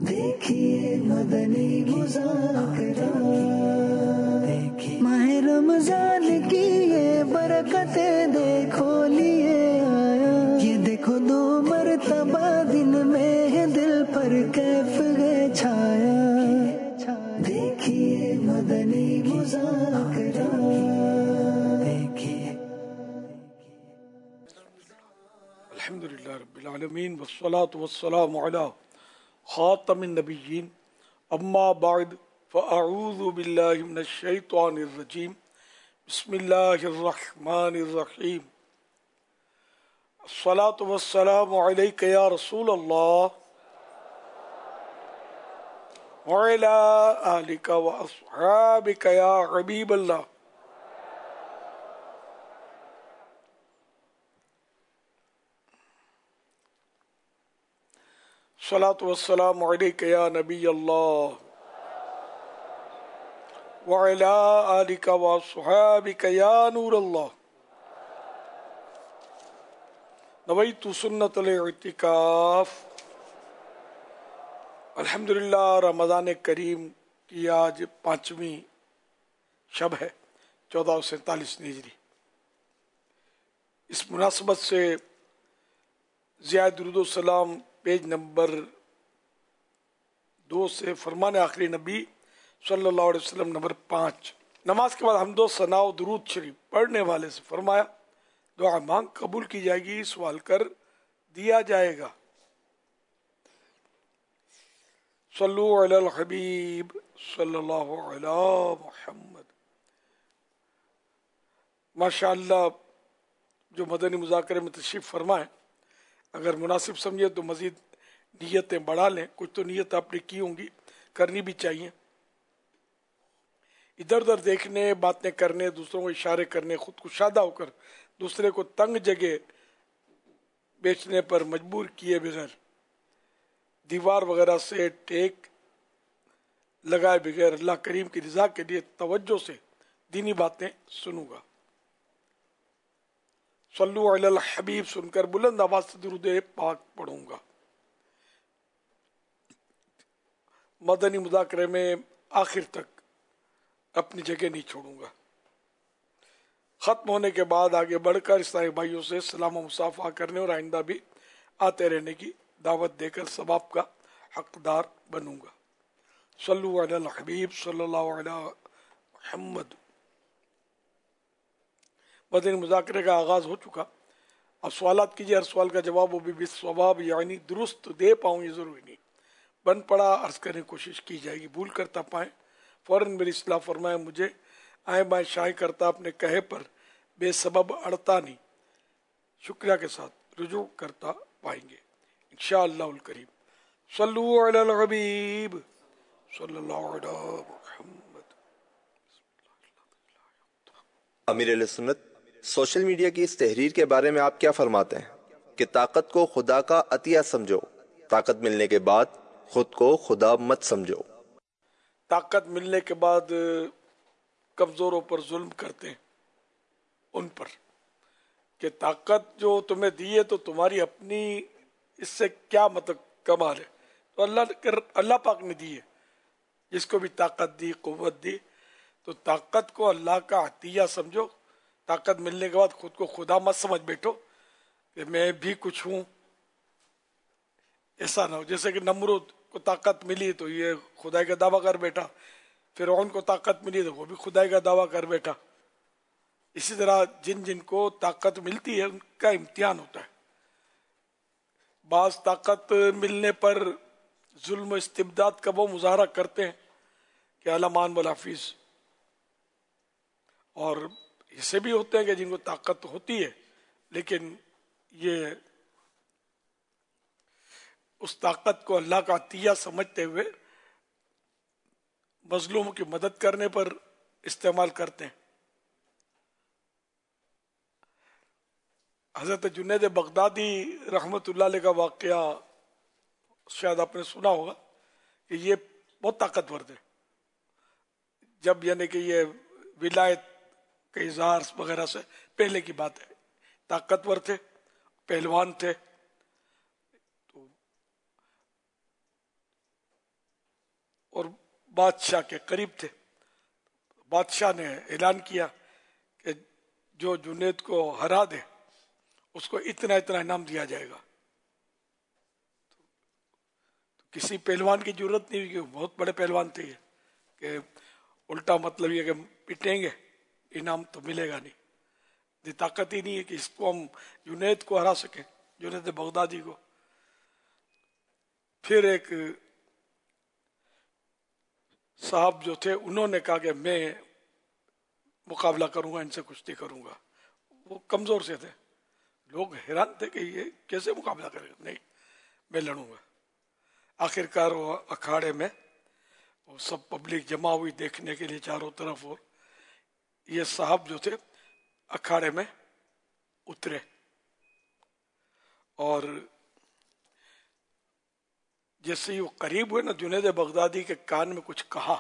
دیکھیے مدنی مذاکرہ، دیکھیے ماہ رمضان کی یہ برکتیں دیکھو لیے آیا، یہ دیکھو 2 مرتبہ دن میں ہے دل پر کیف ہے چھایا، دیکھیے مدنی مذاکرہ، دیکھیے۔ الحمدللہ رب العالمین والصلاة والسلام علی خاتم النبیین، اما بعد فاعوذ باللہ من الشیطان الرجیم، بسم اللہ الرحمن الرحیم۔ الصلاة والسلام علیک یا رسول اللہ وعلی آلک واصحابک یا حبیب اللہ۔ الصلاة والسلام علیک یا نبی اللہ وعلی آلک واصحابک یا نور اللہ۔ نویت سنت الاعتکاف۔ الحمدللہ رمضان کریم کی آج 5ویں شب ہے، 1447 ہجری۔ اس مناسبت سے زیادہ درود و سلام پیج نمبر 2 سے فرمان آخری نبی صلی اللہ علیہ وسلم نمبر 5۔ نماز کے بعد حمد و ثنا و درود شریف پڑھنے والے سے فرمایا دعا مانگ قبول کی جائے گی، سوال کر دیا جائے گا۔ صلو علی الحبیب صلی اللہ علی محمد۔ ماشاءاللہ جو مدنی مذاکرے میں تشریف فرمائیں، اگر مناسب سمجھے تو مزید نیتیں بڑھا لیں، کچھ تو نیت آپ نے کی ہوں گی، کرنی بھی چاہیے۔ ادھر ادھر دیکھنے، باتیں کرنے، دوسروں کو اشارے کرنے، خود کشادہ ہو کر دوسرے کو تنگ جگہ بیچنے پر مجبور کیے بغیر، دیوار وغیرہ سے ٹیک لگائے بغیر اللہ کریم کی رضا کے لیے توجہ سے دینی باتیں سنوں گا۔ صلو علی الحبیب سن کر بلند آواز سے درود پاک پڑھوں گا۔ مدنی مذاکرے میں آخر تک اپنی جگہ نہیں چھوڑوں گا۔ ختم ہونے کے بعد آگے بڑھ کر اسلامی بھائیوں سے سلام و مصافحہ کرنے اور آئندہ بھی آتے رہنے کی دعوت دے کر ثواب کا حقدار بنوں گا۔ صلو علی الحبیب صلی اللہ علیہ محمد۔ مدنی مذاکرے کا آغاز ہو چکا، اب سوالات کیجیے، ہر سوال کا جواب وہ بھی بالصواب یعنی درست دے پاؤں یہ ضروری نہیں، بن پڑا عرض کرنے کی کوشش کی جائے گی، بھول کرتا پائیں فوراً میری اصلاح فرمائیں، مجھے آئیں بائیں شائع کرتا اپنے کہے پر بے سبب اڑتا نہیں، شکریہ کے ساتھ رجوع کرتا پائیں گے انشاءاللہ الکریم۔ صلو علی الحبیب صلی اللہ علیہ محمد۔ امیر علیہ سنت، سوشل میڈیا کی اس تحریر کے بارے میں آپ کیا فرماتے ہیں کہ طاقت کو خدا کا عطیہ سمجھو، طاقت ملنے کے بعد خود کو خدا مت سمجھو؟ طاقت ملنے کے بعد کمزوروں پر ظلم کرتے ہیں، ان پر کہ طاقت جو تمہیں دی ہے تو تمہاری اپنی اس سے کیا مطلب کمال ہے، تو اللہ پاک نے دی ہے، جس کو بھی طاقت دی، قوت دی، تو طاقت کو اللہ کا عطیہ سمجھو۔ طاقت ملنے کے بعد خود کو خدا مت سمجھ بیٹھو کہ میں بھی کچھ ہوں، ایسا نہ ہو۔ جیسے کہ نمرود کو طاقت ملی تو یہ خدائی کا دعویٰ کر بیٹھا، فرعون کو طاقت ملی تو وہ بھی خدائی کا دعویٰ کر بیٹھا۔ اسی طرح جن جن کو طاقت ملتی ہے ان کا امتحان ہوتا ہے۔ بعض طاقت ملنے پر ظلم و استبداد کا وہ مظاہرہ کرتے ہیں کہ علامان والحفیظ، اور ایسے بھی ہوتے ہیں کہ جن کو طاقت ہوتی ہے لیکن یہ اس طاقت کو اللہ کا عطیہ سمجھتے ہوئے مظلوموں کی مدد کرنے پر استعمال کرتے ہیں۔ حضرت جنید بغدادی رحمت اللہ علیہ کا واقعہ شاید آپ نے سنا ہوگا کہ یہ بہت طاقتور تھے، جب یعنی کہ یہ ولایت کے اظہار وغیرہ سے پہلے کی بات ہے، طاقتور تھے، پہلوان تھے، تو اور بادشاہ کے قریب تھے. بادشاہ نے اعلان کیا کہ جو جنید کو ہرا دے اس کو اتنا اتنا انعام دیا جائے گا. تو کسی پہلوان کی ضرورت نہیں ہوئی کہ بہت بڑے پہلوان تھے یہ کہ الٹا مطلب یہ کہ پٹیں گے انعام تو ملے گا نہیں. یہ طاقت ہی نہیں ہے کہ اس کو ہم جنید کو ہرا سکیں, جنید بغدادی کو. پھر ایک صاحب جو تھے انہوں نے کہا کہ میں مقابلہ کروں گا, ان سے کشتی کروں گا. وہ کمزور سے تھے, لوگ حیران تھے کہ یہ کیسے مقابلہ کرے گا. نہیں, میں لڑوں گا. آخرکار وہ اکھاڑے میں وہ سب پبلک جمع ہوئی دیکھنے کے لیے چاروں طرف, اور یہ صاحب جو تھے اکھاڑے میں اترے اور جیسے ہی وہ قریب ہوئے نا جنید بغدادی کے کان میں کچھ کہا.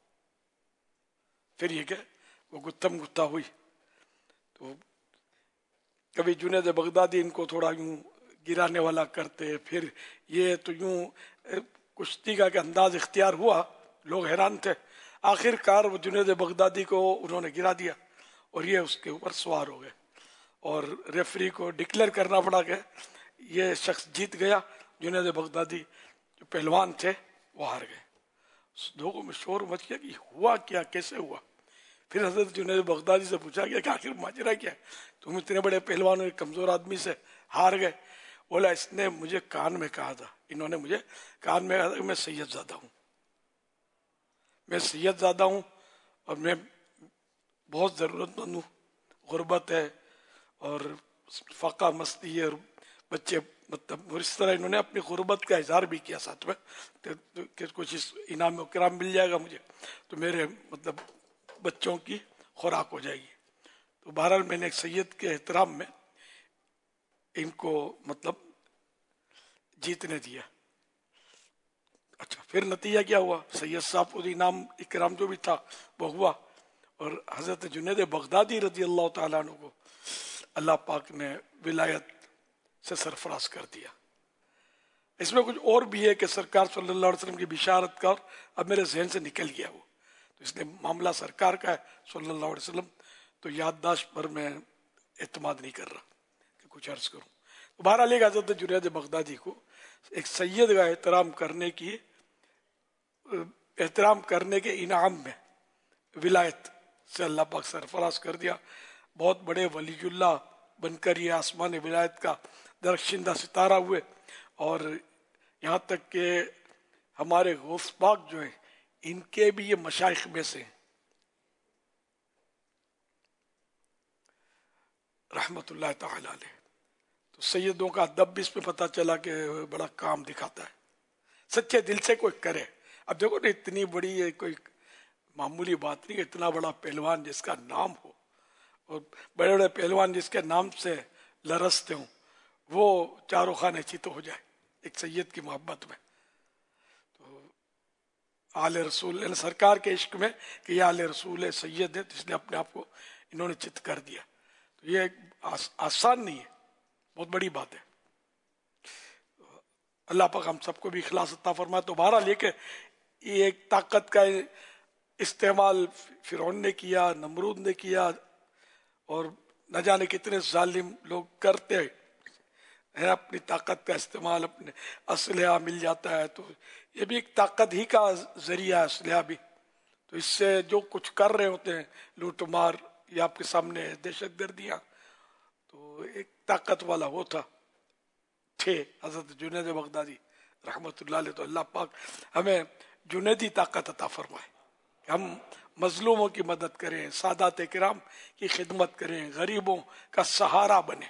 پھر یہ کہ وہ گتھم گتھا ہوئی. تو کبھی جنید بغدادی ان کو تھوڑا یوں گرانے والا کرتے, پھر یہ تو یوں کشتی کا کہ انداز اختیار ہوا, لوگ حیران تھے. آخر کار وہ جنید بغدادی کو انہوں نے گرا دیا اور یہ اس کے اوپر سوار ہو گئے, اور ریفری کو ڈکلیئر کرنا پڑا کہ یہ شخص جیت گیا. جنید بغدادی جو پہلوان تھے وہ ہار گئے. لوگوں میں شور مچ گیا کہ ہوا کیا, کیسے ہوا. پھر حضرت جنید بغدادی سے پوچھا گیا کہ آخر ماجرا کیا ہے, تم اتنے بڑے پہلوان اور کمزور آدمی سے ہار گئے. بولا اس نے مجھے کان میں کہا تھا, انہوں نے مجھے کان میں کہا تھا کہ میں سید زادہ ہوں, میں سید زادہ ہوں اور میں بہت ضرورت مند ہوں, غربت ہے اور فقہ مستی ہے اور بچے, مطلب اس طرح انہوں نے اپنی غربت کا اظہار بھی کیا ساتھ میں کہ کچھ اس انعام و کرام مل جائے گا مجھے تو میرے مطلب بچوں کی خوراک ہو جائے گی. تو بہرحال میں نے ایک سید کے احترام میں ان کو مطلب جیتنے دیا. اچھا, پھر نتیجہ کیا ہوا, سید صاحب کو انعام اکرام جو بھی تھا وہ ہوا, اور حضرت جنید بغدادی رضی اللہ تعالیٰ عنہ کو اللہ پاک نے ولایت سے سرفراز کر دیا. اس میں کچھ اور بھی ہے کہ سرکار صلی اللہ علیہ وسلم کی بشارت کا, اب میرے ذہن سے نکل گیا وہ, تو اس لیے معاملہ سرکار کا ہے صلی اللہ علیہ وسلم, تو یادداشت پر میں اعتماد نہیں کر رہا کہ کچھ عرض کروں. تو بہرحال ایک حضرت جنید بغدادی کو ایک سید کا احترام کرنے کے انعام میں ولایت سے اللہ پاک سرفراز کر دیا. بہت بڑے ولی اللہ بن کر یہ آسمان ولایت کا درخشندہ ستارہ ہوئے, اور یہاں تک کہ ہمارے غوث پاک جو ہیں ان کے بھی یہ مشائخ میں سے رحمت اللہ تعالی علیہ. تو سیدوں کا ادب بھی اس پہ پتہ چلا کہ بڑا کام دکھاتا ہے, سچے دل سے کوئی کرے. اب دیکھو نا, اتنی بڑی کوئی معمولی بات نہیں, اتنا بڑا پہلوان جس کا نام ہو اور بڑے بڑے پہلوان جس کے نام سے لرزتے ہوں, وہ چاروں خانے چیت ہو جائے ایک سید کی محبت میں. تو آل رسول یعنی سرکار کے عشق میں کہ یہ آل رسول سید ہے, تو اس نے اپنے آپ کو انہوں نے چت کر دیا. تو یہ آسان نہیں ہے, بہت بڑی بات ہے. اللہ پاک ہم سب کو بھی اخلاص عطا فرمائے. تو بہرحال یہ کہ یہ ایک طاقت کا استعمال فرعون نے کیا, نمرود نے کیا, اور نہ جانے کتنے ظالم لوگ کرتے ہیں اپنی طاقت کا استعمال, اپنے اسلحہ مل جاتا ہے تو یہ بھی ایک طاقت ہی کا ذریعہ ہے اسلحہ بھی. تو اس سے جو کچھ کر رہے ہوتے ہیں لوٹ مار یا آپ کے سامنے دہشت گردیاں, تو ایک طاقت والا وہ تھے حضرت جنید بغدادی رحمت اللہ علیہ. تو اللہ پاک ہمیں جنیدی طاقت عطا فرمائے کہ ہم مظلوموں کی مدد کریں, سادات کرام کی خدمت کریں, غریبوں کا سہارا بنیں,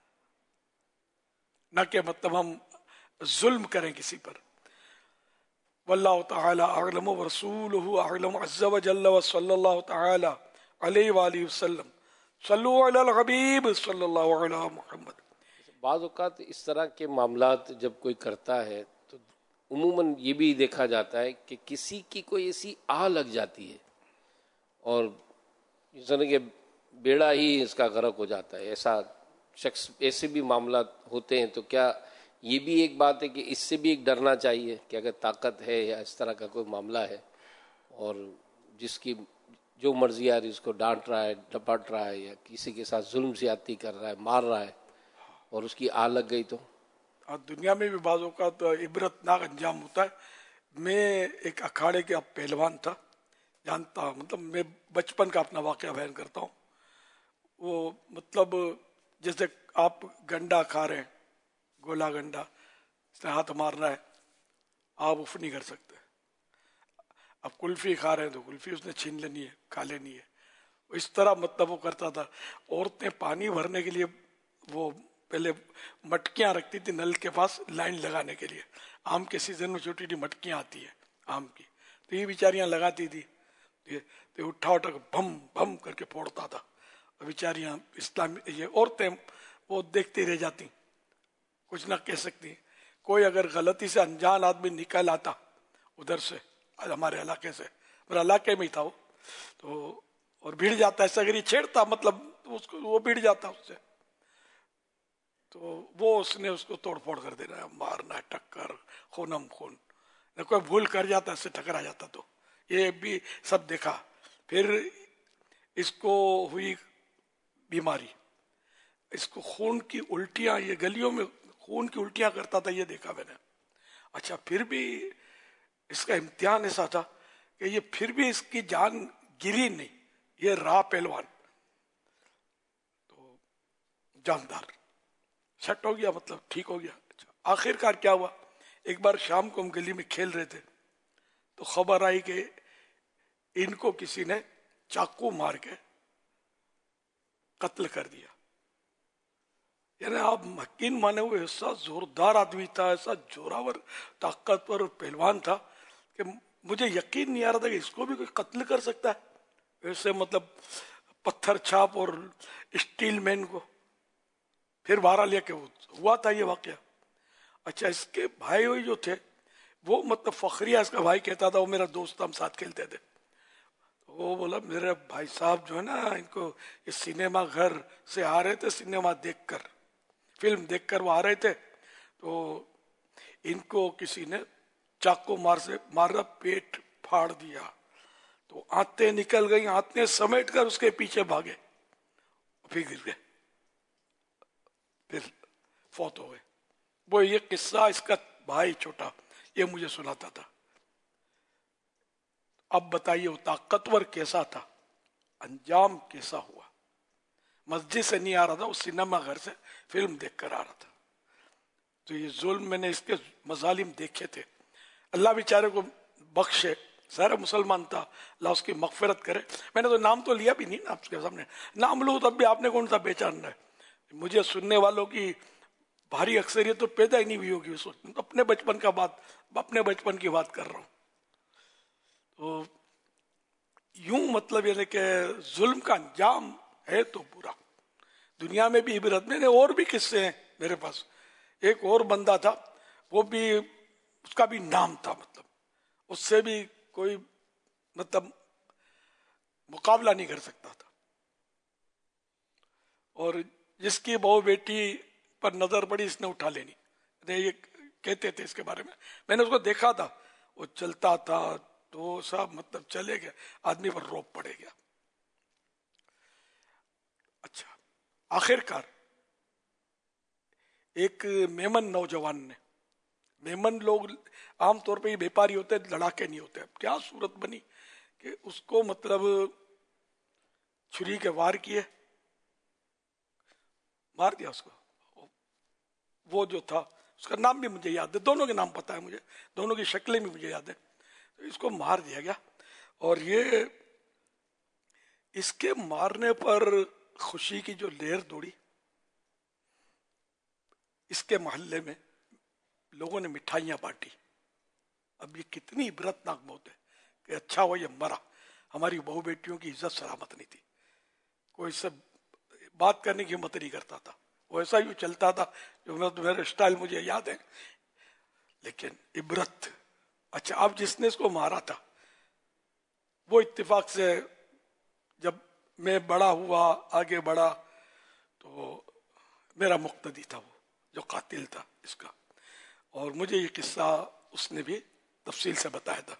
نہ کہ مطلب ہم ظلم کریں کسی پر. واللہ تعالی اعلم ورسولہ اعلم عز وجل وصلی اللہ تعالی علیہ وآلہ وسلم. صلو علی الحبیب صلی اللہ علیہ محمد. بعض اوقات اس طرح کے معاملات جب کوئی کرتا ہے تو عموماً یہ بھی دیکھا جاتا ہے کہ کسی کی کوئی ایسی آہ لگ جاتی ہے اور اس طرح کہ بیڑا ہی اس کا غرق ہو جاتا ہے. ایسا شخص, ایسے بھی معاملات ہوتے ہیں. تو کیا یہ بھی ایک بات ہے کہ اس سے بھی ایک ڈرنا چاہیے کہ اگر طاقت ہے یا اس طرح کا کوئی معاملہ ہے اور جس کی جو مرضی آ رہی اس کو ڈانٹ رہا ہے, ڈپٹ رہا ہے, یا کسی کے ساتھ ظلم زیادتی کر رہا ہے, مار رہا ہے, اور اس کی آ لگ گئی تو دنیا میں بھی بعض اوقات عبرت ناک انجام ہوتا ہے. میں ایک اکھاڑے کے اب پہلوان تھا, جانتا ہوں, مطلب میں بچپن کا اپنا واقعہ بیان کرتا ہوں. وہ مطلب جیسے آپ گنڈا کھا رہے ہیں, گولا گنڈا, اس نے ہاتھ مارنا ہے, آپ اف نہیں کر سکتے. اب کلفی کھا رہے ہیں تو کلفی اس نے چھین لینی ہے, کھا لینی ہے. اس طرح مطلب وہ کرتا تھا. عورتیں پانی بھرنے کے لیے وہ پہلے مٹکیاں رکھتی تھی نل کے پاس لائن لگانے کے لیے. آم کے سیزن میں چھوٹی چھوٹی مٹکیاں آتی ہیں آم کی, تو یہ بیچاریاں لگاتی تھی. تو اٹھا اٹھا کے بم بم کر کے پھوڑتا تھا. بیچاریاں اسلامی یہ عورتیں وہ دیکھتی رہ جاتی, کچھ نہ کہہ سکتی. کوئی اگر غلطی سے انجان آدمی نکل آتا ادھر سے, ہمارے علاقے سے, میرے علاقے میں ہی تھا وہ, تو اور بھیڑ جاتا ایسا, اگر یہ چھیڑتا مطلب اس کو وہ بھیڑ جاتا اس سے, تو وہ اس نے اس کو توڑ پھوڑ کر دینا ہے, مارنا ہے, ٹکر, خونم خون. کوئی بھول کر جاتا اس سے ٹکرا جاتا. تو یہ بھی سب دیکھا. پھر اس کو ہوئی بیماری, اس کو خون کی الٹیاں, یہ گلیوں میں خون کی الٹیاں کرتا تھا, یہ دیکھا میں نے. اچھا, پھر بھی اس کا امتحان ایسا تھا کہ یہ پھر بھی اس کی جان گری نہیں, یہ راہ پہلوان, تو جاندار سیٹ ہو گیا, مطلب ٹھیک ہو گیا. اچھا, آخر کار کیا ہوا, ایک بار شام کو ہم گلی میں کھیل رہے تھے, تو خبر آئی کہ ان کو کسی نے چاقو مار کے قتل کر دیا. یعنی آپ یقین مانے ہوئے, ایسا زوردار آدمی تھا, ایسا جوراور طاقتور پہلوان تھا کہ مجھے یقین نہیں آ رہا تھا کہ اس کو بھی کوئی قتل کر سکتا ہے. ایسے مطلب پتھر چھاپ اور اسٹیل مین کو. پھر بہرحال لیا کہ ہوا تھا یہ واقعہ. اچھا, اس کے بھائی ہوئی جو تھے وہ مطلب فخریہ اس کا بھائی کہتا تھا, وہ میرا دوست, ہم ساتھ کھیلتے تھے. وہ بولا میرے بھائی صاحب جو ہے نا, ان کو اس سینما گھر سے آ رہے تھے, سینما دیکھ کر, فلم دیکھ کر وہ آ رہے تھے, تو ان کو کسی نے چاقو مارا, پیٹ پھاڑ دیا. تو آنتیں نکل گئی, آنتیں سمیٹ کر اس کے پیچھے بھاگے, پھر گر گئے, پھر فوت ہو گئے. وہ یہ قصہ اس کا بھائی چھوٹا یہ مجھے سناتا تھا. اب بتائیے وہ طاقتور کیسا تھا, انجام کیسا ہوا. مسجد سے نہیں آ رہا تھا, وہ سینما گھر سے فلم دیکھ کر آ رہا تھا. تو یہ ظلم میں نے اس کے مظالم دیکھے تھے. اللہ بیچارے کو بخشے, سارا مسلمان تھا, اللہ اس کی مغفرت کرے. میں نے تو نام تو لیا بھی نہیں نا آپ کے سامنے, نام لو تب بھی آپ نے کون سا پہچاننا ہے. مجھے سننے والوں کی بھاری اکثریت تو پیدا ہی نہیں ہوئی ہوگی اس وقت. اپنے بچپن کا بات, اپنے بچپن کی بات کر رہا ہوں. تو یوں مطلب یہ کہ ظلم کا انجام ہے تو برا. دنیا میں بھی عبرت, میں نے اور بھی قصے ہیں میرے پاس. ایک اور بندہ تھا, وہ بھی اس کا بھی نام تھا, مطلب اس سے بھی کوئی مطلب مقابلہ نہیں کر سکتا تھا. اور جس کی بہو بیٹی پر نظر پڑی اس نے اٹھا لینی, یہ کہتے تھے اس کے بارے میں. میں نے اس کو دیکھا تھا, وہ چلتا تھا تو سب مطلب چلے گئے, آدمی پر روپ پڑے گیا. اچھا, آخر کار ایک میمن نوجوان نے, میمن لوگ عام طور پہ یہ بیپاری ہوتے ہیں, لڑاکے نہیں ہوتے. اب کیا صورت بنی کہ اس کو مطلب چھری کے وار کیے, مار دیا اس کو. وہ جو تھا اس کا نام بھی مجھے یاد ہے, دونوں کے نام پتا ہے مجھے, دونوں کی شکلیں بھی مجھے یاد ہے. اس کو مار دیا گیا. اور یہ اس کے مارنے پر خوشی کی جو لہر دوڑی, اس کے محلے میں لوگوں نے مٹھائیاں بانٹی. اب یہ کتنی عبرتناک موت ہے کہ اچھا ہوا یہ مرا, ہماری بہو بیٹیوں کی عزت سلامت نہیں تھی. کوئی سب بات کرنے کی ہمت نہیں کرتا تھا, وہ ایسا ہی چلتا تھا جو میرا اسٹائل مجھے یاد ہے. لیکن عبرت. اچھا, اب جس نے اس کو مارا تھا وہ اتفاق سے جب میں بڑا ہوا, آگے بڑھا, تو میرا مقتدی تھا وہ جو قاتل تھا اس کا. اور مجھے یہ قصہ اس نے بھی تفصیل سے بتایا تھا.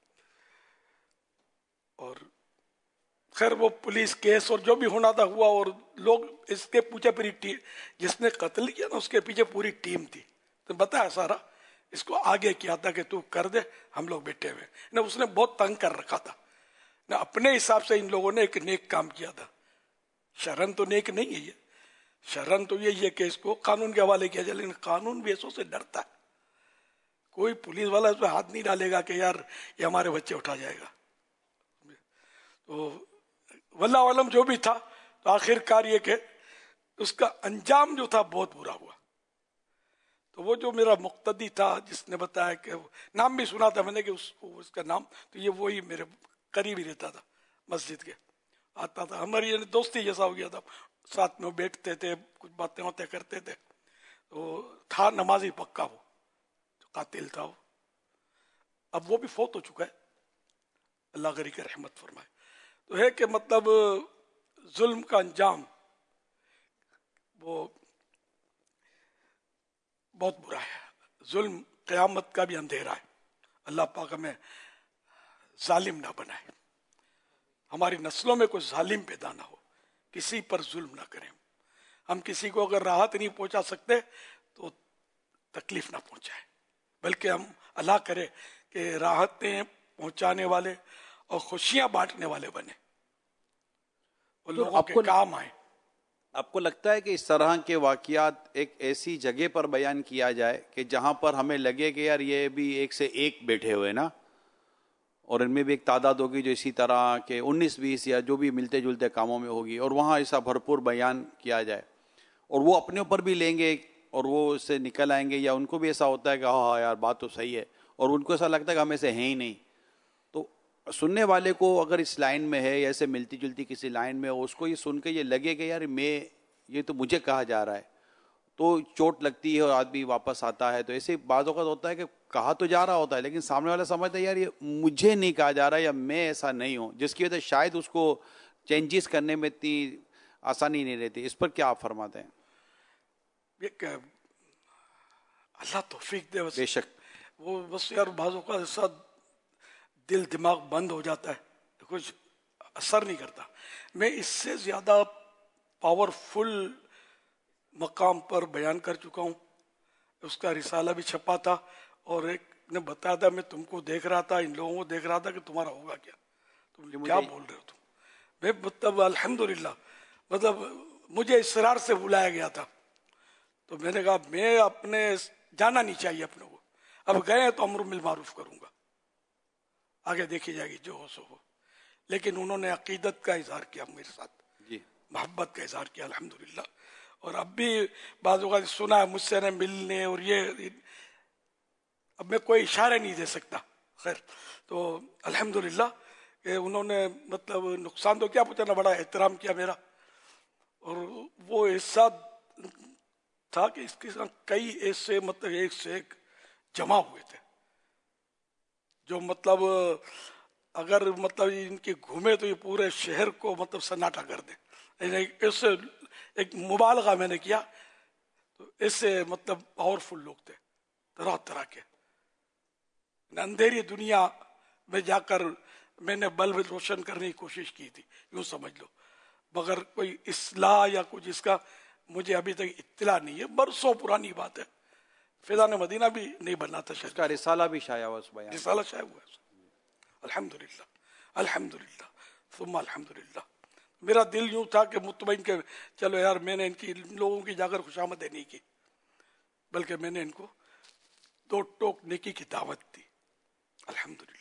اور خیر وہ پولیس کیس اور جو بھی ہونا تھا ہوا, اور لوگ اس کے پیچھے پوری ٹیم, جس نے قتل کیا نا اس کے پیچھے پوری ٹیم تھی, تو بتایا سارا, اس کو آگے کیا تھا کہ تو کر دے, ہم لوگ بیٹھے ہوئے نہ. اس نے بہت تنگ کر رکھا تھا نہ, اپنے حساب سے ان لوگوں نے ایک نیک کام کیا تھا. شرن تو نیک نہیں ہے یہ, شرن تو یہی ہے کہ اس کو قانون کے حوالے کیا جائے, لیکن قانون بھی ایسوں سے ڈرتا ہے. کوئی پولیس والا اس پہ ہاتھ نہیں ڈالے گا کہ یار یہ ہمارے بچے اٹھا جائے گا. تو واللہ عالم جو بھی تھا, تو آخر کار یہ کہ اس کا انجام جو تھا بہت برا ہوا. تو وہ جو میرا مقتدی تھا جس نے بتایا کہ نام بھی سنا تھا میں نے کہ اس کا نام, تو یہ وہی میرے قریب ہی رہتا تھا, مسجد کے آتا تھا, ہماری یعنی دوستی جیسا ہو گیا تھا, ساتھ میں بیٹھتے تھے, کچھ باتیں ہوتے کرتے تھے. تو تھا نمازی پکا وہ, جو قاتل تھا وہ. اب وہ بھی فوت ہو چکا ہے, اللہ غری کا رحمت فرمائے. تو ہے کہ مطلب ظلم کا انجام وہ بہت برا ہے. ظلم قیامت کا بھی اندھیرا ہے. اللہ پاک ہمیں ظالم نہ بنائے, ہماری نسلوں میں کوئی ظالم پیدا نہ ہو, کسی پر ظلم نہ کریں. ہم کسی کو اگر راحت نہیں پہنچا سکتے تو تکلیف نہ پہنچائے, بلکہ ہم اللہ کرے کہ راحتیں پہنچانے والے اور خوشیاں بانٹنے والے بنے, اور لوگوں کے کام آئے. آپ کو لگتا ہے کہ اس طرح کے واقعات ایک ایسی جگہ پر بیان کیا جائے کہ جہاں پر ہمیں لگے کہ یار یہ بھی ایک سے ایک بیٹھے ہوئے نا, اور ان میں بھی ایک تعداد ہوگی جو اسی طرح کے 19-20 یا جو بھی ملتے جلتے کاموں میں ہوگی, اور وہاں ایسا بھرپور بیان کیا جائے, اور وہ اپنے اوپر بھی لیں گے اور وہ اس سے نکل آئیں گے, یا ان کو بھی ایسا ہوتا ہے کہ ہاں یار بات تو صحیح ہے, اور ان کو ایسا لگتا ہے کہ ہمیں سے ہیں ہی نہیں. تو سننے والے کو اگر اس لائن میں ہے یا ایسے ملتی جلتی کسی لائن میں ہو, اس کو یہ سن کے یہ لگے کہ یار یہ تو مجھے کہا جا رہا ہے, تو چوٹ لگتی ہے اور آدمی واپس آتا ہے. تو ایسے بعض اوقات ہوتا ہے کہ کہا تو جا رہا ہوتا ہے لیکن سامنے والا سمجھتا ہے یار یہ مجھے نہیں کہا جا رہا یا میں ایسا نہیں ہوں, جس کی وجہ سے شاید اس کو چینجز کرنے میں اتنی آسانی نہیں رہتی. اس پر کیا آپ فرماتے ہیں؟ اللہ توفیق دے. بے شک وہ بس یار بعض اوقات ایسا دل دماغ بند ہو جاتا ہے, کچھ اثر نہیں کرتا. میں اس سے زیادہ پاورفل مقام پر بیان کر چکا ہوں. اس کا رسالہ بھی چھپا تھا, اور ایک نے بتایا تھا, میں تم کو دیکھ رہا تھا, ان لوگوں کو دیکھ رہا تھا کہ تمہارا ہوگا کیا, تم کیا بول رہے ہو تم. میں مطلب الحمدللہ مطلب مجھے اصرار سے بلایا گیا تھا, تو میں نے کہا میں اپنے جانا نہیں چاہیے اپنے کو, اب گئے تو امر بالمعروف کروں گا, آگے دیکھی جائے گی جو ہو سو ہو. لیکن انہوں نے عقیدت کا اظہار کیا میرے ساتھ, جی محبت کا اظہار کیا الحمدللہ. اور اب بھی بعض اوقات سنا ہے مجھ سے نہ ملنے, اور یہ اب میں کوئی اشارہ نہیں دے سکتا. خیر تو الحمدللہ کہ انہوں نے مطلب نقصان تو کیا پہنچانا, بڑا احترام کیا میرا. اور وہ ایسا تھا کہ اس کے ساتھ کئی ایسے مطلب ایک سے ایک جمع ہوئے تھے جو مطلب اگر مطلب ان کی گھومے تو یہ پورے شہر کو مطلب سناٹا کر دے. اس سے ایک مبالغہ میں نے کیا, تو اس سے مطلب پاورفل لوگ تھے طرح طرح کے. اندھیری دنیا میں جا کر میں نے بلب روشن کرنے کی کوشش کی تھی, یوں سمجھ لو, مگر کوئی اصلاح یا کچھ اس کا مجھے ابھی تک اطلاع نہیں ہے. برسوں پرانی بات ہے, فیضان مدینہ بھی نہیں بننا تھا اس کا رسالہ بھی شائع ہوا, اس بیان رسالہ شائع ہوا ہے. الحمدللہ الحمدللہ ثم الحمدللہ. میرا دل یوں تھا کہ مطمئن کہ چلو یار میں نے ان لوگوں کی جا کر خوشامدیں نہیں کی, بلکہ میں نے ان کو 2 ٹوک نیکی کی دعوت دی. الحمدللہ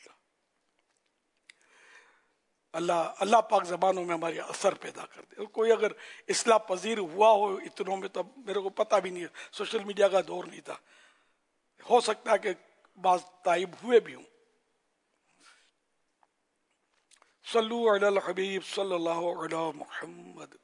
اللہ پاک زبانوں میں ہماری اثر پیدا کر دے. اور کوئی اگر اصلاح پذیر ہوا ہو اتنوں میں, تو میرے کو پتہ بھی نہیں ہے, سوشل میڈیا کا دور نہیں تھا, ہو سکتا ہے کہ بعض تائب ہوئے بھی ہوں. صلو علی الحبیب صلی اللہ علی محمد.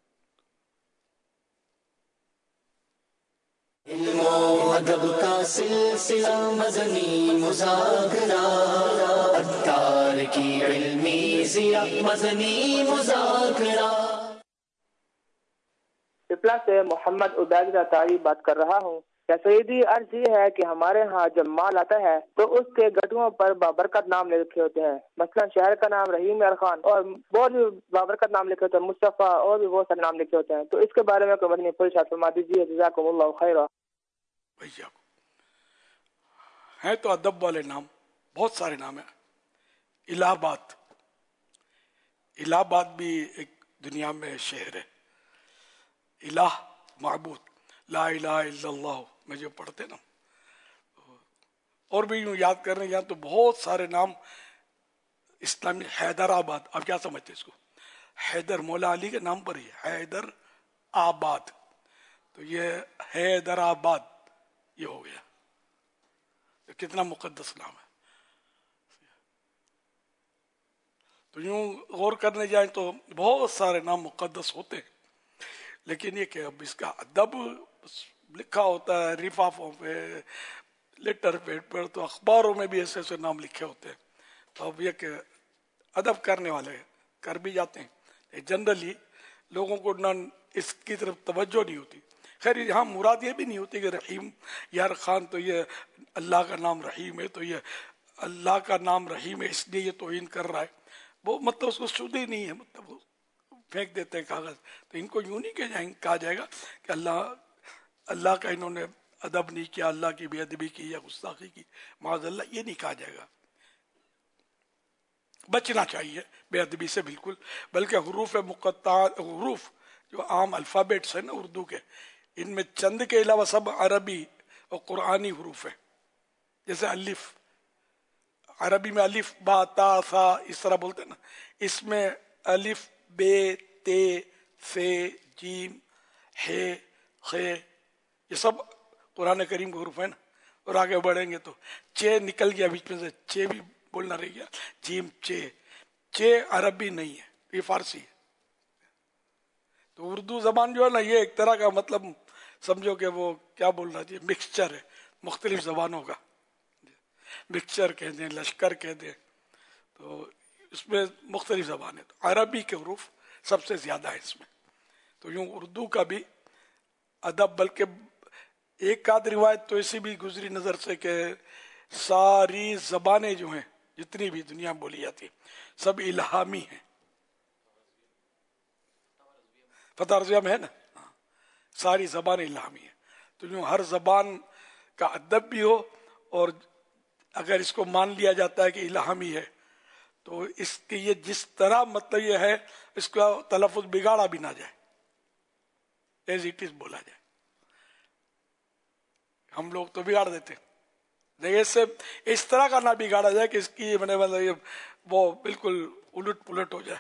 علم و ادب کا سلسلہ مدنی مذاکرہ, عطار کی علمی ضیاء مدنی مذاکرہ. پپلا سے محمد عبید عطاری بات کر رہا ہوں. یا سیدی عرض یہ ہے کہ ہمارے ہاں جب مال آتا ہے تو اس کے گٹھوں پر بابرکت نام لکھے ہوتے ہیں، مثلا شہر کا نام رحیم ارخان، اور بہت بھی بابرکت نام لکھے ہوتے ہیں، مصطفیٰ، اور بھی بہت سارے نام لکھے ہوتے ہیں. تو اس کے بارے میں کوئی مدنی پھول ارشاد فرما دیجیے، جزاکم اللہ خیرا. بھیا ہیں تو ادب والے نام بہت سارے نام ہیں. الہ آباد، الہ آباد بھی ایک دنیا میں شہر ہے. الہ معبود، لا الہ الا اللہ میں جو پڑھتے نا، اور بھی یوں یاد کر رہے ہیں یہاں تو بہت سارے نام اسلامی. حیدر آباد، آپ کیا سمجھتے اس کو؟ حیدر مولا علی کے نام پر ہی حیدر آباد، تو یہ حیدر آباد یہ ہو گیا. کتنا مقدس نام ہے. تو یوں غور کرنے جائیں تو بہت سارے نام مقدس ہوتے ہیں، لیکن یہ کہ اب اس کا ادب لکھا ہوتا ہے لفافوں پہ، لیٹر پیڈ پر، تو اخباروں میں بھی ایسے ایسے نام لکھے ہوتے ہیں. تو اب یہ کہ ادب کرنے والے کر بھی جاتے ہیں، جنرلی لوگوں کو نہ اس کی طرف توجہ نہیں ہوتی. خیر یہاں مراد یہ بھی نہیں ہوتی کہ رحیم یار خان تو یہ اللہ کا نام رحیم ہے، تو یہ اللہ کا نام رحیم ہے اس لیے یہ توہین کر رہا ہے. وہ مطلب اس کو شدھ ہی نہیں ہے، مطلب وہ پھینک دیتے ہیں کاغذ. تو ان کو یوں نہیں کہا جائے گا کہ اللہ کا انہوں نے ادب نہیں کیا، اللہ کی بے ادبی کی یا گستاخی کی، معاذ اللہ یہ نہیں کہا جائے گا. بچنا چاہیے بے ادبی سے بالکل، بلکہ حروف مقطعات، حروف جو عام الفابیٹس ہیں نا اردو کے، ان میں چند کے علاوہ سب عربی اور قرآنی حروف ہیں. جیسے الف، عربی میں الف با تا سا اس طرح بولتے ہیں نا، اس میں الف بے تے فے جیم ہے خے، یہ سب قرآن کریم کے حروف ہیں نا. اور آگے بڑھیں گے تو چے نکل گیا بیچ میں سے، چے بھی بولنا رہ گیا، جیم چے. چے عربی نہیں ہے، یہ فارسی ہے. تو اردو زبان جو ہے نا یہ ایک طرح کا مطلب سمجھو کہ وہ کیا بولنا چاہیے، مکسچر ہے مختلف زبانوں کا. مکسچر کہتے ہیں، لشکر کہتے ہیں. تو اس میں مختلف زبانیں، تو عربی کے حروف سب سے زیادہ ہے اس میں. تو یوں اردو کا بھی ادب، بلکہ ایک آدھ روایت تو ایسی بھی گزری نظر سے کہ ساری زبانیں جو ہیں جتنی بھی دنیا میں بولی جاتی ہیں سب الہامی ہیں. فتح رضویہ میں ہے نا، ساری زبانیں الہامی ہیں. تو یوں ہر زبان کا ادب بھی ہو، اور اگر اس کو مان لیا جاتا ہے کہ الہامی ہے تو اس کی یہ جس طرح مطلب یہ ہے اس کا تلفظ بگاڑا بھی نہ جائے، ایز اٹ از بولا جائے. ہم لوگ تو بگاڑ دیتے ہیں، اس طرح کا نہ بگاڑا جائے کہ اس کی وہ بالکل الٹ پلٹ ہو جائے.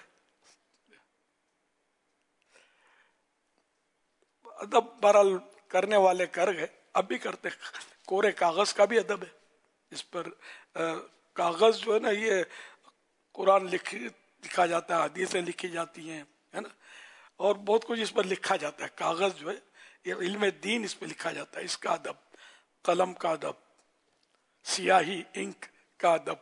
ادب بہرحال کرنے والے کر گئے، اب بھی کرتے. کورے کاغذ کا بھی ادب ہے، اس پر کاغذ جو ہے نا یہ قرآن لکھا جاتا ہے، حدیثیں لکھی جاتی ہیں، ہے نا، اور بہت کچھ اس پر لکھا جاتا ہے. کاغذ جو ہے یہ علم دین اس پہ لکھا جاتا ہے. اس کا ادب، قلم کا ادب، سیاہی انک کا ادب.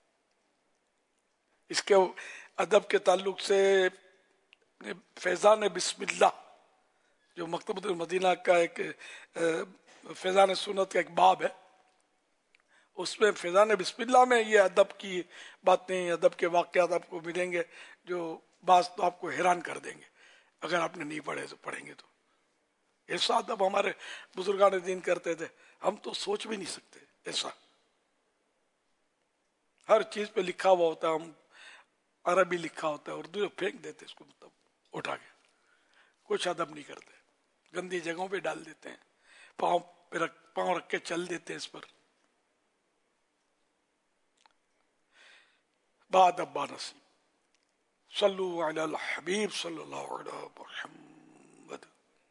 اس کے ادب کے تعلق سے فیضان بسم اللہ جو مکتبۃ المدینہ کا ایک فیضان سنت کا ایک باب ہے، اس میں فیضان بسم اللہ میں یہ ادب کی باتیں، ادب کے واقعات آپ کو ملیں گے جو بعض تو آپ کو حیران کر دیں گے اگر آپ نے نہیں پڑھے تو. پڑھیں گے تو ایسا ادب ہمارے بزرگان دین کرتے تھے، ہم تو سوچ بھی نہیں سکتے. ایسا ہر چیز پہ لکھا ہوا ہوتا ہے، ہم عربی لکھا ہوتا ہے، اردو پھینک دیتے اس کو مطلب اٹھا کے. کچھ ادب نہیں کرتے، گندی جگہوں پہ ڈال دیتے ہیں، پاؤں رکھ کے چل دیتے ہیں اس پر. بعد ابا نصیب صلو علی الحبیب صلی اللہ علیہ محمد.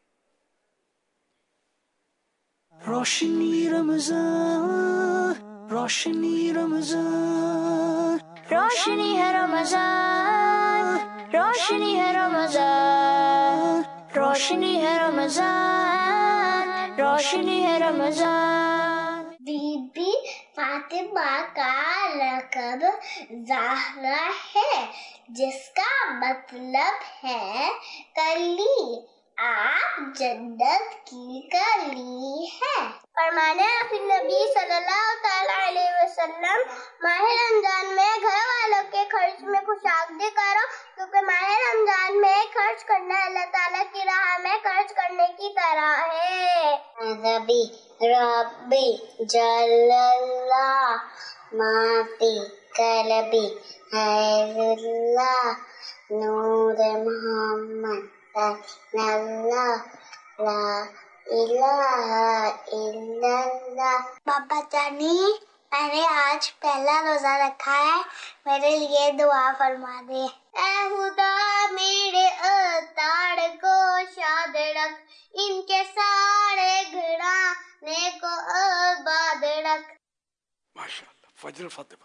روشنی رمضان، روشنی رمضان، روشنی ہے رمضان، روشنی ہے رمضان، روشنی ہے رمضان، روشنی ہے رمضان. بی بی فاطمہ کا لقب زہرا ہے، جس کا مطلب ہے کلی. آپ جنت کی کلی ہے فرمانے پھر نبی صلی اللہ تعالی علیہ وسلم ماہ رمضان میں گھر والوں کے خرچ میں خوشامدی کرو، کیونکہ ماہ رمضان میں خرچ کرنا اللہ تعالیٰ کی راہ میں خرچ کرنے کی طرح ہے۔ ربی ربی جل اللہ ما فی قلبی خیر اللہ نور محمد اللہ لا الہ الا اللہ۔ بابا جانی، میں نے آج پہلا روزہ رکھا ہے، میرے لیے دعا فرما دے۔ اے خدا میرے اتار کو شاد رکھ، ان کے سارے گھرانے کو آباد رکھ۔ ماشاءاللہ، فجر فاطمہ،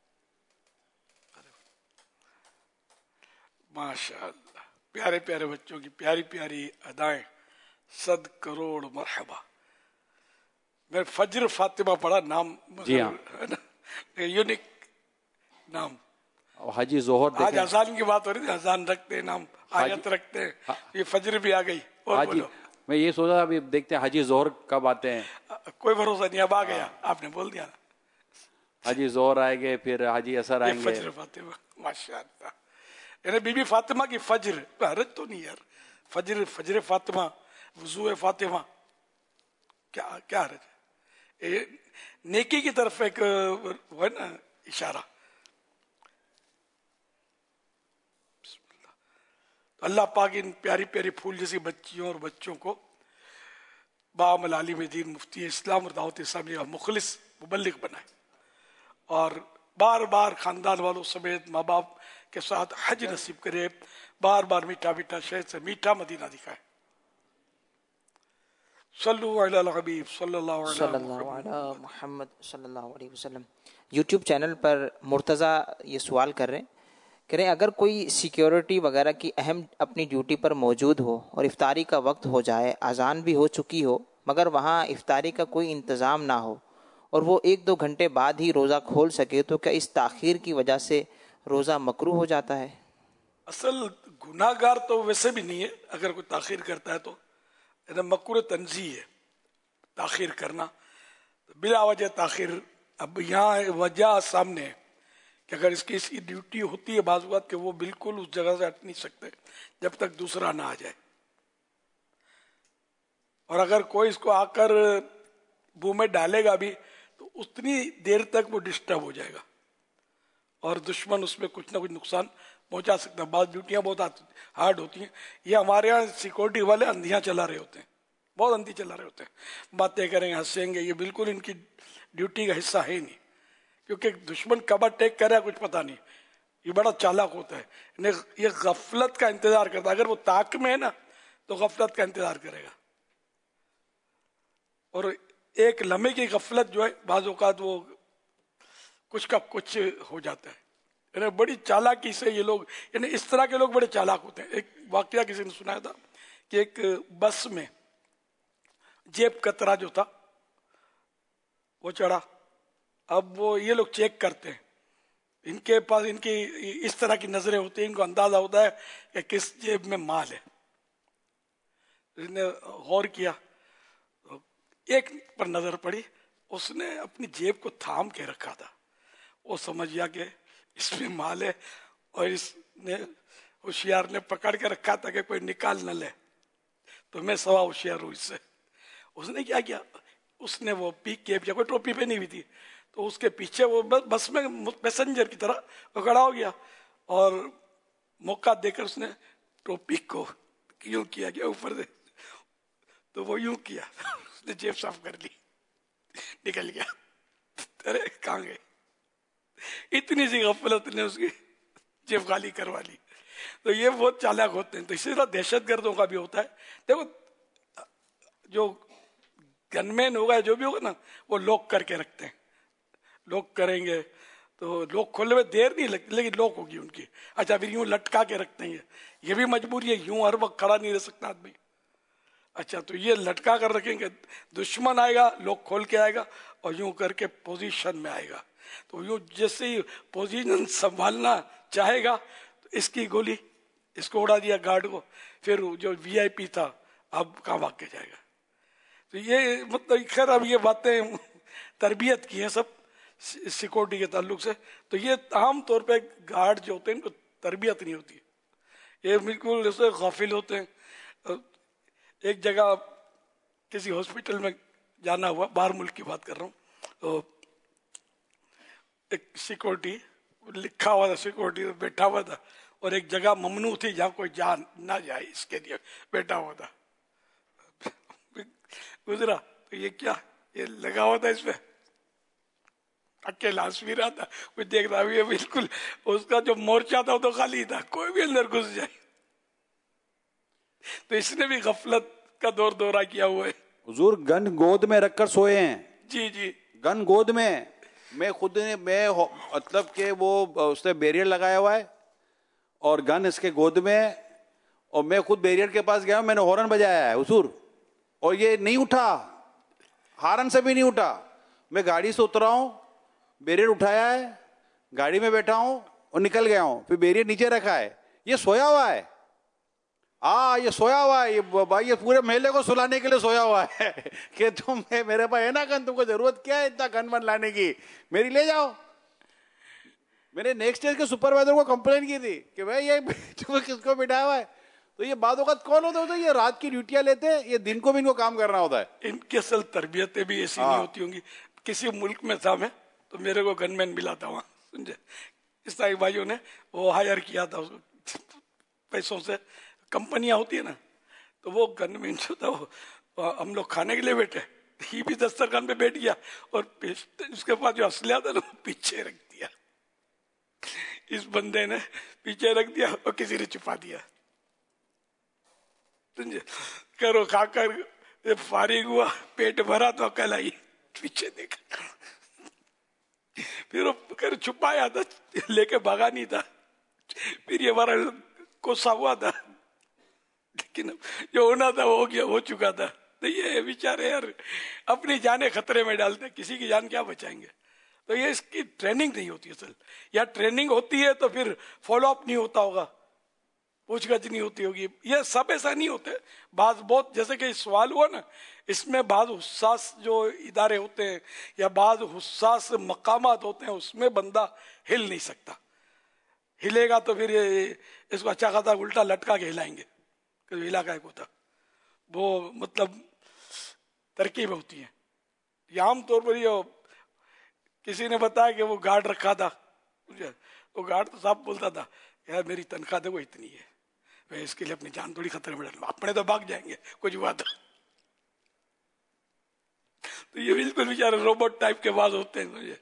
ماشاءاللہ، پیارے پیارے بچوں کی پیاری پیاری ادائیں، 100 کروڑ مرحبا۔ میں فجر فاطمہ پڑھا نام، جی ہاں، یونیک نام۔ حاجی ظہر آج دیکھیں، اذان کی بات ہو رہی تھی، اذان رکھتے ہیں نام، آیت رکھتے ہیں، یہ فجر بھی آ گئی۔ اور حاجی بولو، میں یہ سوچا ابھی دیکھتے ہیں حاجی ظہر کب آتے ہیں۔ کوئی بھروسہ نہیں، اب آ گیا، آپ نے بول دیا نا، حاجی ظہر آئیں گے، پھر حاجی اثر آئیں یہ گے۔ فجر فاطمہ، ماشاءاللہ۔ یعنی بی بی فاطمہ کی فجر، حرج تو نہیں یار، فجر، فجر فاطمہ، وضو فاطمہ، کیا حرج ہے؟ یہ نیکی کی طرف ایک وہ ہے نا اشارہ۔ اللہ پاک ان پیاری پیاری پھول جیسی بچیوں اور بچوں کو بعمل عالم دین، مفتی اسلام اور دعوت اسلامی کا مخلص مبلغ بنائے، اور بار بار خاندان والوں سمیت ماں باپ کے ساتھ حج نصیب کرے، بار بار میٹھا میٹھا شہد سے میٹھا مدینہ دکھائے۔ صلو علی الحبیب صلی اللہ علی محمد صلی اللہ علیہ وسلم۔ یوٹیوب چینل پر مرتضیٰ یہ سوال کر رہے ہیں، کہہ رہے ہیں اگر کوئی سیکیورٹی وغیرہ کی اہم اپنی ڈیوٹی پر موجود ہو اور افطاری کا وقت ہو جائے، اذان بھی ہو چکی ہو، مگر وہاں افطاری کا کوئی انتظام نہ ہو اور وہ 1-2 گھنٹے بعد ہی روزہ کھول سکے، تو کیا اس تاخیر کی وجہ سے روزہ مکروہ ہو جاتا ہے؟ اصل گناہ گار تو ویسے بھی نہیں ہے، اگر کوئی تاخیر کرتا ہے تو مکروہ تنزیہ ہے تاخیر کرنا، بلا وجہ تاخیر۔ اب یہاں وجہ سامنے ہے کہ اگر اس کی ڈیوٹی ہوتی ہے بعض اوقات کہ وہ بالکل اس جگہ سے ہٹ نہیں سکتے جب تک دوسرا نہ آ جائے، اور اگر کوئی اس کو آ کر منہ میں ڈالے گا بھی تو اتنی دیر تک وہ ڈسٹرب ہو جائے گا، اور دشمن اس میں کچھ نہ کچھ نقصان پہنچا سکتا ہے۔ بعض ڈیوٹیاں بہت ہارڈ ہوتی ہیں، یہ ہمارے یہاں سیکورٹی والے اندھیاں چلا رہے ہوتے ہیں، بہت اندھی چلا رہے ہوتے ہیں، باتیں کریں گے، ہنسیں گے، یہ بالکل ان کی ڈیوٹی کا حصہ ہے ہی نہیں، کیونکہ دشمن کب اٹیک کرے کچھ پتہ نہیں، یہ بڑا چالاک ہوتا ہے، یہ غفلت کا انتظار کرتا ہے، اگر وہ طاق میں ہے نا تو غفلت کا انتظار کرے گا، اور ایک لمحے کی غفلت جو ہے بعض اوقات وہ کچھ کا کچھ ہو جاتا ہے۔ یعنی بڑی چالاکی سے یہ لوگ، یعنی اس طرح کے لوگ بڑے چالاک ہوتے ہیں۔ ایک واقعہ کسی نے سنایا تھا کہ ایک بس میں جیب کترا جو تھا وہ چڑھا، اب وہ یہ لوگ چیک کرتے ہیں، ان کے پاس ان کی اس طرح کی نظریں ہوتی ہیں، ان کو اندازہ ہوتا ہے کہ کس جیب میں مال ہے۔ اس نے غور کیا، ایک پر نظر پڑی، اس نے اپنی جیب کو تھام کے رکھا تھا، وہ سمجھ گیا کہ اس میں مال ہے، اور اس نے ہوشیار نے پکڑ کے رکھا تھا کہ کوئی نکال نہ لے، تو میں سوا ہوشیار ہوں اس سے۔ اس نے کیا کیا، اس نے وہ کیپ یا کوئی ٹوپی پہنی ہوئی تھی تو اس کے پیچھے وہ بس میں پیسنجر کی طرح وہ کھڑا ہو گیا، اور موقع دے کر اس نے ٹوپی کو یوں کیا کہ اوپر سے، تو وہ یوں کیا، اس نے جیب صاف کر لی، نکل گیا۔ ارے کہاں گئے، اتنی سی غفلت نے اس کی جیب خالی کروا لی۔ تو یہ بہت چالاک ہوتے ہیں، تو اسی طرح دہشت گردوں کا بھی ہوتا ہے۔ دیکھو جو گن مین ہوگا جو بھی ہوگا نا، وہ لوک کر کے رکھتے ہیں، لوک کریں گے تو لوک کھولنے میں دیر نہیں لگتی، لیکن لوک ہوگی ان کی۔ اچھا پھر یوں لٹکا کے رکھتے ہیں، یہ بھی مجبوری ہے، یوں ہر وقت کھڑا نہیں رہ سکتا آدمی۔ اچھا تو یہ لٹکا کر رکھیں گے، دشمن آئے گا لوک کھول کے آئے گا اور یوں کر کے پوزیشن میں آئے گا، تو یوں جیسے ہی پوزیشن سنبھالنا چاہے گا تو اس کی گولی اس کو اڑا دیا گارڈ کو، پھر جو وی آئی پی تھا اب کہاں بھاگ کے جائے گا۔ تو یہ مطلب خیر اب یہ باتیں تربیت کی ہیں سب سیکورٹی کے تعلق سے. تو یہ عام طور پہ گارڈ جو ہوتے ہیں ان کو تربیت نہیں ہوتی ہے، یہ بالکل جیسے غافل ہوتے ہیں. ایک جگہ کسی ہاسپٹل میں جانا ہوا، باہر ملک کی بات کر رہا ہوں، تو ایک سیکورٹی لکھا ہوا تھا، سیکورٹی بیٹھا ہوا تھا، اور ایک جگہ ممنوع تھی جہاں کوئی جان نہ جائے، اس کے لیے بیٹھا ہوا تھا. گزرا تو یہ کیا، یہ لگا ہوا تھا اس پہ، اکیلا ہنس بھی رہا تھا، کچھ دیکھ رہا بھی ہے، بالکل اس کا جو مورچہ تھا وہ تو خالی تھا، کوئی بھی اندر گھس جائے. تو اس نے بھی غفلت کا دورہ کیا ہوا ہے. حضور گن گود میں رکھ کر سوئے ہیں. جی جی، گن گود میں. میں خود نے مطلب کہ وہ اس نے بیریئر لگایا ہوا ہے اور گن اس کے گود میں، اور میں خود بیریئر کے پاس گیا ہوں، میں نے ہارن بجایا ہے حضور، اور یہ نہیں اٹھا، ہارن سے بھی نہیں اٹھا. میں گاڑی سے اترا ہوں، بیریئر اٹھایا ہے، گاڑی میں بیٹھا ہوں اور نکل گیا ہوں، پھر بیریئر نیچے رکھا ہے. یہ سویا ہوا ہے، یہ سویا ہوا ہے، یہ بھائی یہ پورے محلے کو سلانے کے لیے سویا ہوا ہے کہ تم میرے پاس ہے نا گن، تم کو ضرورت کیا ہے اتنا گن لانے کی، میری لے جاؤ. میں نے نیکسٹ اسٹیج کے سپروائزر کو کمپلین کی تھی کہ بھائی یہ کس کو بٹھایا ہوا ہے. تو یہ بعض اوقات کون ہوتے ہیں، یہ رات کی ڈیوٹیاں لیتے ہیں، یہ دن کو بھی ان کو کام کرنا ہوتا ہے. ان کی اصل تربیتیں بھی ایسی نہیں ہوتی ہوں گی. کسی ملک میں تھا میں، تو میرے کو گن مین ملا تھا وہاں، سمجھے، اسلامی بھائیوں نے وہ ہائر کیا تھا اس کو پیسوں سے، کمپنیاں ہوتی ہے نا، تو وہ گن مین جو تھا وہ ہم لوگ کھانے کے لیے بیٹھے، یہ بھی دسترخوان پہ بیٹھ گیا اور اس کے پاس جو اسلحہ تھا نا وہ پیچھے رکھ دیا. اس بندے نے پیچھے رکھ دیا اور کسی نے چھپا دیا. کرو کھا کر فارغ ہوا، پیٹ بھرا تو اکیلا ہی پیچھے دیکھا، پھر وہ چھپایا تھا، لے کے بھاگا نہیں تھا. پھر یہ بارہ کوسا ہوا تھا، لیکن جو ہونا تھا وہ ہو گیا، ہو چکا تھا. تو یہ بیچارے یار اپنی جانیں خطرے میں ڈالتے، کسی کی جان کیا بچائیں گے. تو یہ اس کی ٹریننگ نہیں ہوتی اصل، یا ٹریننگ ہوتی ہے تو پھر فالو اپ نہیں ہوتا ہوگا، پوچھ گچھ نہیں ہوتی ہوگی. یہ سب ایسا نہیں ہوتے، بعض بہت، جیسے کہ سوال ہوا نا، اس میں بعض حساس جو ادارے ہوتے ہیں یا بعض حساس مقامات ہوتے ہیں، اس میں بندہ ہل نہیں سکتا. ہلے گا تو پھر اس کو اچھا خاصا الٹا لٹکا کے ہلائیں گے، ہلا کا ایک ہوتا وہ مطلب ترکیب ہوتی ہے. یہ عام طور پر یہ کسی نے بتایا کہ وہ گارڈ رکھا تھا، وہ گارڈ تو صاحب بولتا تھا یار میری تنخواہ دیکھو اتنی ہے، میں اس کے لیے اپنی جان تھوڑی خطرے میں ڈالوں، اپنے تو بھاگ جائیں گے کچھ ہوا تو یہ بالکل بیچارے روبوٹ ٹائپ کے باز ہوتے ہیں. مجھے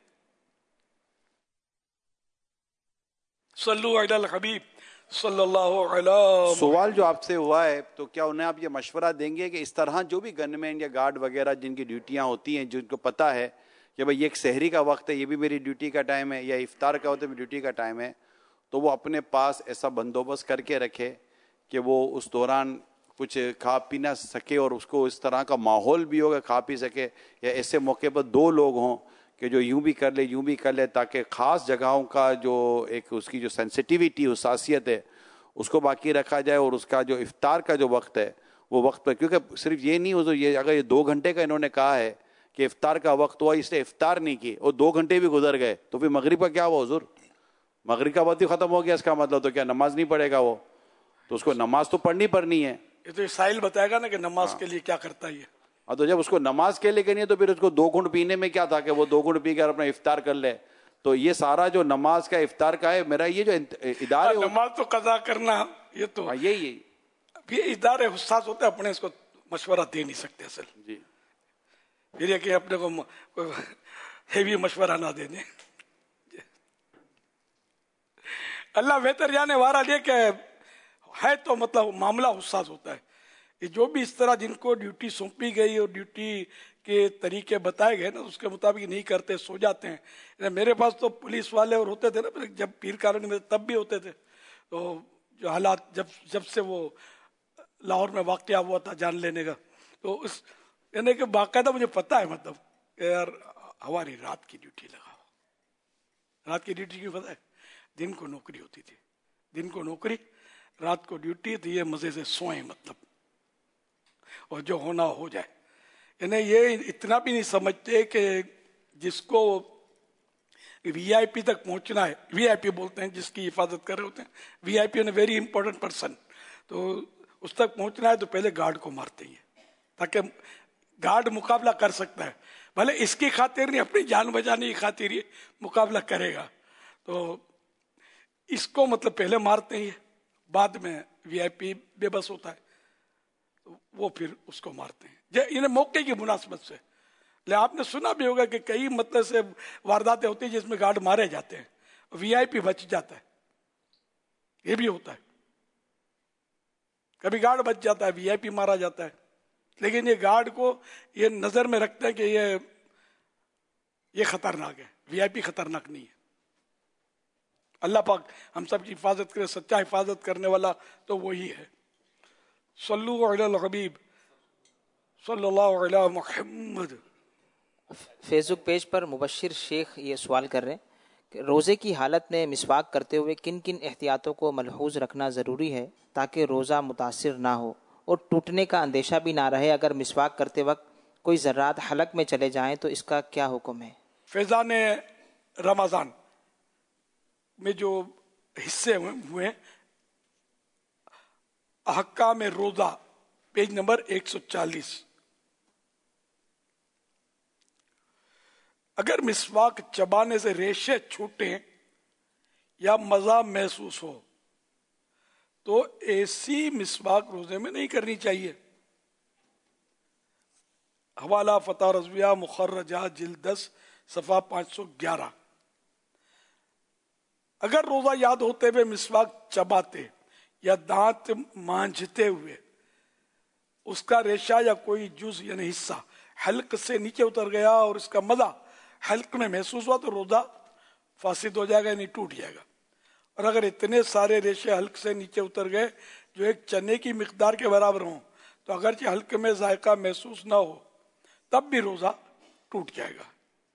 صلو علی الحبیب صلی اللہ علیہ. سوال جو آپ سے ہوا ہے تو کیا انہیں آپ یہ مشورہ دیں گے کہ اس طرح جو بھی گن مین یا گارڈ وغیرہ جن کی ڈیوٹیاں ہوتی ہیں، جن کو پتا ہے کہ بھائی یہ ایک سحری کا وقت ہے، یہ بھی میری ڈیوٹی کا ٹائم ہے، یا افطار کا ہوتا ہے ڈیوٹی کا ٹائم ہے، تو وہ اپنے پاس ایسا بندوبست کر کے رکھے کہ وہ اس دوران کچھ کھا پی نہ سکے، اور اس کو اس طرح کا ماحول بھی ہوگا کھا پی سکے، یا ایسے موقع پر دو لوگ ہوں کہ جو یوں بھی کر لے یوں بھی کر لے، تاکہ خاص جگہوں کا جو ایک اس کی جو سینسٹیویٹی حساسیت ہے اس کو باقی رکھا جائے، اور اس کا جو افطار کا جو وقت ہے وہ وقت پر، کیونکہ صرف یہ نہیں ہو، یہ اگر یہ 2 گھنٹے کا انہوں نے کہا ہے کہ افطار کا وقت ہوا، اس نے افطار نہیں کی اور 2 گھنٹے بھی گزر گئے، تو پھر مغرب کا کیا ہوا حضور؟ مغرب کا وقت ہی ختم ہو گیا، اس کا مطلب تو کیا نماز نہیں پڑھے گا وہ؟ تو اس کو نماز تو پڑھنی ہے. یہ تو سائل بتائے گا نا کہ نماز کے لیے کیا کرتا ہے. ہاں تو جب اس کو نماز کے لیے کرنی ہے تو پھر اس کو 2 گھنٹ پینے میں کیا تھا کہ وہ 2 گھنٹ پی کر اپنا افطار کر لے. تو یہ سارا جو نماز کا افطار کا ہے، میرا یہ جو ادارے نماز تو قضا کرنا، یہ تو یہی یہ ادارے حساس ہوتے ہیں، اپنے اس کو مشورہ دے نہیں سکتے اصل. جی پھر یہ کہ اپنے کو ہیوی مشورہ نہ دے دیں. اللہ بہتر جانے والا یہ کہ ہے تو مطلب معاملہ حساس ہوتا ہے. یہ جو بھی اس طرح جن کو ڈیوٹی سونپی گئی اور ڈیوٹی کے طریقے بتائے گئے نا، اس کے مطابق نہیں کرتے، سو جاتے ہیں. میرے پاس تو پولیس والے اور ہوتے تھے نا، جب پیر کالونی میں تب بھی ہوتے تھے. تو جو حالات جب سے وہ لاہور میں واقعہ ہوا تھا جان لینے کا، تو اس یعنی کہ باقاعدہ مجھے پتا ہے مطلب کہ یار ہماری رات کی ڈیوٹی لگاؤ. رات کی ڈیوٹی کیوں پتا ہے؟ دن کو نوکری ہوتی تھی، دن کو نوکری، رات کو ڈیوٹی، تو یہ مزے سے سوئیں مطلب، اور جو ہونا ہو جائے. इन्हें ये इतना भी नहीं समझते कि जिसको वीआईपी तक पहुंचना है, वीआईपी बोलते हैं जिसकी हिफाजत कर रहे होते हैं, वीआईपी यानी वेरी इंपॉर्टेंट पर्सन, तो उस तक पहुंचना है तो पहले गार्ड को मारते हैं, ताकि गार्ड मुकाबला कर सकता है, भले इसकी खातिर नहीं, अपनी जान बचाने की खातिर ही मुकाबला करेगा, तो इसको मतलब पहले मारते हैं, बाद में वीआईपी बेबस होता है तो वो फिर उसको मारते हैं, इन्हें मौके की मुनासबत से। ले आपने सुना भी होगा कि कई मतलब से वारदातें होती है जिसमें गार्ड मारे जाते हैं, वीआईपी बच जाता है, ये भी होता है, कभी गार्ड बच जाता है, वीआईपी मारा जाता है, लेकिन ये गार्ड को ये नजर में रखते हैं कि ये खतरनाक है, वीआईपी खतरनाक नहीं है। अल्लाह पाक हम सब की हिफाजत करे, सच्चा हिफाजत करने वाला तो वही है। सल्लु अलल हबीब सल्लल्लाहु अलैहि मुहम्मद। फेसबुक पेज पर मुबशिर शेख ये सवाल कर रहे हैं कि रोज़े की हालत में मिसवाक करते हुए किन किन एहतियातों को मलहूज रखना ज़रूरी है ताकि रोज़ा मुतासिर ना हो और टूटने का अंदेशा भी ना रहे। अगर मिसवाक करते वक्त कोई ज़र्रात हलक में चले जाएं तो इसका क्या हुक्म है? फैज़ान रमज़ान में जो हिस्से हुए अहकाम रोज़ा पेज नंबर 140, अगर मिसवाक चबाने से रेशे छूटे या मजा महसूस हो तो ऐसी मिसवाक रोजे में नहीं करनी चाहिए। हवाला फतह रज़विया मुखर्रजा जिल्द 10 सफ़ा 511। अगर रोजा याद होते हुए मिसवाक चबाते या दांत मांझते हुए उसका रेशा या कोई जुज यानी हिस्सा हल्क से नीचे उतर गया और इसका मजा हल्क में महसूस हुआ तो रोजा फासिद हो जाएगा, नहीं टूट जाएगा। और अगर इतने सारे रेशे हल्क से नीचे उतर गए जो एक चने की मिकदार के बराबर हों तो अगरचे हल्क में जायका महसूस ना हो तब भी रोजा टूट जाएगा।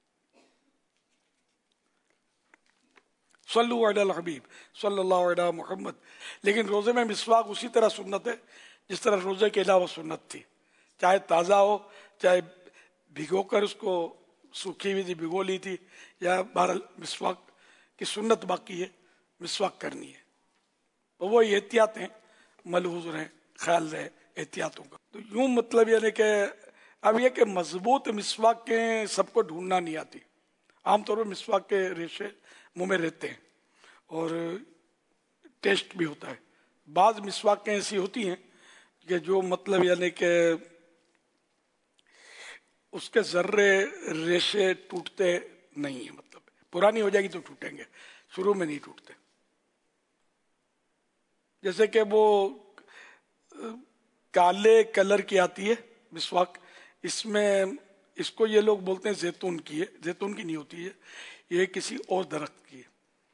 सल्लु अलल हबीब सल्लल्लाहु अलैहि मुहम्मद। लेकिन रोजे में मिसवाक उसी तरह सुन्नत है जिस तरह रोजे के अलावा सुन्नत थी, चाहे ताज़ा हो चाहे भिगो कर उसको सूखी हुई थी भिगो ली थी, या बहरहाल मिसवाक की सुन्नत बाकी है, मिसवाक करनी है। तो वो एहतियातें मलहूज रहे, ख्याल रहे एहतियातों का। तो यूं मतलब यानी कि अब ये कि मजबूत मिसवाक के सबको ढूंढना नहीं आती, आमतौर पर मिसवाक के रेशे मुंह में रहते हैं और टेस्ट भी होता है। बाज मिसवाक के ऐसी होती हैं कि जो मतलब यानी कि उसके जर्रे रेशे टूटते नहीं है, मतलब पुरानी हो जाएगी तो टूटेंगे, शुरू में नहीं टूटते। जैसे कि वो काले कलर की आती है मिसवाक, इसमें इसको ये लोग बोलते हैं जैतून की है, जैतून की नहीं होती है, ये किसी और दरख्त की है,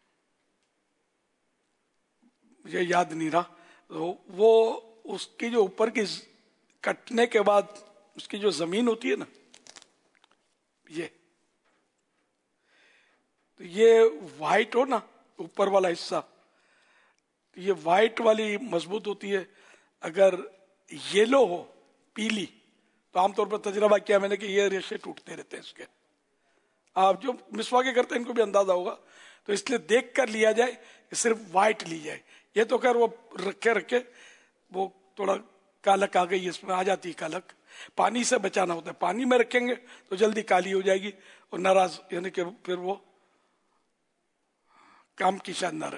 मुझे याद नहीं रहा। तो वो उसकी जो ऊपर की कटने के बाद उसकी जो जमीन होती है ना, ये वाइट हो ना ऊपर वाला हिस्सा, तो ये वाइट वाली मजबूत होती है। अगर येलो हो पीली तो आमतौर पर तजर्बा किया मैंने कि ये रेशे टूटते रहते हैं इसके। आप जो मिसवाके करते हैं इनको भी अंदाजा होगा, तो इसलिए देख कर लिया जाए कि सिर्फ वाइट ली जाए। ये तो खैर वो रखे वो थोड़ा कालक आ गई, इसमें आ जाती है कालक, पानी से बचाना होता है, पानी में रखेंगे तो जल्दी काली हो जाएगी और नाराज यानी कि फिर वो काम की शान न रहे।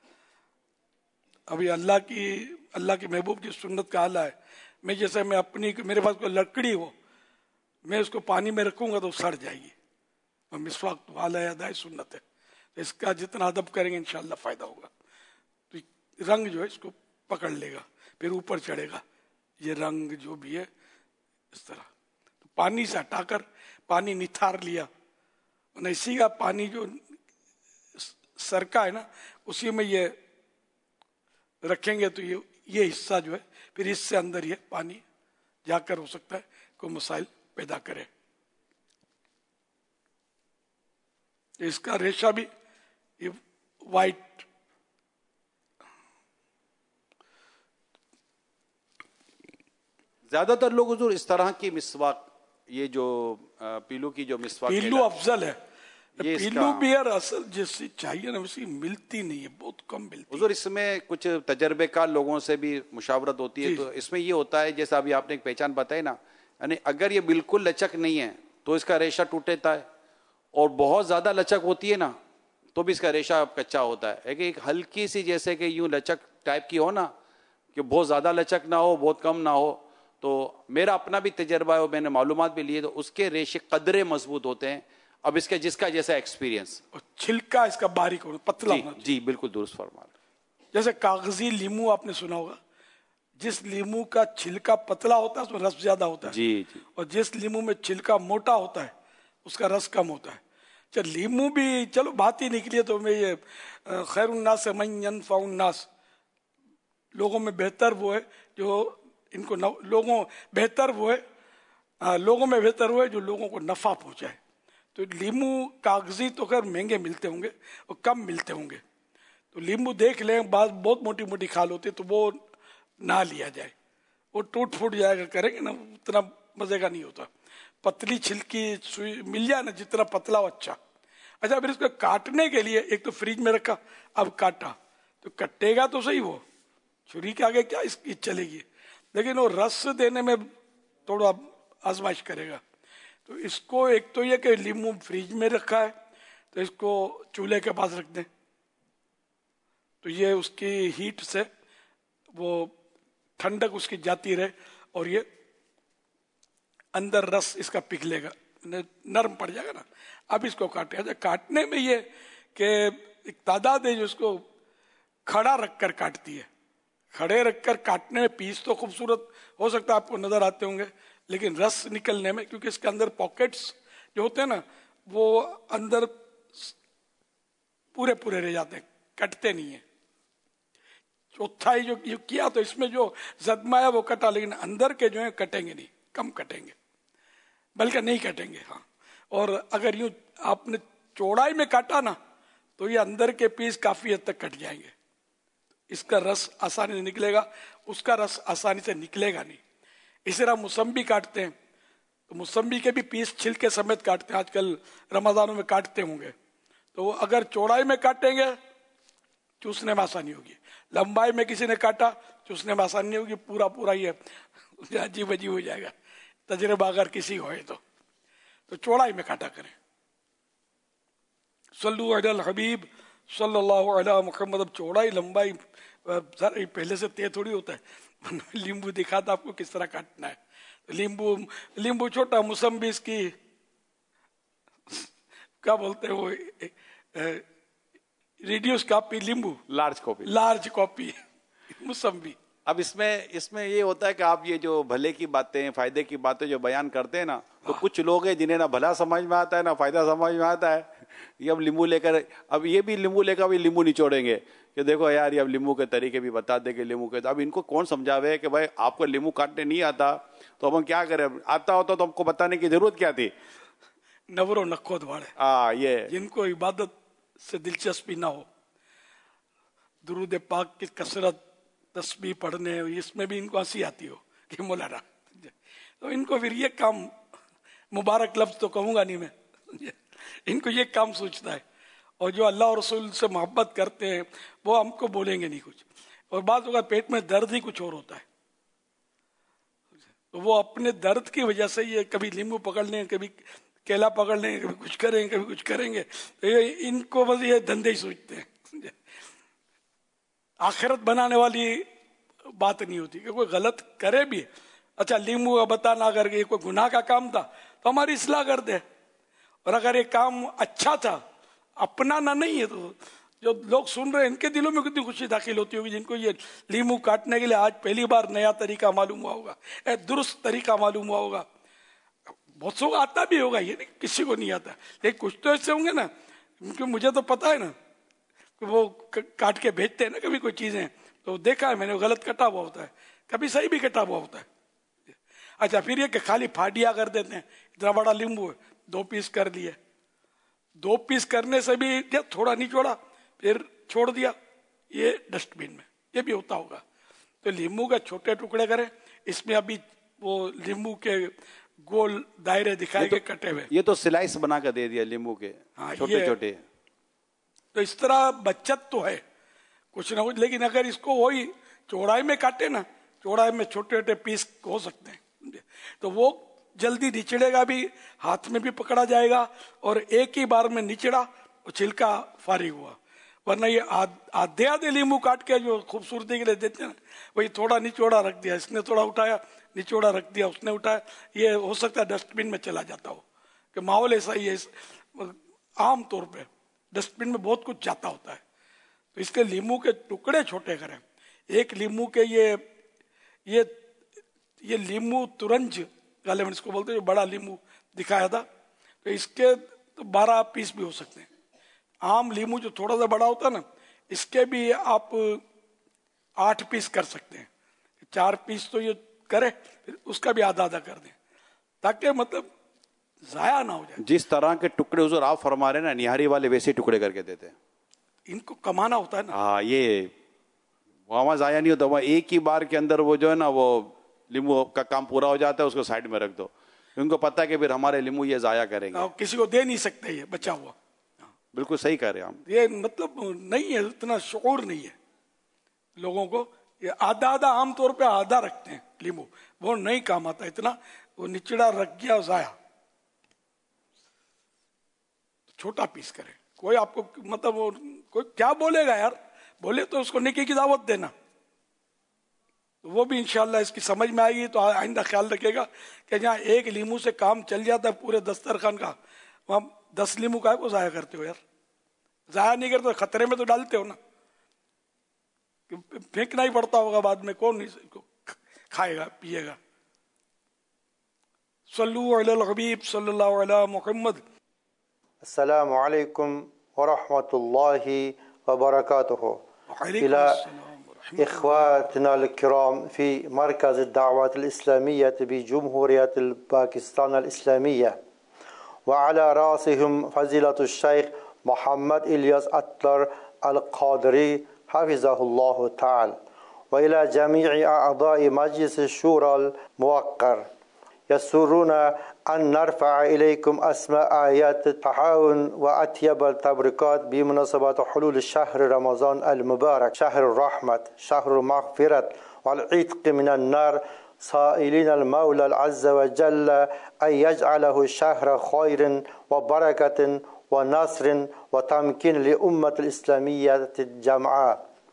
अभी अल्लाह की महबूब की सुन्नत का आला है, मैं जैसे मैं अपनी मेरे पास कोई लकड़ी हो मैं उसको पानी में रखूंगा तो सड़ जाएगी, और मिसवाक तो आला अदाई सुन्नत है, तो इसका जितना अदब करेंगे इंशाअल्लाह फायदा होगा। तो रंग जो है इसको पकड़ लेगा, फिर ऊपर चढ़ेगा, ये रंग जो भी है इस तरह। तो पानी से हटाकर पानी निथार लिया, इसी का पानी जो सरका है ना उसी में ये रखेंगे तो ये हिस्सा जो है फिर इससे अंदर ये पानी जाकर हो सकता है कोई मसाइल पैदा करे। इसका रेशा भी ये वाइट, ज्यादातर लोग हुजूर इस तरह की मिसवाक یہ جو پیلو کی جو مسواک پیلو افضل ہے. یہ پیلو بھی یار اصل جیسی چاہیے نا ویسی ملتی نہیں ہے, بہت کم ملتی. حضور اس میں کچھ تجربے کار لوگوں سے بھی مشاورت ہوتی ہے, تو اس میں یہ ہوتا ہے جیسا ابھی آپ نے ایک پہچان بتائی نا, یعنی اگر یہ بالکل لچک نہیں ہے تو اس کا ریشہ ٹوٹتا ہے, اور بہت زیادہ لچک ہوتی ہے نا تو بھی اس کا ریشہ کچا ہوتا ہے. ایک ہلکی سی جیسے کہ یوں لچک ٹائپ کی ہو نا, کہ بہت زیادہ لچک نہ ہو بہت کم نہ ہو, تو میرا اپنا بھی تجربہ ہے اور میں نے معلومات بھی لیے, تو اس کے ریشے قدرے مضبوط ہوتے ہیں. اب اس کے جس کا جیسا ایکسپیرینس, چھلکا اس کا باریک ہونا, پتلا ہونا. جی بالکل درست فرما. جیسے کاغذی لیمو آپ نے سنا ہوگا, جس لیمو کا چھلکا پتلا ہوتا ہے اس میں رس زیادہ ہوتا ہے, جی جی, اور جس لیمو میں چھلکا موٹا ہوتا ہے اس کا رس کم ہوتا ہے. چل لیمو بھی چلو بات ہی نکلی ہے, تو میں یہ خیر الناس من ینفع الناس, لوگوں میں بہتر وہ ہے جو ان کو لوگوں میں بہتر وہ ہے جو لوگوں کو نفع پہنچائے. تو لیمو کاغذی تو خیر مہنگے ملتے ہوں گے اور کم ملتے ہوں گے, تو لیمو دیکھ لیں, بعض بہت موٹی موٹی کھال ہوتی ہے تو وہ نہ لیا جائے, وہ ٹوٹ پھوٹ جائے گا, کریں گے نا اتنا مزے کا نہیں ہوتا. پتلی چھلکی سوئی مل جائے نا, جتنا پتلا ہو اچھا. اچھا پھر اس کو کاٹنے کے لیے ایک تو فریج میں رکھا, اب کاٹا تو کٹے گا تو صحیح, وہ چھری کے آگے کیا اس کی چلے گی, لیکن وہ رس دینے میں تھوڑا آزمائش کرے گا. تو اس کو ایک تو یہ کہ لیمو فریج میں رکھا ہے تو اس کو چولہے کے پاس رکھ دیں, تو یہ اس کی ہیٹ سے وہ ٹھنڈک اس کی جاتی رہے, اور یہ اندر رس اس کا پگھلے گا, نرم پڑ جائے گا نا. اب اس کو کاٹے. اچھا کاٹنے میں یہ کہ ایک تعداد ہے جو اس کو کھڑا رکھ کر کاٹتی ہے. کھڑے رکھ کر کاٹنے میں پیس تو خوبصورت ہو سکتا ہے, آپ کو نظر آتے ہوں گے, لیکن رس نکلنے میں, کیونکہ اس کے اندر پاکٹس جو ہوتے ہیں نا وہ اندر پورے پورے رہ جاتے ہیں, کٹتے نہیں ہیں. چوتھائی جو کیا تو اس میں جو زدمایا وہ کٹا, لیکن اندر کے جو ہیں کٹیں گے نہیں, کم کٹیں گے, بلکہ نہیں کٹیں گے. ہاں, اور اگر یوں آپ نے چوڑائی میں کاٹا نا تو یہ اندر کے پیس کافی حد تک کٹ جائیں گے, اس کا رس آسانی سے نکلے گا, اس کا رس آسانی سے نکلے گا نہیں. اسی طرح موسمبی کاٹتے ہیں تو موسمبی کے بھی پیس چھلکے سمیت کاٹتے ہیں, آج کل رمضانوں میں کاٹتے ہوں گے. تو اگر چوڑائی میں کاٹیں گے چوسنے میں آسانی ہوگی, لمبائی میں کسی نے کاٹا چوسنے میں آسانی نہیں ہوگی, پورا پورا یہ عجیب عجیب ہو جائے گا. تجربہ اگر کسی ہوئے تو چوڑائی میں کاٹا کریں. صلو علی الحبیب صلی اللہ علیہ محمد. اب چوڑائی لمبائی پہلے سے طے تھوڑی ہوتا ہے, لیمبو دکھاتا آپ کو کس طرح کاٹنا ہے. لیمبو چھوٹا, موسمبی اس کی کیا بولتے ہیں وہ ریڈیوس کاپی, لیمبو لارج کاپی موسمبی. اب اس میں یہ ہوتا ہے کہ آپ یہ جو بھلے کی باتیں فائدے کی باتیں جو بیان کرتے ہیں نا, تو کچھ لوگ ہیں جنہیں نہ بھلا سمجھ میں آتا ہے نہ فائدہ سمجھ میں آتا ہے. یہ اب لیمبو لے کر, اب یہ بھی لیمبو لے کر بھی لیمبو نچوڑیں گے کہ دیکھو یار یہ اب لیمبو کے طریقے بھی بتا دیں کہ لیمبو کے. اب ان کو کون سمجھاوے کہ بھائی آپ کو لیمبو کاٹنے نہیں آتا تو اب ہم کیا کریں, آتا ہوتا تو ہم کو بتانے کی ضرورت کیا تھی. نورو نکھو دوڑے, یہ جن کو عبادت سے دلچسپی نہ ہو, درود پاک کی کثرت, تسبیح پڑھنے, اس میں بھی ان کو ہنسی آتی ہو کہ مولانا, تو ان کو پھر یہ کام, مبارک لفظ تو کہوں گا نہیں میں, ان کو یہ کام سوچتا ہے. اور جو اللہ اور رسول سے محبت کرتے ہیں وہ ہم کو بولیں گے نہیں کچھ, اور بعض اوقات پیٹ میں درد ہی کچھ اور ہوتا ہے, تو وہ اپنے درد کی وجہ سے یہ کبھی لیمبو پکڑ لیں, کبھی کیلا پکڑ لیں, کبھی کچھ کریں کبھی کچھ کریں گے. ان کو بس یہ دھندے ہی سوچتے ہیں. آخرت بنانے والی بات نہیں ہوتی کہ کوئی غلط کرے بھی. اچھا لیمبو کا بتانا, اگر یہ کوئی گناہ کا کام تھا تو ہماری اصلاح کر دے, اور اگر یہ کام اچھا تھا اپنانا نہیں ہے, تو جو لوگ سن رہے ہیں ان کے دلوں میں کتنی خوشی داخل ہوتی ہوگی جن کو یہ لیمبو کاٹنے کے لیے آج پہلی بار نیا طریقہ معلوم ہوا ہوگا, درست طریقہ معلوم ہوا ہوگا. بہت سو آتا بھی ہوگا, یہ نہیں کسی کو نہیں آتا, لیکن کچھ تو ایسے ہوں گے نا, کیونکہ مجھے تو پتا ہے نا کہ وہ کاٹ کے بھیجتے ہیں نا کبھی کوئی چیزیں, تو دیکھا ہے میں نے, غلط کٹا ہوا ہوتا ہے, کبھی صحیح بھی کٹا ہوا ہوتا ہے. اچھا پھر یہ کہ خالی پھاڑیا کر دیتے ہیں, اتنا بڑا لیمبو ہے 2 پیس کر لیے, 2 پیس کرنے سے بھی تھوڑا نہیں چھوڑا پھر چھوڑ دیا, یہ ڈسٹ بین میں, یہ بھی ہوتا ہوگا. تو لیمبو کا چھوٹے ٹکڑے کریں, اس میں ابھی وہ لیمبو کے गोल दायरे दिखाए गए कटे हुए। ये तो स्लाइस बना कर दे दिया नींबू के, छोटे छोटे। तो इस तरह बचत तो है कुछ ना कुछ, लेकिन अगर इसको वही चौड़ाई में काटे ना, चौड़ाई में छोटे छोटे पीस हो सकते हैं, तो वो जल्दी निचड़ेगा भी, हाथ में भी पकड़ा जाएगा और एक ही बार में निचड़ा और छिलका फारिग हुआ। वरना ये आधे आधे नींबू काट के जो खूबसूरती के लिए देते हैं ना, वही थोड़ा निचोड़ा रख दिया, इसने थोड़ा उठाया, निचोड़ा रख दिया, उसने उठाया, ये हो सकता है डस्टबिन में चला जाता हो, कि माहौल ऐसा ही है। आम तौर पे डस्टबिन में बहुत कुछ जाता होता है, तो इसके नींबू के टुकड़े छोटे करें। एक नींबू के ये नींबू तुरंज गालिबन इसको बोलते हैं, जो बड़ा नींबू दिखाया था, तो इसके तो 12 पीस भी हो सकते हैं। आम नींबू जो थोड़ा सा बड़ा होता है ना, इसके भी आप 8 पीस कर सकते हैं। 4 पीस तो ये करे, फिर उसका भी आधा आधा कर दें, ताकि मतलब जाया ना हो जाए। जिस तरह के टुकड़े हुजूर आप फरमा रहे हैं ना, निहारी वाले वैसे टुकड़े करके देते हैं। इनको कमाना होता है ना। हाँ, ये वहां जाया नहीं होता, वहां एक ही बार के अंदर वो जो है ना, वो नींबू का काम पूरा हो जाता है, उसको साइड में रख दो। उनको पता है कि फिर हमारे नींबू ये जाया करेंगे, किसी को दे नहीं सकते, ये बचा हुआ। बिल्कुल सही कह रहे हैं आप। ये मतलब नहीं है, इतना शऊर नहीं है लोगों को। ये आधा आधा आमतौर पे आधा रखते हैं नींबू, वो नहीं काम आता इतना, वो निचड़ा रख गया जाया। छोटा पीस करें, कोई आपको मतलब कोई क्या बोलेगा यार, बोले तो उसको नेकी की दावत देना, तो वो भी इंशाल्लाह इसकी समझ में आएगी। तो आइंदा ख्याल रखेगा कि जहाँ एक नींबू से काम चल जाता है पूरे दस्तरखान का, वहां 10 नींबू का को जाया करते हो यार। जाया नहीं करते, खतरे में तो डालते हो ना, फेंकना ही पड़ता होगा बाद में, कौन इसको खाएगा पिएगा। सल्लु अलल हबीब सल्लल्लाहु अलैहि मुहम्मद। अस्सलामु अलैकुम व रहमतुल्लाहि व बरकातुहू। इला इख्वातिना अल-किराम फी मरकज़ अद-दाअवत अल-इस्लामिय्यह बि-जमहूरियत पाकिस्तान अल-इस्लामिय्यह व अला रासिहिम फज़ीलतुश शेख मोहम्मद इलियास अत्तर अल-क़ादरी हफ़िज़हुल्लाहु तआला व इला जमीइ अअज़ाइ मजलिस शुरा अल-मुवक्कर यसुरुना अन नरफ़अ इलैकुम अस्मा आयात तहाउन व अत्यब तबरिकात बिमुनासबत हुलूल शहर रमज़ान अल-मुबारक शहर रहमत शहर मग़फ़िरत वल इत्क़ मिनन नार साइलिन अल-मौला अज़्ज़ व जल्ल अन यजअलहु शहर खैरिन व बरकतिन व नस्रिन व तमकीन लि उम्मतिल इस्लामिय्यति जमआ।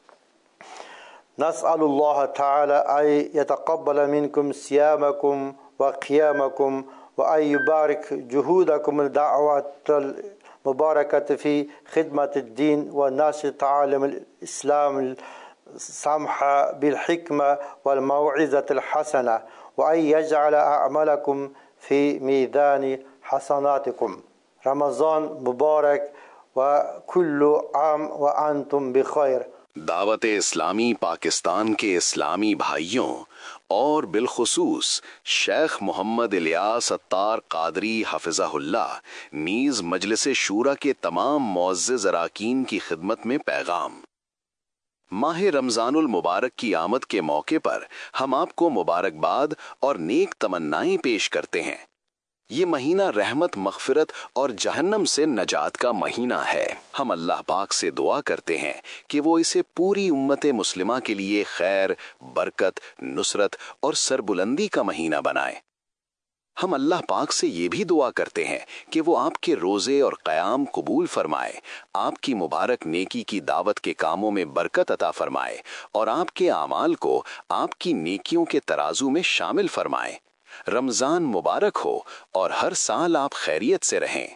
नस्अलुल्लाह तआला अन यतक़ब्बल मिनकुम सियामकुम व क़ियामकुम व अन युबारिक जुहूदकुम दाअवतल मुबारकत फ़ी ख़िदमतिद्दीन व नश्र तालीमुल इस्लाम समहा बिल हिक्मा वल मौइज़तिल हसना व अन यजअल अअमालकुम फ़ी मीज़ानि हसनातिकुम। रमज़ान मुबारक व कुल्लु आम व अंतुम बिखैर। दावत इस्लामी पाकिस्तान के इस्लामी भाइयों और बिलखुसूस शेख मोहम्मद इलियास अत्तार क़ादरी हफ़िज़हुल्लाह नीज़ मजलिस शूरा के तमाम मुअज़्ज़िज़ अराकीन की खिदमत में पैगाम। माह रमज़ानुल मुबारक की आमद के मौके पर हम आपको मुबारकबाद और नेक तमन्नाएं पेश करते हैं। ये महीना रहमत, मग़फ़िरत और जहन्नम से नजात का महीना है। हम अल्लाह पाक से दुआ करते हैं कि वो इसे पूरी उम्मत मुस्लिमा के लिए खैर, बरकत, नुसरत और सरबुलंदी का महीना बनाए। हम अल्लाह पाक से ये भी दुआ करते हैं कि वो आपके रोज़े और क़याम कबूल फरमाए, आपकी मुबारक नेकी की दावत के कामों में बरकत अता फरमाए और आपके आमाल को आपकी नेकियों के तराजू में शामिल फरमाए। रमजान मुबारक हो और हर साल आप खैरियत से रहें।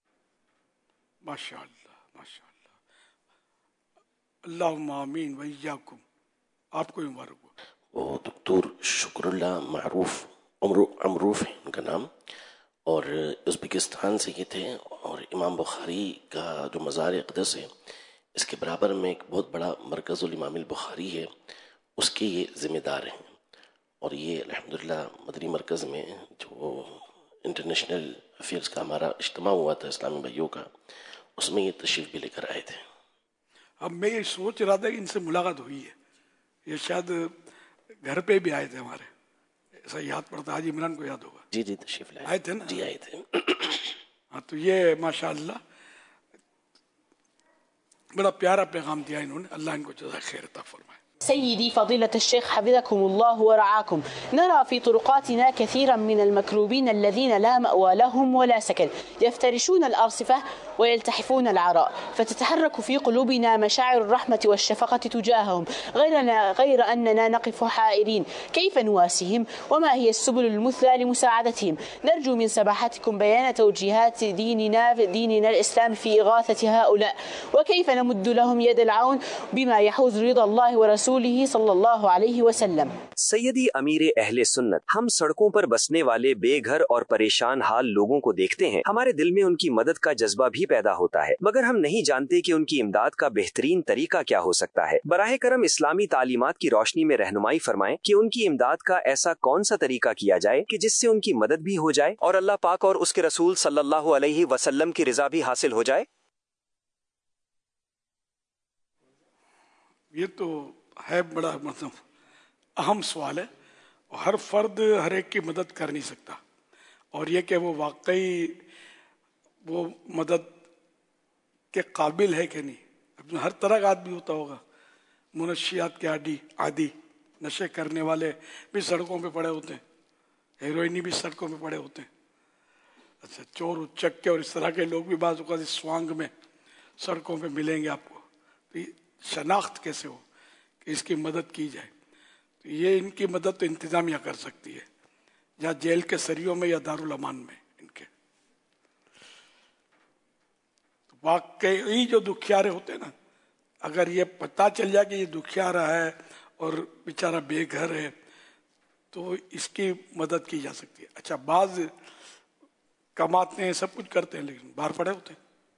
माशाअल्लाह माशाअल्लाह, अल्लाहुम्मा आमीन व इय्याकुम। आपको मुबारक हो। वो डॉक्टर शुक्रुल्लाह अमरूफ है उनका नाम, और उज़्बेकिस्तान से ये थे, और इमाम बुखारी का जो मज़ार अक़दस है इसके बराबर में एक बहुत बड़ा मरकज़ुल इमाम बुखारी है, उसके ये ज़िम्मेदार हैं। और ये अल्हम्दुलिल्लाह मदनी मरकज़ में जो इंटरनेशनल अफेयर्स का हमारा इज्तिमा हुआ था इस्लामी भाइयों का, उसमें ये तशरीफ़ भी लेकर आए थे। अब मैं ये सोच रहा था कि इनसे मुलाकात हुई है, ये शायद घर पे भी आए थे हमारे, ऐसा याद पड़ता, हाजी इमरान को याद होगा। जी जी तशरीफ लाए आए थे ना? जी आए थे। हाँ, तो ये माशाअल्लाह बड़ा प्यारा पैगाम दिया इन्होंने, अल्लाह इनको जज़ा खैर अता फरमाए। سيدي فضيلة الشيخ حفظكم الله ورعاكم، نرى في طرقاتنا كثيرا من المكروبين الذين لا مأوى لهم ولا سكن، يفترشون الأرصفة ويلتحفون العراء، فتتحرك في قلوبنا مشاعر الرحمة والشفقة تجاههم، غير أننا نقف حائرين كيف نواسيهم وما هي السبل المثلى لمساعدتهم. نرجو من سماحتكم بيان توجيهات ديننا الإسلام في إغاثة هؤلاء، وكيف نمد لهم يد العون بما يحوز رضا الله ورسوله صلی اللہ علیہ وسلم۔ سیدی امیر اہل سنت، ہم سڑکوں پر بسنے والے بے گھر اور پریشان حال لوگوں کو دیکھتے ہیں، ہمارے دل میں ان کی مدد کا جذبہ بھی پیدا ہوتا ہے، مگر ہم نہیں جانتے کہ ان کی امداد کا بہترین طریقہ کیا ہو سکتا ہے۔ براہ کرم اسلامی تعلیمات کی روشنی میں رہنمائی فرمائیں کہ ان کی امداد کا ایسا کون سا طریقہ کیا جائے کہ جس سے ان کی مدد بھی ہو جائے اور اللہ پاک اور اس کے رسول صلی اللہ علیہ وسلم کی رضا بھی حاصل ہو جائے۔ یہ تو ہے بڑا مطلب اہم سوال ہے، اور ہر فرد ہر ایک کی مدد کر نہیں سکتا، اور یہ کہ وہ واقعی وہ مدد کے قابل ہے کہ نہیں۔ ہر طرح کا آدمی ہوتا ہوگا، منشیات کے عادی نشے کرنے والے بھی سڑکوں پہ پڑے ہوتے ہیں، ہیروئنی بھی سڑکوں پہ پڑے ہوتے ہیں، اچھا چور اچکے اور اس طرح کے لوگ بھی بعض اوقات اس سوانگ میں سڑکوں پہ ملیں گے آپ کو۔ تو یہ شناخت کیسے ہو کہ اس کی مدد کی جائے؟ تو یہ ان کی مدد تو انتظامیہ کر سکتی ہے، یا جیل کے سریوں میں یا دارالامان میں ان کے۔ واقعی جو دکھیارے ہوتے ہیں نا، اگر یہ پتہ چل جائے کہ یہ دکھیارا ہے اور بیچارہ بے گھر ہے تو اس کی مدد کی جا سکتی ہے۔ اچھا بعض کماتے ہیں، سب کچھ کرتے ہیں، لیکن باہر پڑے ہوتے ہیں،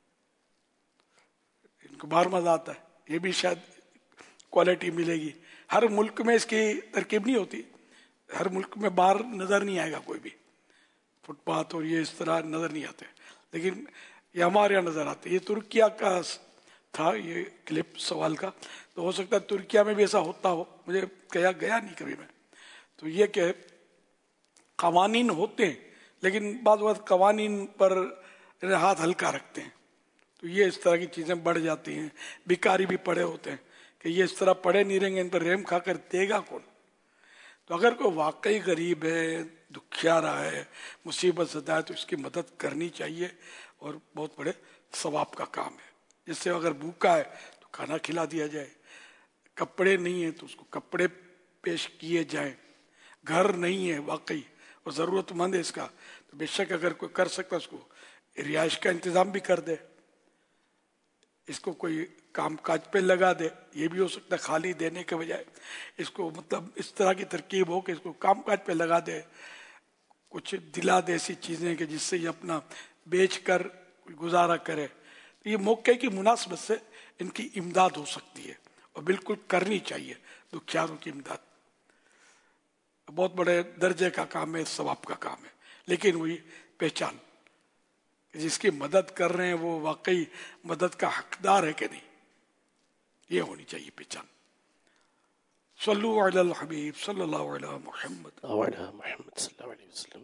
ان کو باہر مزہ آتا ہے، یہ بھی شاید کوالٹی ملے گی۔ ہر ملک میں اس کی ترکیب نہیں ہوتی، ہر ملک میں باہر نظر نہیں آئے گا کوئی بھی فٹ پاتھ اور یہ اس طرح نظر نہیں آتے، لیکن یہ ہمارے یہاں نظر آتے۔ یہ ترکیہ کا تھا یہ کلپ سوال کا، تو ہو سکتا ہے ترکیہ میں بھی ایسا ہوتا ہو، مجھے گیا نہیں کبھی میں۔ تو یہ کہ قوانین ہوتے ہیں، لیکن بعض وقت قوانین پر ہاتھ ہلکا رکھتے ہیں، تو یہ اس طرح کی چیزیں بڑھ جاتی ہیں۔ بیکاری بھی پڑے ہوتے ہیں کہ یہ اس طرح پڑے نہیں رہیں گے، ان پر رحم کھا کر دے گا کون؟ تو اگر کوئی واقعی غریب ہے، دکھیارا ہے، مصیبت زدہ ہے، تو اس کی مدد کرنی چاہیے، اور بہت بڑے ثواب کا کام ہے۔ جس سے اگر بھوکا ہے تو کھانا کھلا دیا جائے، کپڑے نہیں ہیں تو اس کو کپڑے پیش کیے جائیں، گھر نہیں ہے واقعی اور ضرورت مند ہے اس کا، تو بے شک اگر کوئی کر سکتا اس کو رہائش کا انتظام بھی کر دے، اس کو کوئی کام کاج پہ لگا دے۔ یہ بھی ہو سکتا ہے خالی دینے کے بجائے اس کو مطلب اس طرح کی ترکیب ہو کہ اس کو کام کاج پہ لگا دے، کچھ دلا دے ایسی چیزیں کہ جس سے یہ اپنا بیچ کر گزارا کرے۔ تو یہ موقع کی مناسبت سے ان کی امداد ہو سکتی ہے، اور بالکل کرنی چاہیے۔ دکھیاروں کی امداد بہت بڑے درجے کا کام ہے، ثواب کا کام ہے، لیکن وہی پہچان جس کی مدد کر رہے ہیں وہ واقعی مدد کا حقدار ہے کہ نہیں، یہ ہونی چاہیے پہچان۔ صلو علی الحبیب صلی اللہ علیہ محمد صلی اللہ علیہ وسلم۔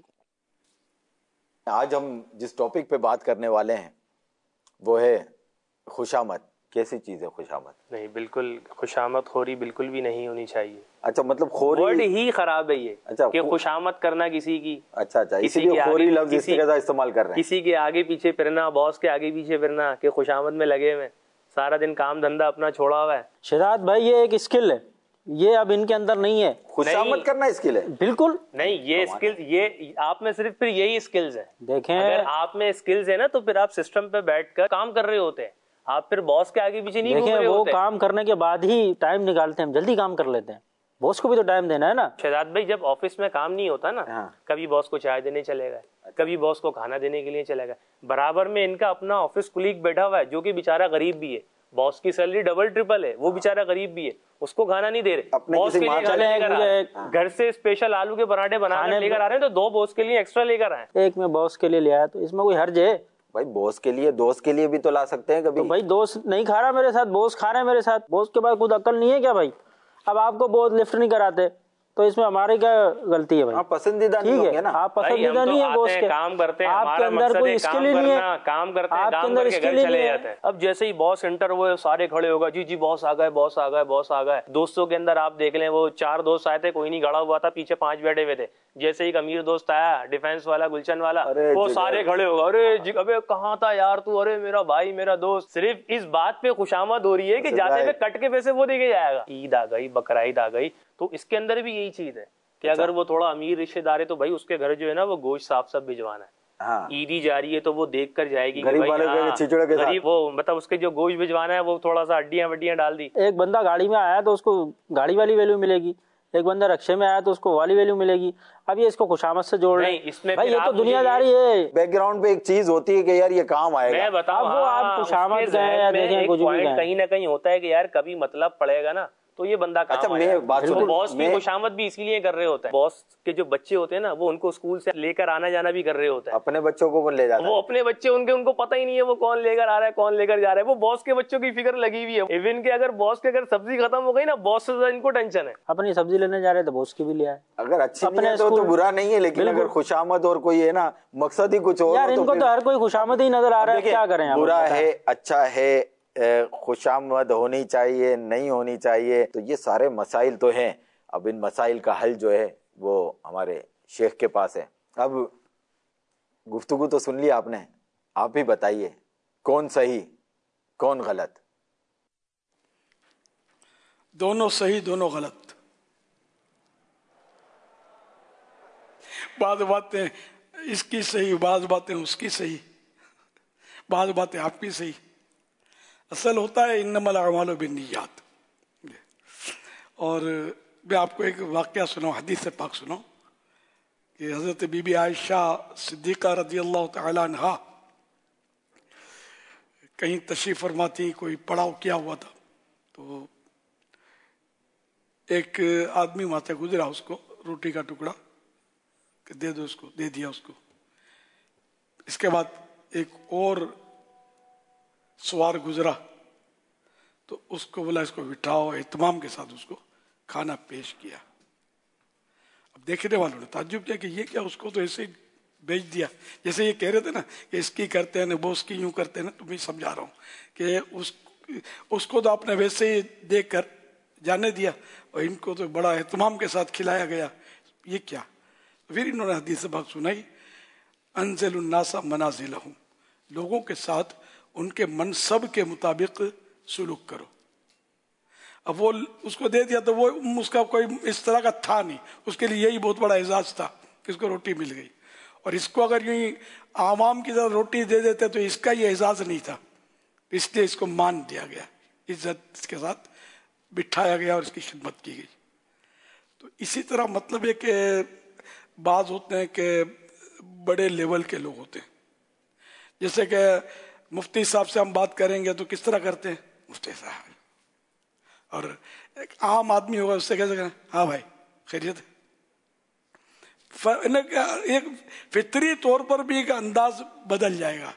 آج ہم جس ٹاپک پہ بات کرنے والے ہیں وہ ہے خوشامد۔ کیسی چیز ہے خوشامد؟ نہیں، بالکل خوشامد خوری بالکل بھی نہیں ہونی چاہیے۔ اچھا، مطلب خوری ورڈ ہی خراب ہے یہ، اچھا کہ خوشامد کرنا کسی کی، اچھا اسی لیے خوری لفظ اس کا استعمال کر رہے ہیں۔ کسی کے آگے پیچھے پھرنا، باس کے آگے پیچھے پھرنا، کہ خوشامد میں لگے ہوئے، سارا دن کام دھندا اپنا چھوڑا ہوا ہے۔ شہزاد بھائی یہ ایک اسکل ہے، یہ اب ان کے اندر نہیں ہے۔ خوشامد کرنا اسکل ہے؟ بالکل نہیں، یہ اسکل، یہ آپ میں صرف پھر یہی اسکلز ہیں۔ دیکھیں اگر آپ میں اسکلز ہیں نا تو پھر آپ سسٹم پہ بیٹھ کر کام کر رہے ہوتے ہیں، آپ پھر باس کے آگے پیچھے نہیں گھوم رہے ہوتے۔ وہ کام کرنے کے بعد ہی ٹائم نکالتے ہیں، ہم جلدی کام کر لیتے ہیں، باس کو بھی تو ٹائم دینا ہے نا۔ شہزاد بھائی جب آفس میں کام نہیں ہوتا نا، کبھی باس کو چائے دینے چلے گئے، کبھی باس کو کھانا دینے کے لیے چلے گئے، برابر میں ان کا اپنا آفس کولیگ بیٹھا ہوا ہے جو کہ بیچارہ غریب بھی ہے، باس کی سیلری ڈبل ٹرپل ہے، وہ بیچارہ غریب بھی ہے، اس کو کھانا نہیں دے رہے، باس کے لیے کھانا لے کر آ رہے ہیں، گھر سے اسپیشل آلو کے پراٹھے بنا کر لے کر آ رہے ہیں، تو دو باس کے لیے ایکسٹرا لے کر آئے۔ ایک میں باس کے لیے لے آیا تو اس میں کوئی حرج ہے؟ بھائی باس کے لیے، دوست کے لیے بھی تو لا سکتے ہیں کبھی۔ بھائی دوست نہیں کھا رہا میرے ساتھ، باس کھا رہے ہیں میرے ساتھ، باس کے بعد خود عقل نہیں ہے کیا بھائی؟ اب آپ کو باس لفٹ نہیں کراتے تو اس میں ہماری کیا غلطی ہے بھائی؟ پسندیدہ نہیں ہوں گے نا آپ پسندیدہ نہیں ہے بوس کے، کام کرتے ہیں، آپ کے اندر کوئی اسکل ہی نہیں ہے، کام کرتے ہیں، آپ کے کام اندر کر کے اسکل گھر ہی چلے نہیں جاتے ہے۔ ہیں۔ اب جیسے ہی باس انٹر ہوئے سارے کھڑے ہوگا، جی جی باس آ گئے، باس آ گئے، باس آ گئے۔ دوستوں کے اندر آپ دیکھ لیں، وہ 4 دوست آئے تھے، کوئی نہیں کھڑا ہوا تھا، پیچھے 5 بیٹھے ہوئے تھے۔ جیسے ایک امیر دوست آیا، ڈیفینس والا، گلشن والا، وہ سارے کھڑے ہو گئے، ارے ابے کہاں تھا یار تو، ارے میرا بھائی، میرا دوست۔ صرف اس بات پہ خوشامد ہو رہی ہے کہ جاتے ہوئے کٹ کے پیسے وہ دے کے جائے گا۔ عید آ گئی، بقرعید آ گئی، تو اس کے اندر بھی یہی چیز ہے کہ اگر وہ تھوڑا امیر رشتہ دار ہے تو بھائی اس کے گھر جو ہے نا وہ گوشت صاف بھجوانا ہے۔ عیدی جا رہی ہے تو وہ دیکھ کر جائے گی، غریب وہ مطلب اس کے جو گوشت بھجوانا ہے وہ تھوڑا سا ہڈیاں وڈیاں ڈال دی۔ ایک بندہ گاڑی میں آیا تو اس کو گاڑی والی ویلیو ملے گی، ایک بندہ رکشے میں آیا تو اس کو والی ویلیو ملے گی۔ اب یہ اس کو خوشامد سے جوڑ رہے ہیں بھائی، یہ تو دنیا داری ہے۔ بیک گراؤنڈ پہ ایک چیز ہوتی ہے کہ یار یہ کام آئے گا، میں بتاؤں وہ آپ خوشامد گئے یا دیکھیں کچھ بھی گئے، کہیں نہ کہیں ہوتا ہے کہ یار کبھی مطلب پڑے گا نا تو یہ بندہ کام آئے گا۔ باس کی خوشامد بھی اسی لیے کر رہے ہوتے ہیں، باس کے جو بچے ہوتے ہیں نا وہ ان کو اسکول سے لے کر آنا جانا بھی کر رہے ہوتے ہیں۔ اپنے بچوں کو لے جاتا ہے، وہ اپنے بچے ان کو پتہ ہی نہیں ہے وہ کون لے کر آ رہا ہے، کون لے کر جا رہا ہے۔ وہ باس کے بچوں کی فکر لگی ہوئی ہے، ایون کہ اگر باس کے اگر سبزی ختم ہو گئی نا، باس سے ان کو ٹینشن ہے۔ اپنی سبزی لینے جا رہے تو باس کی بھی لے آئے۔ اگر اچھی نیت ہو تو برا نہیں ہے، لیکن اگر خوشامد اور کوئی ہے نا مقصد ہی کچھ اور، یار ان کو تو ہر کوئی خوشامد ہی نظر آ رہا ہے، کیا کریں؟ برا ہے، اچھا ہے، خوشامد ہونی چاہیے، نہیں ہونی چاہیے، تو یہ سارے مسائل تو ہیں۔ اب ان مسائل کا حل جو ہے وہ ہمارے شیخ کے پاس ہے۔ اب گفتگو تو سن لی آپ نے، آپ ہی بتائیے کون صحیح کون غلط؟ دونوں صحیح دونوں غلط۔ بعض باتیں اس کی صحیح، بعض باتیں اس کی صحیح، بعض باتیں آپ کی صحیح۔ اصل ہوتا ہے انما الاعمال بالنیات۔ اور میں آپ کو ایک واقعہ سناؤں، حدیث پاک سناؤں کہ حضرت بی بی عائشہ صدیقہ رضی اللہ تعالی عنہا کہیں تشریف فرما تھی، کوئی پڑاؤ کیا ہوا تھا، تو ایک آدمی وہاں سے گزرا، اس کو روٹی کا ٹکڑا کہ دے دو اس کو، دے دیا اس کو۔ اس کے بعد ایک اور سوار گزرا تو اس کو بولا اس کو بٹھاؤ، اہتمام کے ساتھ اس کو کھانا پیش کیا۔ اب دیکھنے والوں نے تعجب کیا کہ یہ کیا، اس کو تو ایسے ہی بیچ دیا، جیسے یہ کہہ رہے تھے نا کہ اس کی کرتے ہیں نا، بوس کی یوں کرتے ہیں نا، تو میں سمجھا رہا ہوں کہ اس کو تو آپ نے ویسے ہی دیکھ کر جانے دیا، اور ان کو تو بڑا اہتمام کے ساتھ کھلایا گیا، یہ کیا؟ پھر انہوں نے حدیث پاک سنائی، انزل الناس منازلہم، لوگوں کے ساتھ ان کے منصب کے مطابق سلوک کرو۔ اب وہ اس کو دے دیا تو وہ اس کا کوئی اس طرح کا تھا نہیں، اس کے لیے یہی بہت بڑا اعزاز تھا کہ اس کو روٹی مل گئی، اور اس کو اگر یوں عوام کی طرح روٹی دے دیتے تو اس کا یہ اعزاز نہیں تھا، اس لیے اس کو مان دیا گیا، عزت اس کے ساتھ بٹھایا گیا اور اس کی خدمت کی گئی۔ تو اسی طرح مطلب ہے کہ بعض ہوتے ہیں کہ بڑے لیول کے لوگ ہوتے ہیں، جیسے کہ مفتی صاحب سے ہم بات کریں گے تو کس طرح کرتے ہیں، مفتی صاحب، اور ایک عام آدمی ہوگا اس سے کیسے کریں، ہاں بھائی خیریت ہے۔ ایک فطری طور پر بھی ایک انداز بدل جائے گا۔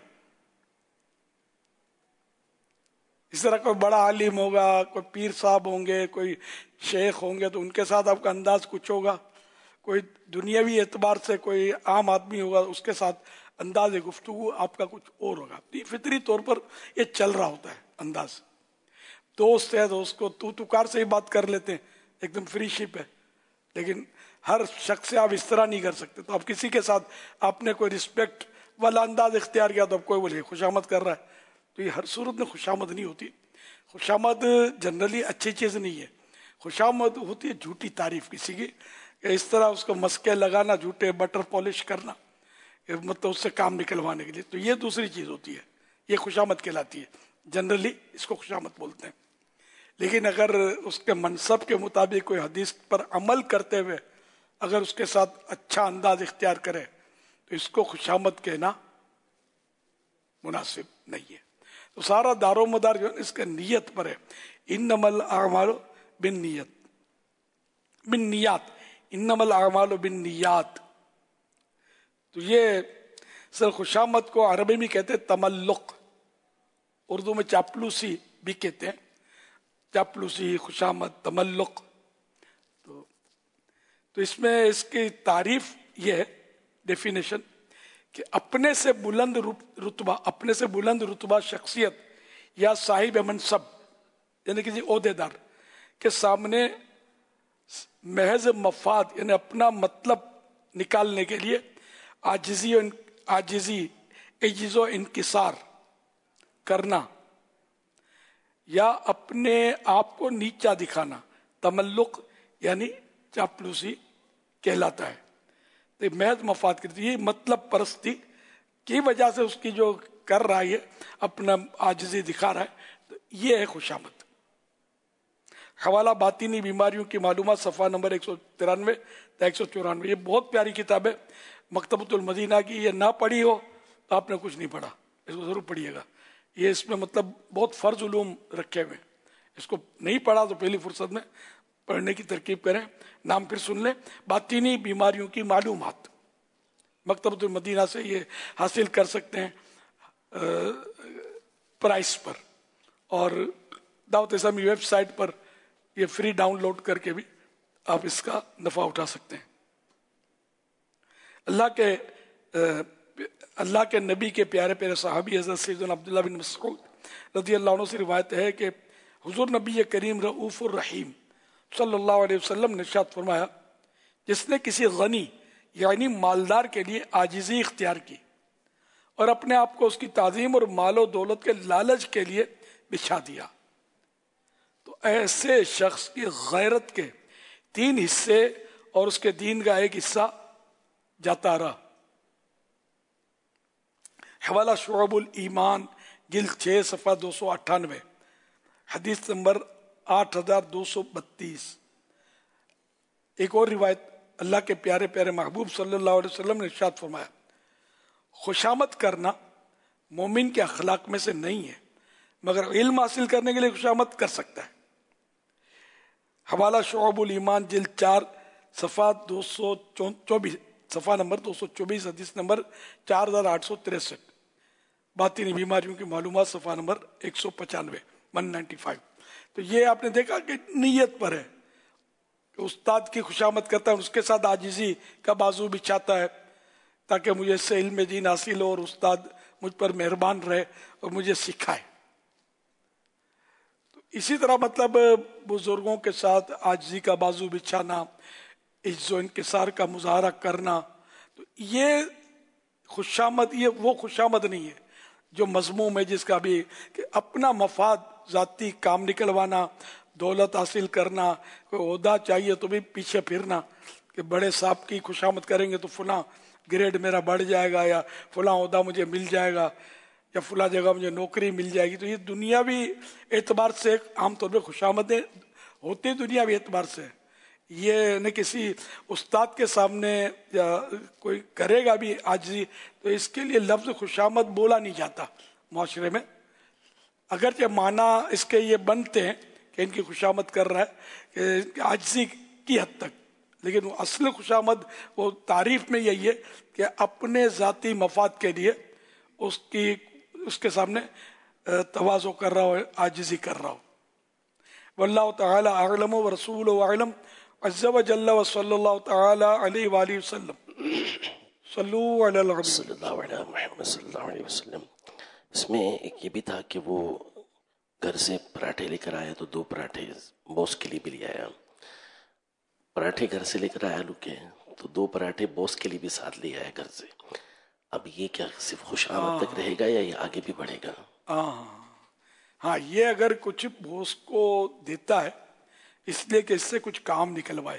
اس طرح کوئی بڑا عالم ہوگا، کوئی پیر صاحب ہوں گے، کوئی شیخ ہوں گے تو ان کے ساتھ آپ کا انداز کچھ ہوگا، کوئی دنیاوی اعتبار سے کوئی عام آدمی ہوگا اس کے ساتھ انداز گفتگو آپ کا کچھ اور ہوگا۔ فطری طور پر یہ چل رہا ہوتا ہے انداز۔ دوست ہے تو اس کو تو کار سے ہی بات کر لیتے ہیں، ایک دم فری شپ ہے، لیکن ہر شخص سے آپ اس طرح نہیں کر سکتے۔ تو آپ کسی کے ساتھ آپ نے کوئی رسپیکٹ والا انداز اختیار کیا تو اب کوئی بولے خوشامد کر رہا ہے، تو یہ ہر صورت میں خوشامد نہیں ہوتی۔ خوشامد جنرلی اچھی چیز نہیں ہے، خوشامد ہوتی ہے جھوٹی تعریف کسی کی، کہ اس طرح اس کو مسکے لگانا، جھوٹے بٹر پالش کرنا، مطلب اس سے کام نکلوانے کے لیے، تو یہ دوسری چیز ہوتی ہے، یہ خوشامد کہلاتی ہے، جنرلی اس کو خوشامد بولتے ہیں۔ لیکن اگر اس کے منصب کے مطابق کوئی حدیث پر عمل کرتے ہوئے اگر اس کے ساتھ اچھا انداز اختیار کرے تو اس کو خوشامد کہنا مناسب نہیں ہے۔ تو سارا دار و مدار جو ہے اس کے نیت پر ہے، انما الاعمال بالنیات، انما الاعمال بالنیات۔ تو یہ سر خوشامد کو عربی میں کہتے ہیں تملق، اردو میں چاپلوسی بھی کہتے ہیں، چاپلوسی، خوشامد، تملق۔ تو تو اس میں اس کی تعریف یہ ہے، ڈیفینیشن، کہ اپنے سے بلند رتبہ شخصیت یا صاحب منصب یعنی کسی عہدے دار کے سامنے محض مفاد یعنی اپنا مطلب نکالنے کے لیے عاجزی عجز و انکسار کرنا یا اپنے آپ کو نیچا دکھانا، تملق یعنی چاپلوسی کہلاتا ہے۔ تو محض مفاد کرتی، یہ مطلب پرستی کی وجہ سے اس کی جو کر رہا ہے اپنا عاجزی دکھا رہا ہے، تو یہ ہے خوشامد۔ حوالہ باطنی بیماریوں کی معلومات صفحہ نمبر 193 تا 194، یہ بہت پیاری کتاب ہے مکتبۃ المدینہ کی، یہ نہ پڑھی ہو تو آپ نے کچھ نہیں پڑھا، اس کو ضرور پڑھیے گا۔ یہ اس میں مطلب بہت فرض علوم رکھے ہوئے، اس کو نہیں پڑھا تو پہلی فرصت میں پڑھنے کی ترکیب کریں، نام پھر سن لیں، باطنی بیماریوں کی معلومات، مکتبۃ المدینہ سے یہ حاصل کر سکتے ہیں پرائس پر، اور دعوت اسلامی ویب سائٹ پر یہ فری ڈاؤن لوڈ کر کے بھی آپ اس کا نفع اٹھا سکتے ہیں۔ اللہ کے نبی کے پیارے پیارے صحابی حضرت سیدنا عبداللہ بن مسعود رضی اللہ عنہ سے روایت ہے کہ حضور نبی کریم رؤوف الرحیم صلی اللہ علیہ وسلم نے ارشاد فرمایا، جس نے کسی غنی یعنی مالدار کے لیے عاجزی اختیار کی اور اپنے آپ کو اس کی تعظیم اور مال و دولت کے لالچ کے لیے بچھا دیا، تو ایسے شخص کی غیرت کے 3 حصے اور اس کے دین کا 1 حصہ جاتا رہا۔ حوالہ شعب الایمان جلد 6 صفحہ 298، حدیث نمبر 8232۔ ایک اور روایت، اللہ کے پیارے پیارے محبوب صلی اللہ علیہ وسلم نے ارشاد فرمایا، خوشامد کرنا مومن کے اخلاق میں سے نہیں ہے، مگر علم حاصل کرنے کے لیے خوشامد کر سکتا ہے۔ حوالہ شعب الایمان جلد 4 صفحہ 224، صفحہ نمبر 224، حدیث نمبر 4863۔ باطنی بیماریوں کی معلومات صفحہ نمبر 195۔ تو یہ آپ نے دیکھا کہ نیت پر ہے کہ استاد کی خوشامد کرتا ہے، اس کے ساتھ عاجزی کا بازو بچھاتا ہے تاکہ مجھے اس سے علم دین حاصل ہو اور استاد مجھ پر مہربان رہے اور مجھے سکھائے۔ تو اسی طرح مطلب بزرگوں کے ساتھ عاجزی کا بازو بچھانا، عجز و انکسار کا مظاہرہ کرنا، تو یہ خوشامد، یہ وہ خوشامد نہیں ہے جو مذموم ہے، جس کا بھی کہ اپنا مفاد ذاتی کام نکلوانا، دولت حاصل کرنا، کوئی عہدہ چاہیے تو بھی پیچھے پھرنا کہ بڑے صاحب کی خوشامد کریں گے تو فلاں گریڈ میرا بڑھ جائے گا، یا فلاں عہدہ مجھے مل جائے گا، یا فلاں جگہ مجھے نوکری مل جائے گی۔ تو یہ دنیاوی اعتبار سے عام طور پہ خوشامدیں ہوتی دنیاوی اعتبار سے، یہ نہ کسی استاد کے سامنے یا کوئی کرے گا بھی عاجزی تو اس کے لیے لفظ خوشامد بولا نہیں جاتا معاشرے میں، اگرچہ معنی اس کے یہ بنتے ہیں کہ ان کی خوشامد کر رہا ہے کہ عاجزی کی حد تک، لیکن وہ اصل خوشامد وہ تعریف میں یہی ہے کہ اپنے ذاتی مفاد کے لیے اس کے سامنے تواضع کر رہا ہو، عاجزی کر رہا ہو۔ واللہ تعالی اعلم ورسولہ اعلم عز وجل وصلی اللہ تعالی علیہ وآلہ وسلم۔ صلو علی الحبیب صلی اللہ علیہ محمد صلی اللہ علیہ وسلم۔ اس میں ایک یہ بھی تھا کہ وہ گھر سے پراٹھے لے کر آیا تو 2 پراٹھے باس کے لیے بھی لے آیا، پراٹھے گھر سے لے کر آیا آلو کے تو 2 پراٹھے باس کے لیے بھی ساتھ لے آیا گھر سے۔ اب یہ کیا صرف خوش آمد تک رہے گا یا یہ آگے بھی بڑھے گا؟ ہاں، یہ اگر کچھ بوس کو دیتا ہے اس لیے کہ اس سے کچھ کام نکلوائے،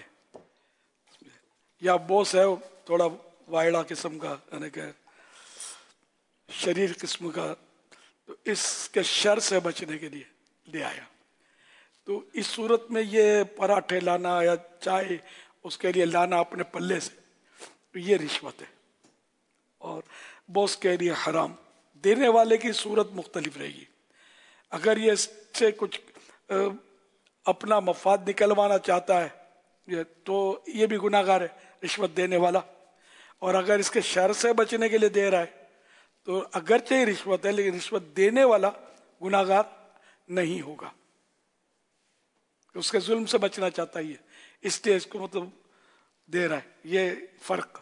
یا بوس ہے تھوڑا وائڑا قسم کا یعنی کہ شریر قسم کا، تو اس کے شر سے بچنے کے لیے لے آیا، تو اس صورت میں یہ پراٹھے لانا یا چائے اس کے لیے لانا اپنے پلے سے، تو یہ رشوت ہے اور بوس کے لیے حرام۔ دینے والے کی صورت مختلف رہے گی، اگر یہ اس سے کچھ اپنا مفاد نکلوانا چاہتا ہے تو یہ بھی گناہ گار ہے رشوت دینے والا، اور اگر اس کے شر سے بچنے کے لیے دے رہا ہے تو اگرچہ ہی رشوت ہے لیکن رشوت دینے والا گناہ گار نہیں ہوگا، اس کے ظلم سے بچنا چاہتا ہی ہے، اس لیے اس کو مطلب دے رہا ہے، یہ فرق.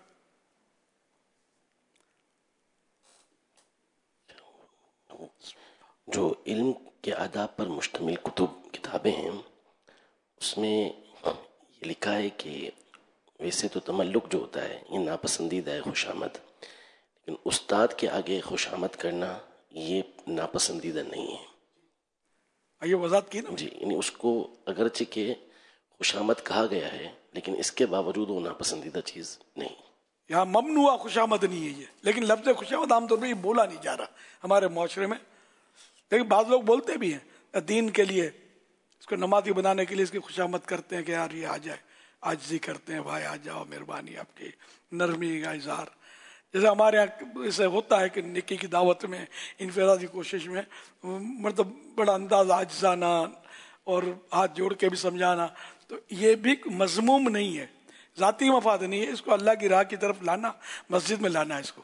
جو علم کے آداب پر مشتمل کتابیں ہیں اس میں یہ لکھا ہے کہ ویسے تو تملق جو ہوتا ہے یہ ناپسندیدہ ہے، خوشامد، لیکن استاد کے آگے خوشامد کرنا یہ ناپسندیدہ نہیں ہے. یہ وضاحت کی نا جی، یعنی اس کو اگرچہ کہ خوشامد کہا گیا ہے لیکن اس کے باوجود وہ ناپسندیدہ چیز نہیں. یہاں ممنوع خوشامد نہیں ہے یہ، لیکن لفظ خوشامد عام طور پہ یہ بولا نہیں جا رہا ہمارے معاشرے میں، لیکن بعض لوگ بولتے بھی ہیں دین کے لیے، اس کو نمازی بنانے کے لیے اس کی خوشامد کرتے ہیں کہ یار یہ آ جائے، عاجزی کرتے ہیں، بھائی آ جاؤ، مہربانی آپ کی، نرمی کا اظہار. جیسے ہمارے یہاں اسے ہوتا ہے کہ نکی کی دعوت میں، انفرادی کوشش میں مطلب بڑا انداز عاجزانہ اور ہاتھ جوڑ کے بھی سمجھانا، تو یہ بھی مذموم نہیں ہے، ذاتی مفاد نہیں ہے، اس کو اللہ کی راہ کی طرف لانا، مسجد میں لانا ہے اس کو.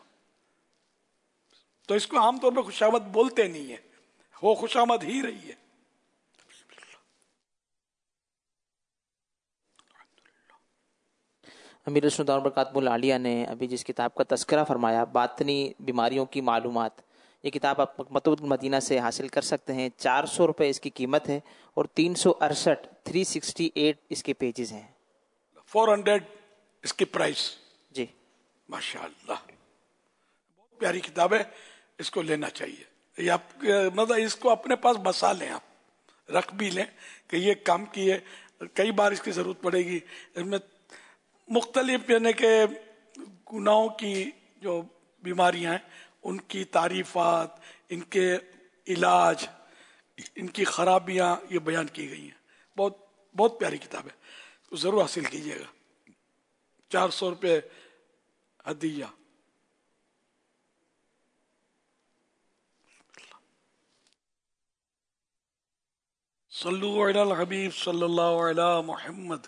تو اس کو عام طور پہ خوشامد بولتے نہیں ہیں، وہ خوشامد ہی رہی ہے. امیر السنت برکاتہ العالیہ نے ابھی جس کتاب کا تذکرہ فرمایا، باطنی بیماریوں کی معلومات، یہ کتاب آپ مکتبۃ المدینہ سے حاصل کر سکتے ہیں. 400 روپے اس کی قیمت ہے اور 368 اس کے پیجز ہیں. 400 اس کی پرائس. جی ماشاءاللہ، بہت پیاری کتاب ہے، اس کو لینا چاہیے. یہ آپ مطلب اس کو اپنے پاس بسا لیں، آپ رکھ بھی لیں کہ یہ کام کی ہے، کئی بار اس کی ضرورت پڑے گی. اس میں مختلف یعنی کہ گناہوں کی جو بیماریاں ہیں ان کی تعریفات، ان کے علاج، ان کی خرابیاں یہ بیان کی گئی ہیں. بہت بہت پیاری کتاب ہے، اس کو ضرور حاصل کیجیے گا. 400 روپے ہدیہ. صلو علی الحبیب صلی اللہ علی محمد.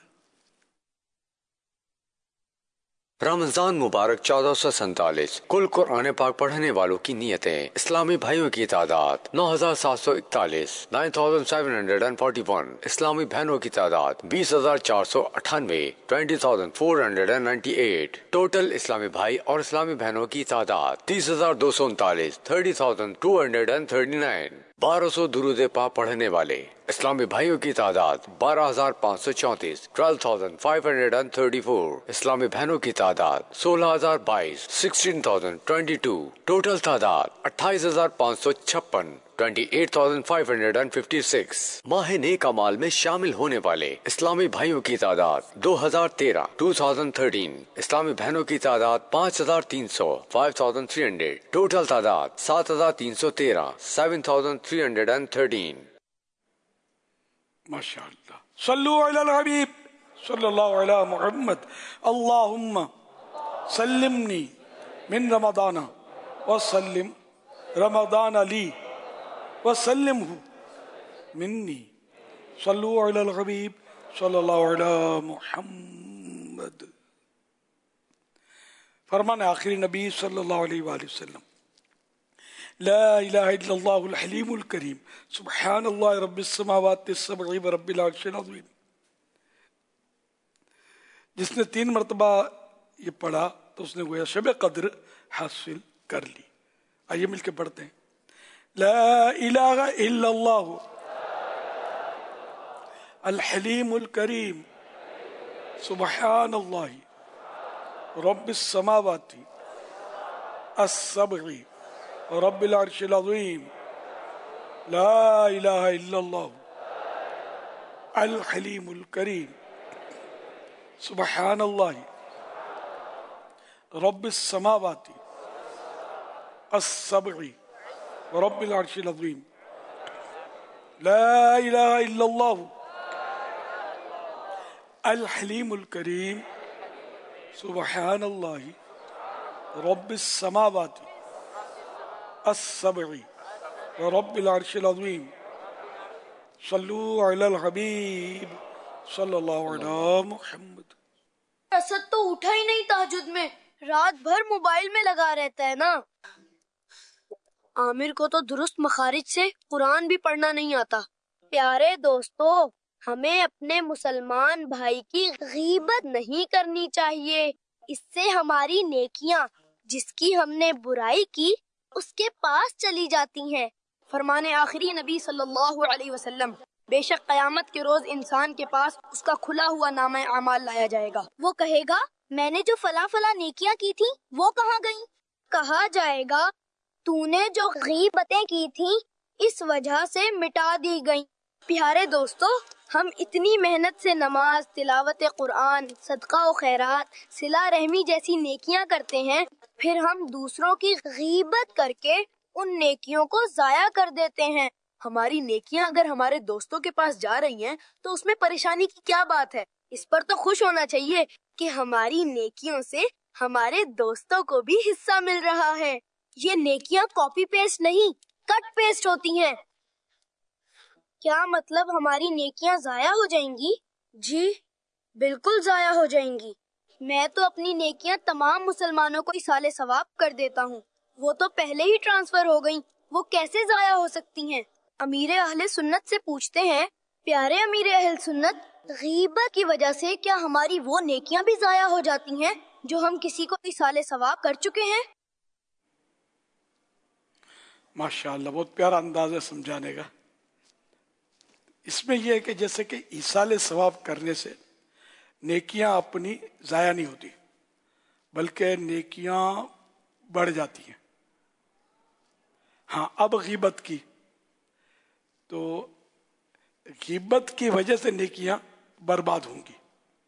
رمضان مبارک 1447. کل قرآن پاک پڑھنے والوں کی نیتیں. اسلامی بھائیوں کی تعداد 9741. 9741. اسلامی بہنوں کی تعداد 20,498. 20,498. ٹوٹل اسلامی بھائی اور اسلامی بہنوں کی تعداد 30,239. 30,239. 1200 درود پاک پڑھنے والے اسلامی بھائیوں کی تعداد 12,534. 12,534. اسلامی بہنوں کی تعداد 16,022. 16,022. ٹوٹل تعداد 28,556. 28,556. ماہ نیک اعمال میں شامل ہونے والے اسلامی بھائیوں کی تعداد 2013. 2013. اسلامی بہنوں کی تعداد 5,300. 5,300. ٹوٹل تعداد 7,313. 7,313. ماشاءاللہ. صلو علی الحبیب صلی اللہ علی محمد. اللہم سلمنی من رمضان وسلم رمضان لی وسلمہ منی. صلو علی الحبیب صلی اللہ علی محمد. فرمان آخری نبی صلی اللہ علیہ وآلہ وسلم. لا الہ الا اللہ الحلیم الکریم سبحان اللہ رب السماوات السبع ورب العرش العظیم. جس نے 3 مرتبہ یہ پڑھا تو اس نے گویا شب قدر حاصل کر لی. آئیے مل کے پڑھتے ہیں. لا الہ الا اللہ الحلیم الکریم سبحان اللہ رب السماوات السبع رب العرش العظیم. لا الہ الا اللہ الحلیم الکریم سبحان اللہ رب السماوات السبع رب العرش العظیم. لا الہ الا اللہ الحلیم الکریم سبحان اللہ رب السماوات السبع رب العرش العظیم. صلو علی الحبیب صلی اللہ علی محمد. اسد تو اٹھا ہی نہیں تہجد میں، رات بھر موبائل میں لگا رہتا ہے نا. عامر کو تو درست مخارج سے قرآن بھی پڑھنا نہیں آتا. پیارے دوستو، ہمیں اپنے مسلمان بھائی کی غیبت نہیں کرنی چاہیے، اس سے ہماری نیکیاں جس کی ہم نے برائی کی اس کے پاس چلی جاتی ہیں۔ فرمان آخری نبی صلی اللہ علیہ وسلم، بے شک قیامت کے روز انسان کے پاس اس کا کھلا ہوا نامہ اعمال لایا جائے گا۔ وہ کہے گا میں نے جو فلاں فلاں نیکیاں کی تھی وہ کہاں گئیں؟ کہا جائے گا تو نے جو غیبتیں کی تھیں اس وجہ سے مٹا دی گئیں۔ پیارے دوستو، ہم اتنی محنت سے نماز، تلاوت قرآن، صدقہ و خیرات، صلہ رحمی جیسی نیکیاں کرتے ہیں، پھر ہم دوسروں کی غیبت کر کے ان نیکیوں کو ضائع کر دیتے ہیں۔ ہماری نیکیاں اگر ہمارے دوستوں کے پاس جا رہی ہیں تو اس میں پریشانی کی کیا بات ہے؟ اس پر تو خوش ہونا چاہیے کہ ہماری نیکیوں سے ہمارے دوستوں کو بھی حصہ مل رہا ہے۔ یہ نیکیاں کاپی پیسٹ نہیں، کٹ پیسٹ ہوتی ہیں۔ کیا مطلب ہماری نیکیاں ضائع ہو جائیں گی؟ جی بالکل ضائع ہو جائیں گی۔ میں تو اپنی نیکیاں تمام مسلمانوں کو ایصال ثواب کر دیتا ہوں، وہ تو پہلے ہی ٹرانسفر ہو گئیں، وہ کیسے ضائع ہو سکتی ہیں؟ امیر اہل سنت سے پوچھتے ہیں، پیارے امیر اہل سنت، غیبت کی وجہ سے کیا ہماری وہ نیکیاں بھی ضائع ہو جاتی ہیں جو ہم کسی کو ایصال ثواب کر چکے ہیں؟ ماشاءاللہ، بہت پیارا انداز ہے سمجھانے کا۔ اس میں یہ ہے کہ جیسے کہ ایصال ثواب کرنے سے نیکیاں اپنی ضائع نہیں ہوتی بلکہ نیکیاں بڑھ جاتی ہیں۔ ہاں، اب غیبت کی تو غیبت کی وجہ سے نیکیاں برباد ہوں گی،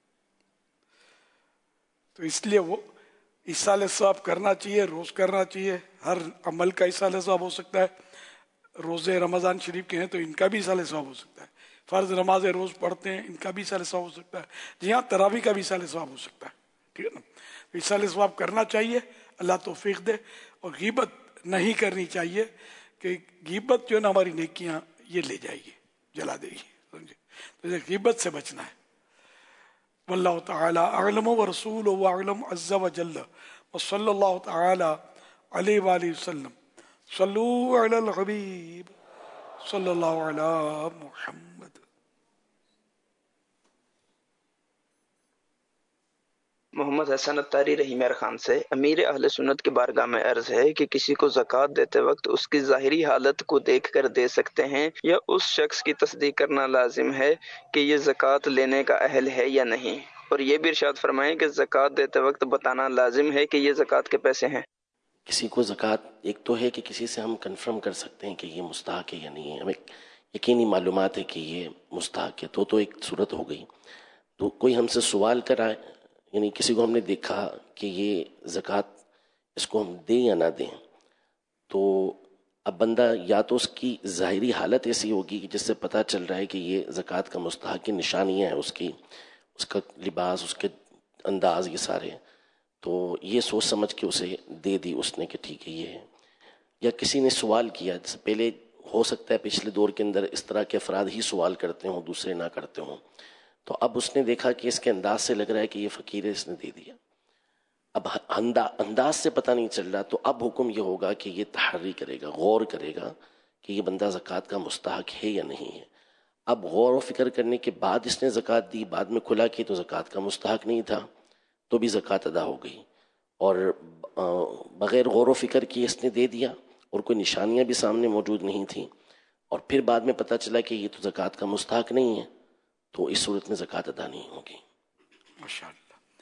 تو اس لیے وہ ایصال ثواب کرنا چاہیے، روز کرنا چاہیے۔ ہر عمل کا ایصال ثواب ہو سکتا ہے، روزے رمضان شریف کے ہیں تو ان کا بھی ایصال ثواب ہو سکتا ہے، فرض نمازیں روز پڑھتے ہیں ان کا بھی ایصال ثواب ہو سکتا ہے، جی ہاں تراویح کا بھی ایصال ثواب ہو سکتا ہے، ٹھیک ہے نا۔ ایصال ثواب کرنا چاہیے، اللہ توفیق دے، اور غیبت نہیں کرنی چاہیے کہ غیبت جو ہے نا ہماری نیکیاں یہ لے جائے گی، جلا دے گی، سمجھے؟ تو غیبت سے بچنا ہے۔ واللہ تعالی اعلم ورسولہ اعلم عز وجل، وصلی اللہ تعالی علیہ وآلہ وسلم۔ صلو علی الحبیب صلی اللہ علی محمد۔ محمد حسن اتاری رحیم خان سے امیر اہل سنت کی بارگاہ میں عرض ہے کہ کسی کو زکوٰۃ دیتے وقت اس کی ظاہری حالت کو دیکھ کر دے سکتے ہیں یا اس شخص کی تصدیق کرنا لازم ہے کہ یہ زکوٰۃ لینے کا اہل ہے یا نہیں؟ اور یہ بھی ارشاد فرمائیں کہ زکوٰۃ دیتے وقت بتانا لازم ہے کہ یہ زکوٰۃ کے پیسے ہیں۔ کسی کو زکوٰۃ، ایک تو ہے کہ کسی سے ہم کنفرم کر سکتے ہیں کہ یہ مستحق ہے یا نہیں ہے، ہمیں یقینی معلومات ہے کہ یہ مستحق ہے، تو ایک صورت ہو گئی۔ تو کوئی ہم سے سوال کرائے، یعنی کسی کو ہم نے دیکھا کہ یہ زکوٰۃ اس کو ہم دیں یا نہ دیں، تو اب بندہ یا تو اس کی ظاہری حالت ایسی ہوگی کہ جس سے پتہ چل رہا ہے کہ یہ زکوٰۃ کا مستحق، کی نشانیاں ہیں اس کا لباس، اس کے انداز، یہ سارے، تو یہ سوچ سمجھ کے اسے دے دی اس نے کہ ٹھیک ہے یہ ہے۔ یا کسی نے سوال کیا، جیسے پہلے ہو سکتا ہے پچھلے دور کے اندر اس طرح کے افراد ہی سوال کرتے ہوں، دوسرے نہ کرتے ہوں، تو اب اس نے دیکھا کہ اس کے انداز سے لگ رہا ہے کہ یہ فقیر ہے، اس نے دے دیا۔ اب انداز سے پتہ نہیں چل رہا، تو اب حکم یہ ہوگا کہ یہ تحری کرے گا، غور کرے گا کہ یہ بندہ زکوٰۃ کا مستحق ہے یا نہیں ہے۔ اب غور و فکر کرنے کے بعد اس نے زکوٰۃ دی، بعد میں کھلا کہ تو زکوٰۃ کا مستحق نہیں تھا، تو بھی زکوٰۃ ادا ہو گئی۔ اور بغیر غور و فکر کیے اس نے دے دیا اور کوئی نشانیاں بھی سامنے موجود نہیں تھیں، اور پھر بعد میں پتہ چلا کہ یہ تو زکوٰۃ کا مستحق نہیں ہے، تو اس صورت میں زکوٰۃ ادا نہیں ہوگی۔ ماشاءاللہ۔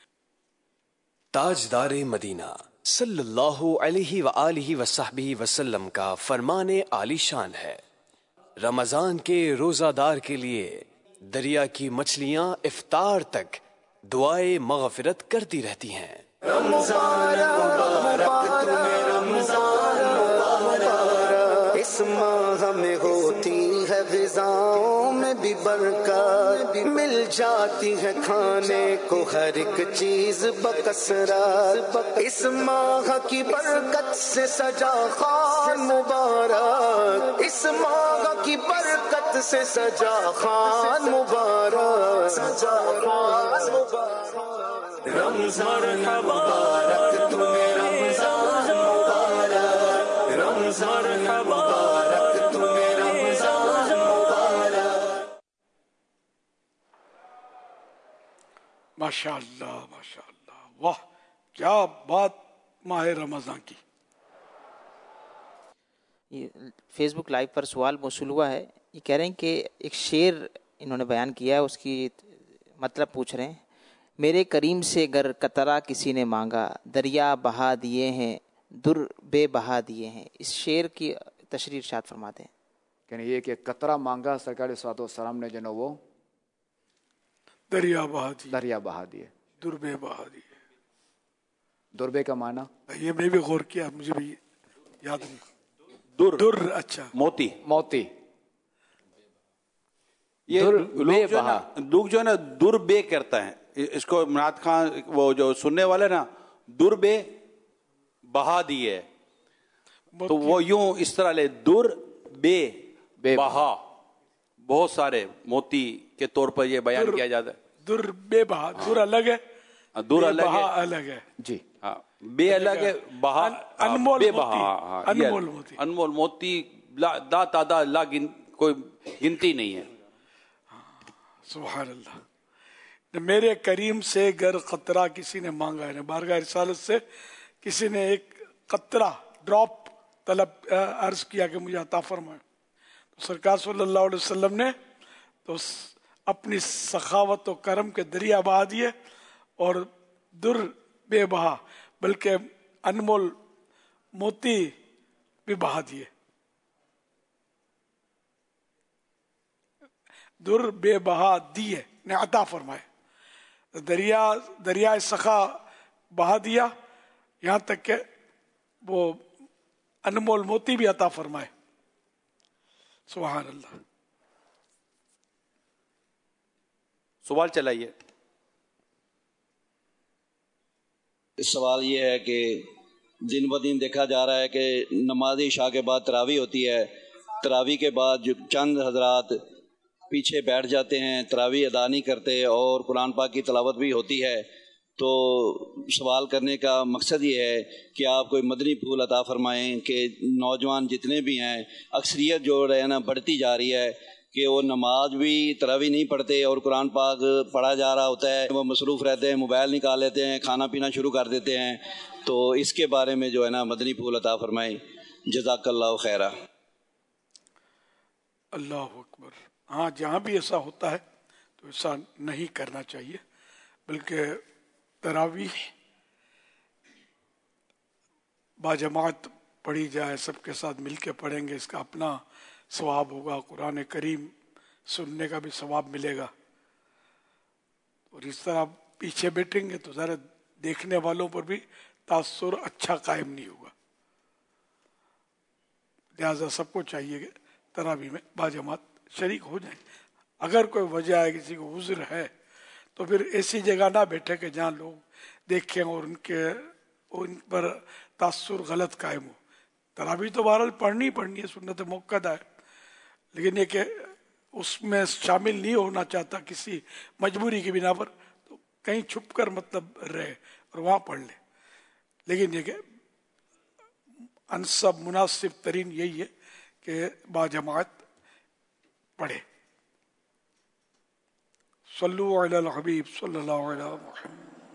تاجدار مدینہ صلی اللہ علیہ وآلہ وصحبہ وسلم کا فرمان عالی شان ہے، رمضان کے روزہ دار کے لیے دریا کی مچھلیاں افطار تک دعائے مغفرت کرتی رہتی ہیں۔ رمضان مبارک رمضان مبارک، اس ماہ میں ہوتی ہے غذاؤں میں بھی برکت، مل جاتی ہے کھانے کو ہر ایک چیز بکثرت، اس ماہ کی برکت سے سجا خان مبارک، اس ماہ کی برکت سے سجا خان مبارک، سجا خان مبارک۔ رمضان مبارک تمہیں رمضان مبارک، رمضان مبارک تمہیں رمضان مبارک۔ माशाअल्लाह माशाअल्लाह, वाह क्या बात माह रमज़ान की। ये फेसबुक लाइव पर सवाल मौसूल हुआ है, ये कह रहे हैं कि एक शेर इन्होंने बयान किया है, उसकी मतलब पूछ रहे हैं। मेरे करीम से गर कतरा किसी ने मांगा, दरिया बहा दिए हैं दुर बे बहा दिए हैं। इस शेर की तशरीह इरशाद फरमाते हैं। कहने ये कि कतरा मांगा सरकार सलाम ने जो वो दरिया बहा दिए दुर्बे बहा दिए। दुर्बे का माना ये मैं भी गौर किया, मुझे भी याद नहीं। दुर अच्छा मोती ये लोग जो है ना दुर्बे करता है, इसको इमरान खान वो जो सुनने वाले ना दुर्बे बहा दिए, तो वो यूं इस तरह ले दुर बे बहा, बहुत सारे मोती के तौर पर ये बयान किया जाता है। दुर बे बहा, दुर अलग है, दुर अलग है, अलग है जी हाँ, बे अलग है, बहा अनमोल बे मोती, बहा, अनमोल मोती, अनमोल मोती ला तादाद ला कोई गिनती नहीं है। सुभान अल्लाह। मेरे करीम से गर कतरा किसी ने मांगा है, बारगाह रिसालत से किसी ने एक कतरा ड्रॉप तलब अर्ज किया कि मुझे अता फरमाए, तो सरकार सल्लल्लाहु अलैहि वसल्लम ने तो अपनी सखावत और करम के दरिया बहा दिए और दुर बेबहा बल्कि अनमोल मोती भी बहा दिए। दुर बेबहा दिए ने अता फरमाए, दरिया सखा बहा दिया, यहाँ तक के वो अनमोल मोती भी अता फरमाए। सुभान अल्लाह। सवाल चलाइए। सवाल ये है कि दिन ब दिन देखा जा रहा है कि नमाज इशा के बाद तरावी होती है, तरावी के बाद जो चंद हजरात पीछे बैठ जाते हैं, तरावी अदा नहीं करते और कुरान पाक की तिलावत भी होती है। तो सवाल करने का मकसद ये है कि आप कोई मदनी फूल अता फरमाएं कि नौजवान जितने भी हैं, अक्सरियत जो है ना बढ़ती जा रही है कि वो नमाज भी तरावी नहीं पढ़ते और कुरान पाक पढ़ा जा रहा होता है, वो मसरूफ़ रहते हैं, मोबाइल निकाल लेते हैं, खाना पीना शुरू कर देते हैं। तो इसके बारे में जो है ना मदनी फूल अता फरमाएं। जज़ाकल्लाहु खैरा। अल्लाह अकबर। हाँ, जहाँ भी ऐसा होता है तो ऐसा नहीं करना चाहिए, बल्कि तरावी बाजमात पढ़ी जाए, सबके साथ मिलके पढ़ेंगे, इसका अपना सवाब होगा, कुरान करीम सुनने का भी सवाब मिलेगा। और इस तरह पीछे बैठेंगे तो ज़रा देखने वालों पर भी तासुर अच्छा कायम नहीं होगा। लिहाजा सबको चाहिए कि तरावी में बाजमात शरीक हो जाए। अगर कोई वजह है, किसी को उज़्र है, तो फिर ऐसी जगह ना बैठे कि जहाँ लोग देखें और उन पर तासुर गलत कायम हो। तरावी तो बहरहाल पढ़नी है, सुन्नत मुक्कदा है, लेकिन ये कि उसमें शामिल नहीं होना चाहता किसी मजबूरी की बिना पर, तो कहीं छुप कर मतलब रहे और वहाँ पढ़ ले। लेकिन ये कि अनसब मुनासिब तरीन यही है कि बाजमात पढ़े। सल्लु अलल हबीब सल्लल्लाहु अलैहि वसल्लम।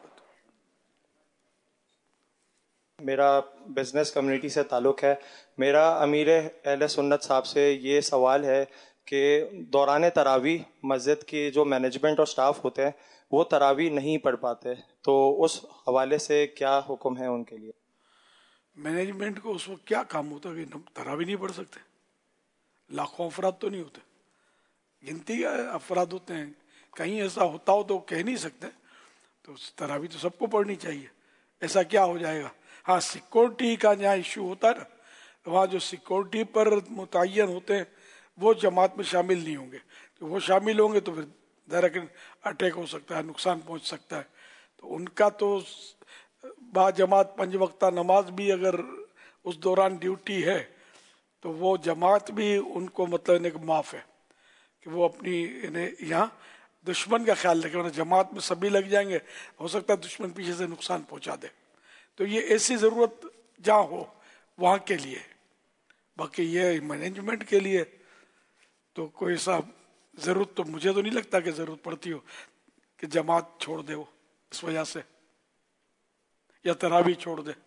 मेरा बिज़नेस कम्युनिटी से ताल्लुक़ है। मेरा अमीर अहले सुन्नत साहब से ये सवाल है कि दौरान तरावी मस्जिद की जो मैनेजमेंट और स्टाफ होते हैं वो तरावी नहीं पढ़ पाते, तो उस हवाले से क्या हुक्म है उनके लिए? मैनेजमेंट को उस वक्त क्या काम होता है कि तरावी नहीं पढ़ सकते? लाखों अफराद तो नहीं होते, गिनती अफराद होते हैं। कहीं ऐसा होता हो तो कह नहीं सकते, तो तरावी तो सबको पढ़नी चाहिए। ऐसा क्या हो जाएगा? हाँ, सिक्योरिटी का जहाँ इशू होता है ना, वहाँ जो सिक्योरिटी पर मुतय्यन होते हैं वो जमात में शामिल नहीं होंगे, तो वो शामिल होंगे तो फिर डायरेक्ट अटैक हो सकता है, नुकसान पहुँच सकता है। तो उनका तो बाजमात 5 वक्ता नमाज भी अगर उस दौरान ड्यूटी है तो वो जमात भी उनको मतलब माफ़ है कि वो अपनी यहाँ दुश्मन का ख्याल रखें, वरना जमात में सभी लग जाएंगे, हो सकता है दुश्मन पीछे से नुकसान पहुँचा दे। तो ये ऐसी ज़रूरत जहाँ हो वहाँ के लिए, बाकी ये मैनेजमेंट के लिए तो कोई ऐसा ज़रूरत तो मुझे तो नहीं लगता कि ज़रूरत पड़ती हो। کہ جماعت چھوڑ دے وہ اس وجہ سے، یا تراویح چھوڑ دے.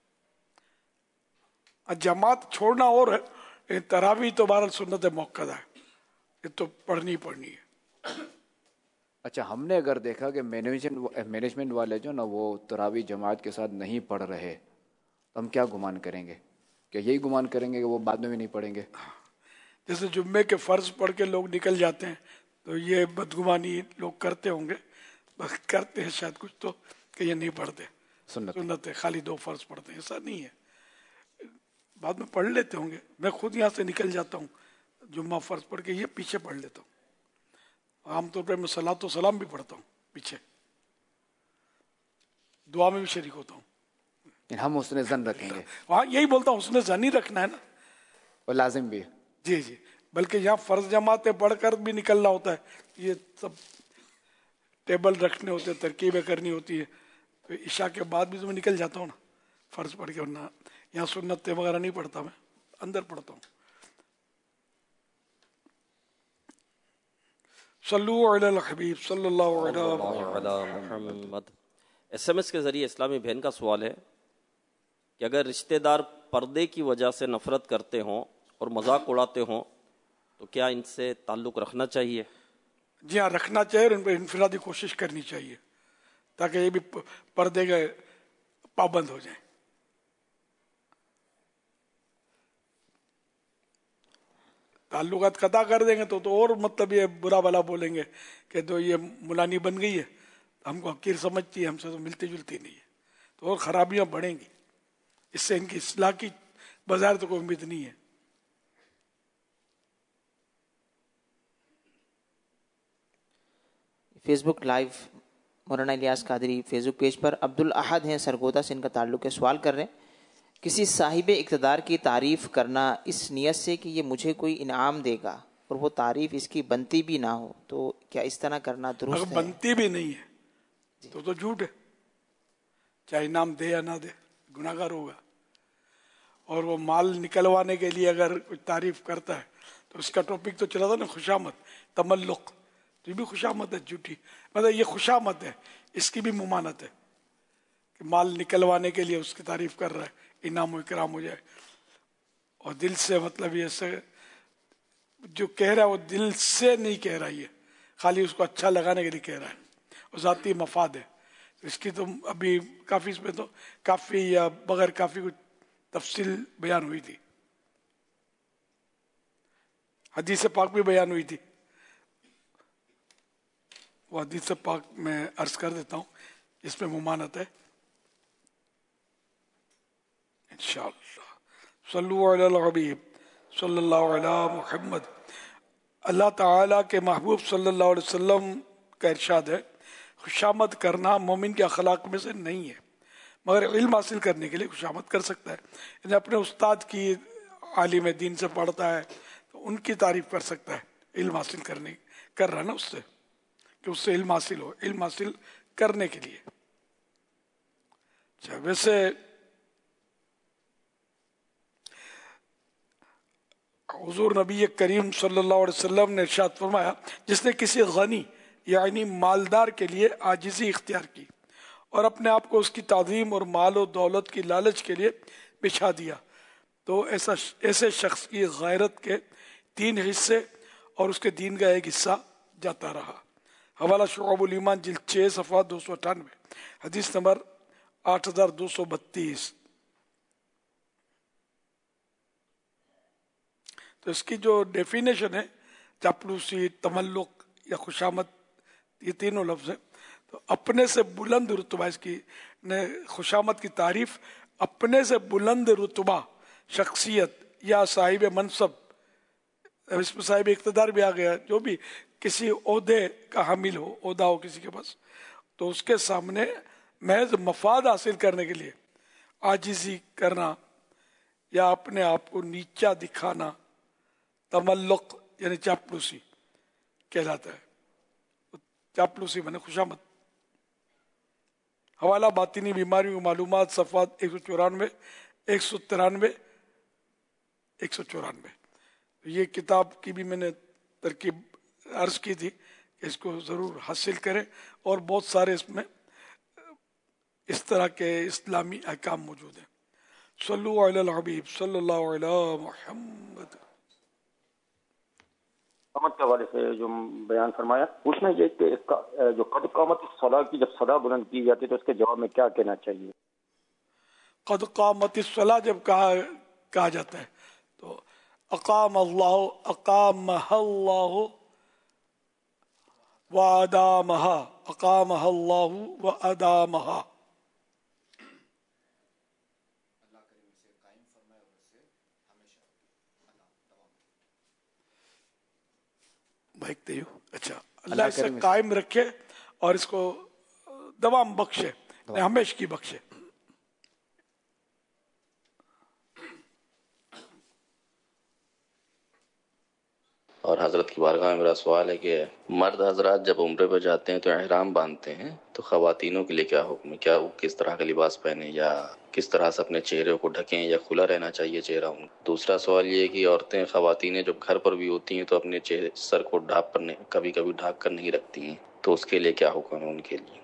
جماعت چھوڑنا اور ہے، تراویح تو بہرحال سنت موقدہ ہے، یہ تو پڑھنی پڑنی ہے. اچھا، ہم نے اگر دیکھا کہ مینجمنٹ والے جو نا وہ تراویح جماعت کے ساتھ نہیں پڑھ رہے، تو ہم کیا گمان کریں گے؟ کہ یہی گمان کریں گے کہ وہ بعد میں بھی نہیں پڑھیں گے؟ جیسے جمعے کے فرض پڑھ کے لوگ نکل جاتے ہیں تو یہ بدگمانی لوگ کرتے ہوں گے، بس کرتے ہیں شاید کچھ تو کہ یہ نہیں پڑھتے سنت ہے، خالی 2 فرض پڑھتے ہیں. ایسا نہیں ہے، بعد میں پڑھ لیتے ہوں گے. میں خود یہاں سے نکل جاتا ہوں جمعہ فرض پڑھ کے یہ پیچھے پڑھ لیتا ہوں. عام طور پہ میں صلاۃ و سلام بھی پڑھتا ہوں پیچھے، دعا میں بھی شریک ہوتا ہوں. ہم حسن ظن رکھیں گے وہاں، یہی بولتا ہوں حسن ظن ہی رکھنا ہے نا، اور لازم بھی ہے. جی جی، بلکہ یہاں فرض جماعتیں پڑھ کر بھی نکلنا ہوتا ہے، یہ سب ٹیبل رکھنے ہوتے ہیں، ترکیبیں کرنی ہوتی ہے. تو عشاء کے بعد بھی تو میں نکل جاتا ہوں نا فرض پڑھ کے، ورنہ یہاں سنتیں وغیرہ نہیں پڑھتا، میں اندر پڑھتا ہوں. صلو علی الحبیب صلی اللہ علیہ محمد. SMS کے ذریعے اسلامی بہن کا سوال ہے کہ اگر رشتہ دار پردے کی وجہ سے نفرت کرتے ہوں اور مذاق اڑاتے ہوں تو کیا ان سے تعلق رکھنا چاہیے؟ جی ہاں، رکھنا چاہیے، اور ان پہ انفرادی کوشش کرنی چاہیے تاکہ یہ بھی پردے کے پابند ہو جائیں. تعلقات قطع کر دیں گے تو اور مطلب یہ برا بلا بولیں گے کہ تو یہ ملانی بن گئی ہے، ہم کو حقیر سمجھتی ہے، ہم سے تو ملتی جلتی نہیں ہے، تو اور خرابیاں بڑھیں گی. اس سے ان کی اصلاح کی بظاہر تو کوئی امید نہیں ہے. فیس بک live Maulana Ilyas Qadri Facebook page پر عبد الاحد ہیں سرگودا سے، ان کا تعلق ہے. سوال کر رہے ہیں کسی صاحب اقتدار کی تعریف کرنا اس نیت سے کہ یہ مجھے کوئی انعام دے گا اور وہ تعریف اس کی بنتی بھی نہ ہو، تو کیا اس طرح کرنا درست اگر ہے؟ بنتی بھی نہیں ہے تو جھوٹ ہے، چاہے انعام دے یا نہ دے گناہ گار ہوگا. اور وہ مال نکلوانے کے لیے اگر کوئی تعریف کرتا ہے تو اس کا ٹاپک تو چلا تھا نا خوشامد، تملق، تو یہ بھی خوشامد ہے جھوٹی. مطلب یہ خوشامد ہے، اس کی بھی ممانت ہے کہ مال نکلوانے کے لیے اس کی تعریف کر رہا ہے، انعام و اکرام ہو جائے. اور دل سے، مطلب یہ سے جو کہہ رہا ہے وہ دل سے نہیں کہہ رہا، یہ خالی اس کو اچھا لگانے کے لیے کہہ رہا ہے، اور ذاتی مفاد ہے. اس کی تو ابھی کافی، اس میں تو کافی یا بغیر کافی کچھ تفصیل بیان ہوئی تھی، حدیث پاک بھی بیان ہوئی تھی. وہ حدیث پاک میں عرض کر دیتا ہوں، اس میں ممانت ہے انشاءاللہ. صلو علی الحبیب صلی اللہ علی محمد. اللہ تعالیٰ کے محبوب صلی اللہ علیہ وسلم کا ارشاد ہے خوشامد کرنا مومن کے اخلاق میں سے نہیں ہے، مگر علم حاصل کرنے کے لیے خوشامد کر سکتا ہے. یعنی اپنے استاد کی، عالم دین سے پڑھتا ہے تو ان کی تعریف کر سکتا ہے، علم حاصل کر رہا نا اس سے، کہ اس سے علم حاصل ہو، علم حاصل کرنے کے لیے. اچھا، ویسے حضور نبی کریم صلی اللہ علیہ وسلم نے ارشاد فرمایا جس نے کسی غنی یعنی مالدار کے لیے عاجزی اختیار کی اور اپنے آپ کو اس کی تعظیم اور مال و دولت کی لالچ کے لیے بچھا دیا تو ایسے شخص کی غیرت کے 3 حصے اور اس کے دین کا ایک حصہ جاتا رہا. حوالہ شعب الایمان جلد 6 صفحہ 298، حدیث نمبر 8232. تو اس کی جو ڈیفینیشن ہے، چاپلوسی، تملق یا خوشامد، یہ تینوں لفظ ہیں. تو اپنے سے بلند رتبہ، اس کی خوشامد کی تعریف اپنے سے بلند رتبہ شخصیت یا صاحب منصب، اس میں صاحب اقتدار بھی آ گیا، جو بھی کسی عہدے کا حامل ہو، عہدہ ہو کسی کے پاس، تو اس کے سامنے محض مفاد حاصل کرنے کے لیے عاجزی کرنا یا اپنے آپ کو نیچا دکھانا، تملق یعنی چاپلوسی کہلاتا ہے. چاپلوسی میں نے خوشامد. حوالہ باطنی بیماریوں معلومات صفحات 194 193 194. یہ کتاب کی بھی میں نے ترکیب عرض کی تھی کہ اس کو ضرور حاصل کریں، اور بہت سارے اس میں اس طرح کے اسلامی احکام موجود ہیں۔ صلو علی الحبیب صلی اللہ علی محمد۔ کے حوالے سے جو بیان فرمایا، پوچھنا یہ کہ جو قد قامت الصلاۃ کی جب صدا بلند کی جاتی ہے تو اس کے جواب میں کیا کہنا چاہیے؟ قد قامت الصلاۃ جب کہا جاتا ہے تو اقام اللہ، اقامہ اللہ وادامہا، اقامہ اللہ وادامہا۔ بھائی اچھا، اللہ اسے قائم رکھے اور اس کو دوام بخشے، ہمیشہ کی بخشے۔ اور حضرت کی بارگاہ میں میرا سوال ہے کہ مرد حضرات جب عمرے پہ جاتے ہیں تو احرام باندھتے ہیں، تو خواتینوں کے لیے کیا حکم ہے؟ کیا وہ کس طرح کا لباس پہنے، یا کس طرح سے اپنے چہرے کو ڈھکیں، یا کھلا رہنا چاہیے چہرہ ان؟ دوسرا سوال یہ ہے کہ عورتیں، خواتینیں جب گھر پر بھی ہوتی ہیں تو اپنے چہرے سر کو کبھی کبھی ڈھانپ کر نہیں رکھتی ہیں، تو اس کے لیے کیا حکم ہے ان کے لیے؟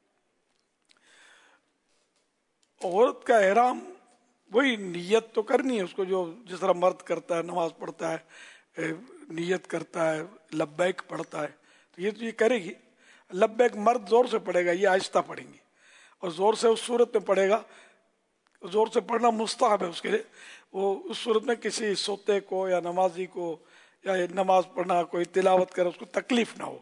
عورت کا احرام وہی نیت تو کرنی ہے اس کو، جو جس طرح مرد کرتا ہے، نماز پڑھتا ہے، نیت کرتا ہے، لبیک پڑھتا ہے، تو یہ کرے گی۔ لبیک مرد زور سے پڑھے گا، یہ آہستہ پڑھیں گی، اور زور سے اس صورت میں پڑھے گا، زور سے پڑھنا مستحب ہے اس کے لیے۔ وہ اس صورت میں کسی سوتے کو یا نمازی کو یا نماز پڑھنا، کوئی تلاوت کرے، اس کو تکلیف نہ ہو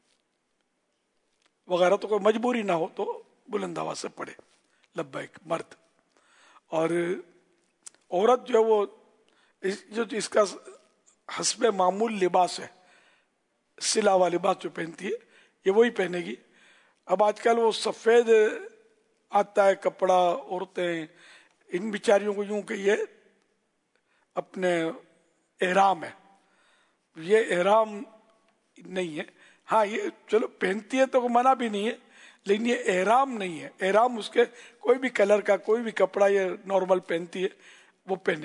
وغیرہ، تو کوئی مجبوری نہ ہو تو بلند آواز سے پڑھے لبیک مرد۔ اور عورت جو ہے وہ جو اس کا حسب معمول لباس ہے، سلا ہوا لباس جو پہنتی ہے یہ وہی پہنے گی۔ اب آج کل وہ سفید آتا ہے کپڑا، عورتیں ان بیچاریوں کو یوں کہ یہ اپنے احرام ہے، یہ احرام نہیں ہے۔ ہاں یہ چلو پہنتی ہے تو منع بھی نہیں ہے، لیکن یہ احرام نہیں ہے۔ احرام اس کے کوئی بھی کلر کا کوئی بھی کپڑا یہ نارمل پہنتی ہے وہ پہنے،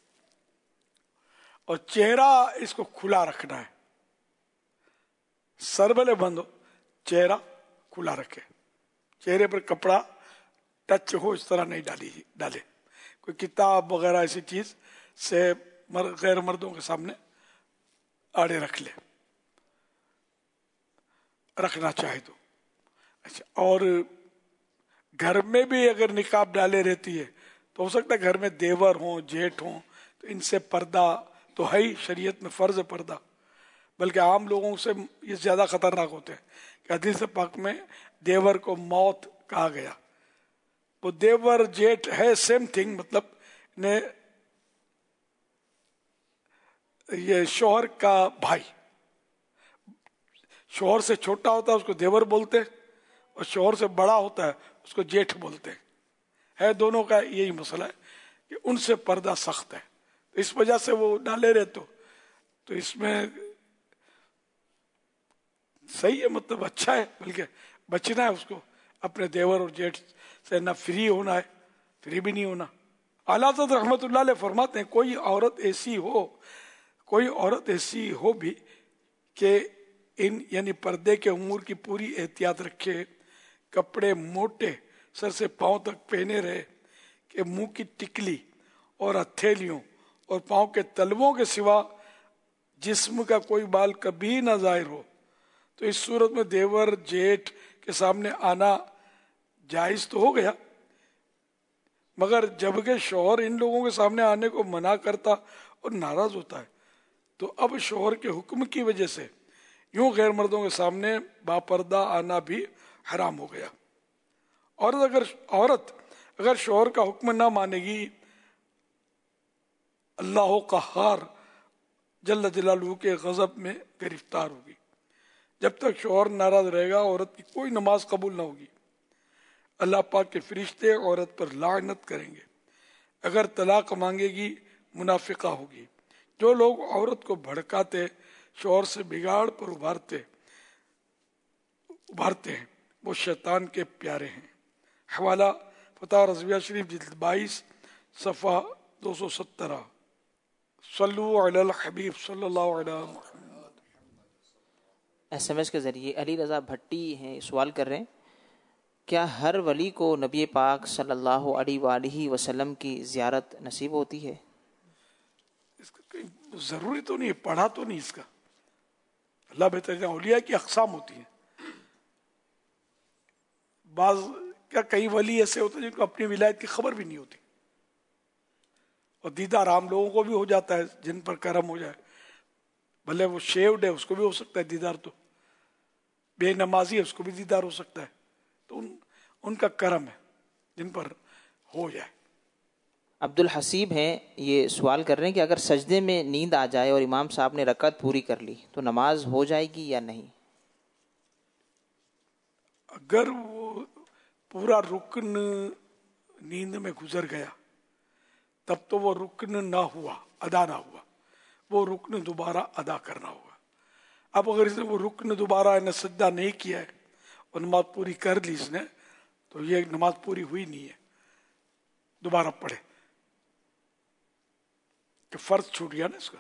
اور چہرہ اس کو کھلا رکھنا ہے، سر بھلے بند ہو، چہرہ کھلا رکھے، چہرے پر کپڑا ٹچ ہو اس طرح نہیں ڈالے، کوئی کتاب وغیرہ ایسی چیز سے غیر مردوں کے سامنے آڑے رکھ لے، رکھنا چاہے تو اچھا۔ اور گھر میں بھی اگر نقاب ڈالے رہتی ہے تو ہو سکتا ہے گھر میں دیور ہوں، جیٹھ ہوں، تو ان سے پردہ تو ہے ہی، شریعت میں فرض پردہ، بلکہ عام لوگوں سے یہ زیادہ خطرناک ہوتے ہیں کہ حدیث پاک میں دیور کو موت کہا گیا۔ وہ دیور جیٹ ہے سیم تھنگ، مطلب یہ شوہر کا بھائی، شوہر سے چھوٹا ہوتا ہے اس کو دیور بولتے، اور شوہر سے بڑا ہوتا ہے اس کو جیٹھ بولتے ہے۔ دونوں کا یہی مسئلہ ہے کہ ان سے پردہ سخت ہے، اس وجہ سے وہ ڈالے رہے تو اس میں صحیح ہے، مطلب اچھا ہے، بلکہ بچنا ہے اس کو اپنے دیور اور جیٹھ سے، نہ فری ہونا ہے، فری بھی نہیں ہونا۔ اعلیٰ حضرت رحمت اللہ علیہ فرماتے ہیں کوئی عورت ایسی ہو بھی کہ یعنی پردے کے امور کی پوری احتیاط رکھے، کپڑے موٹے سر سے پاؤں تک پہنے رہے، کہ منہ کی ٹکلی اور ہتھیلیوں اور پاؤں کے تلووں کے سوا جسم کا کوئی بال کبھی نہ ظاہر ہو، تو اس صورت میں دیور جیٹھ کے سامنے آنا جائز تو ہو گیا، مگر جبکہ شوہر ان لوگوں کے سامنے آنے کو منع کرتا اور ناراض ہوتا ہے، تو اب شوہر کے حکم کی وجہ سے یوں غیر مردوں کے سامنے باپردہ آنا بھی حرام ہو گیا۔ عورت اگر شوہر کا حکم نہ مانے گی، اللہ قہار جل جلالہ کے غضب میں گرفتار ہوگی۔ جب تک شوہر ناراض رہے گا عورت کی کوئی نماز قبول نہ ہوگی۔ اللہ پاک کے فرشتے عورت پر لعنت کریں گے، اگر طلاق مانگے گی منافقہ ہوگی۔ جو لوگ عورت کو بھڑکاتے، شوہر سے بگاڑ پر ابھارتے ہیں، وہ شیطان کے پیارے ہیں۔ حوالہ فتح رضویہ شریف جلد 22 صفحہ 217۔ صلو علی الحبیب صلی اللہ علیہ وسلم۔ SMS کے ذریعے علی رضا بھٹی ہیں، سوال کر رہے ہیں کیا ہر ولی کو نبی پاک صلی اللہ علیہ وآلہ وسلم کی زیارت نصیب ہوتی ہے؟ اس کا ضروری تو نہیں ہے، پڑھا تو نہیں اس کا. اللہ بہتر جانتا. اولیاء کی اقسام ہوتی ہیں. بعض کیا کئی ولی ایسے ہوتے ہیں جن کو اپنی ولایت کی خبر بھی نہیں ہوتی، اور دیدار عام لوگوں کو بھی ہو جاتا ہے جن پر کرم ہو جائے. بھلے وہ شیوڈ ہے اس کو بھی ہو سکتا ہے دیدار، تو بے نمازی ہے اس کو بھی دیدار ہو سکتا ہے. تو ان کا کرم ہے جن پر ہو جائے. عبد الحسیب ہیں، یہ سوال کر رہے ہیں کہ اگر سجدے میں نیند آ جائے اور امام صاحب نے رکعت پوری کر لی تو نماز ہو جائے گی یا نہیں؟ اگر وہ پورا رکن نیند میں گزر گیا تب تو وہ رکن نہ ہوا، ادا نہ ہوا، وہ رکن دوبارہ ادا کرنا ہوگا. اب اگر اس نے وہ رکن دوبارہ سجدہ نہیں کیا ہے اور نماز پوری کر لی اس نے، تو یہ نماز پوری ہوئی نہیں ہے، دوبارہ پڑھے کہ فرض چھوٹ گیا نا اس کا.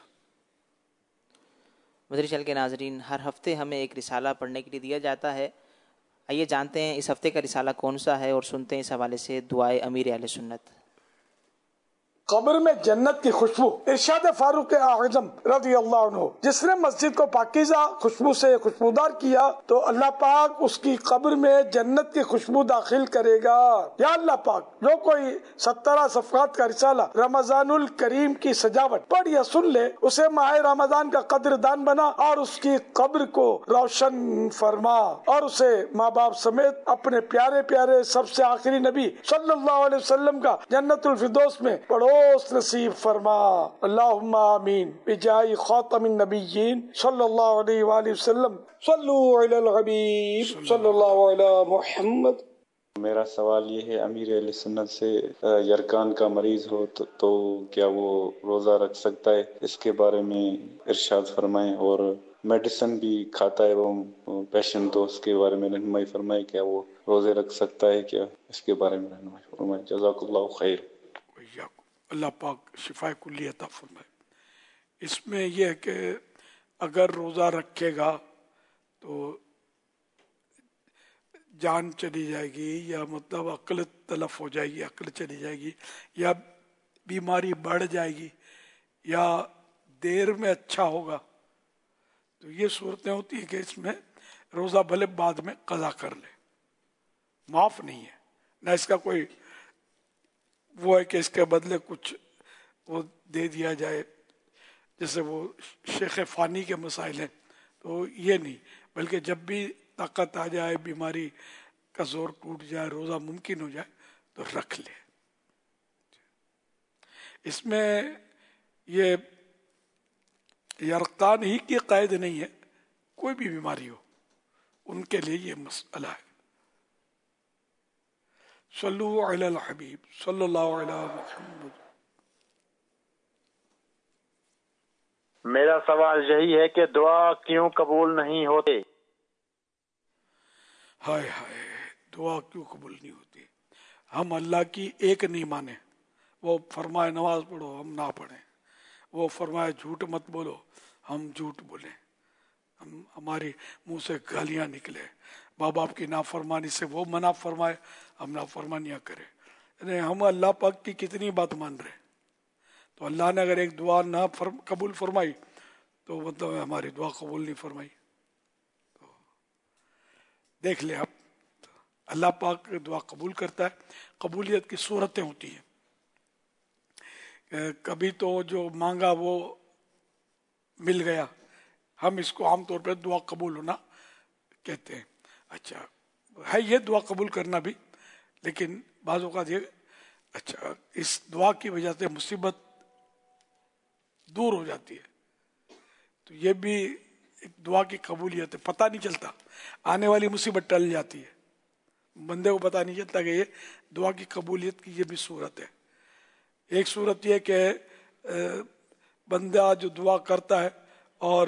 مدری چل کے ناظرین، ہر ہفتے ہمیں ایک رسالہ پڑھنے کے لیے دیا جاتا ہے. آئیے جانتے ہیں اس ہفتے کا رسالہ کون سا ہے اور سنتے ہیں اس حوالے سے دعائے امیر اہل سنت. قبر میں جنت کی خوشبو. ارشاد فاروق اعظم رضی اللہ عنہ، جس نے مسجد کو پاکیزہ خوشبو سے خوشبودار کیا تو اللہ پاک اس کی قبر میں جنت کی خوشبو داخل کرے گا. یا اللہ پاک، جو کوئی 17 صفحات کا رسالہ رمضان الکریم کی سجاوٹ پڑھ یا سن لے، اسے ماہ رمضان کا قدردان بنا اور اس کی قبر کو روشن فرما، اور اسے ماں باپ سمیت اپنے پیارے پیارے سب سے آخری نبی صلی اللہ علیہ وسلم کا جنت الفردوس میں پڑھو نصیب فرما. اللہم آمین بجاہ خاتم النبیین صلی اللہ علیہ وآلہ وسلم. صلو علی الحبیب صلی اللہ علی محمد. میرا سوال یہ ہے، امیر اہل سنت سے یرکان کا مریض ہو تو کیا وہ روزہ رکھ سکتا ہے؟ اس کے بارے میں ارشاد فرمائیں. اور میڈیسن بھی کھاتا ہے وہ پیشنٹ، تو اس کے بارے میں رہنمائی فرمائیں، کیا وہ روزے رکھ سکتا ہے کیا؟ اس کے بارے میں رہنمائی فرمائیں. جزاک اللہ خیر. اللہ پاک شفا کلی عطا فرمائے. اس میں یہ ہے کہ اگر روزہ رکھے گا تو جان چلی جائے گی، یا مطلب عقل تلف ہو جائے گی، عقل چلی جائے گی، یا بیماری بڑھ جائے گی، یا دیر میں اچھا ہوگا، تو یہ صورتیں ہوتی ہیں کہ اس میں روزہ بھلے بعد میں قضا کر لے، معاف نہیں ہے. نہ اس کا کوئی وہ ہے کہ اس کے بدلے کچھ وہ دے دیا جائے، جیسے وہ شیخ فانی کے مسائل ہیں، تو یہ نہیں، بلکہ جب بھی طاقت آ جائے، بیماری کا زور ٹوٹ جائے، روزہ ممکن ہو جائے تو رکھ لے. اس میں یہ یرقان ہی کی قید نہیں ہے، کوئی بھی بیماری ہو ان کے لیے یہ مسئلہ ہے. صلو علی الحبیب صلی اللہ علی محمد. میرا سوال یہی ہے کہ دعا کیوں قبول نہیں ہوتے؟ ہائے ہائے، دعا کیوں قبول نہیں ہوتی؟ ہم اللہ کی ایک نہیں مانے. وہ فرمائے نماز پڑھو، ہم نہ پڑھیں. وہ فرمائے جھوٹ مت بولو، ہم جھوٹ بولیں. ہماری منہ سے گالیاں نکلے. ماں باپ کی نافرمانی سے وہ منع فرمائے، ہم نافرمانیاں کریں. یعنی ہم اللہ پاک کی کتنی بات مان رہے ہیں. تو اللہ نے اگر ایک دعا نہ قبول فرمائی تو مطلب ہماری دعا قبول نہیں فرمائی. تو دیکھ لیں آپ، اللہ پاک دعا قبول کرتا ہے. قبولیت کی صورتیں ہوتی ہیں. کبھی تو جو مانگا وہ مل گیا، ہم اس کو عام طور پہ دعا قبول ہونا کہتے ہیں. اچھا ہے یہ دعا قبول کرنا بھی، لیکن بعض اوقات یہ اچھا اس دعا کی وجہ سے مصیبت دور ہو جاتی ہے، تو یہ بھی ایک دعا کی قبولیت ہے. پتہ نہیں چلتا، آنے والی مصیبت ٹل جاتی ہے، بندے کو پتہ نہیں چلتا کہ یہ دعا کی قبولیت کی یہ بھی صورت ہے. ایک صورت یہ کہ بندہ جو دعا کرتا ہے اور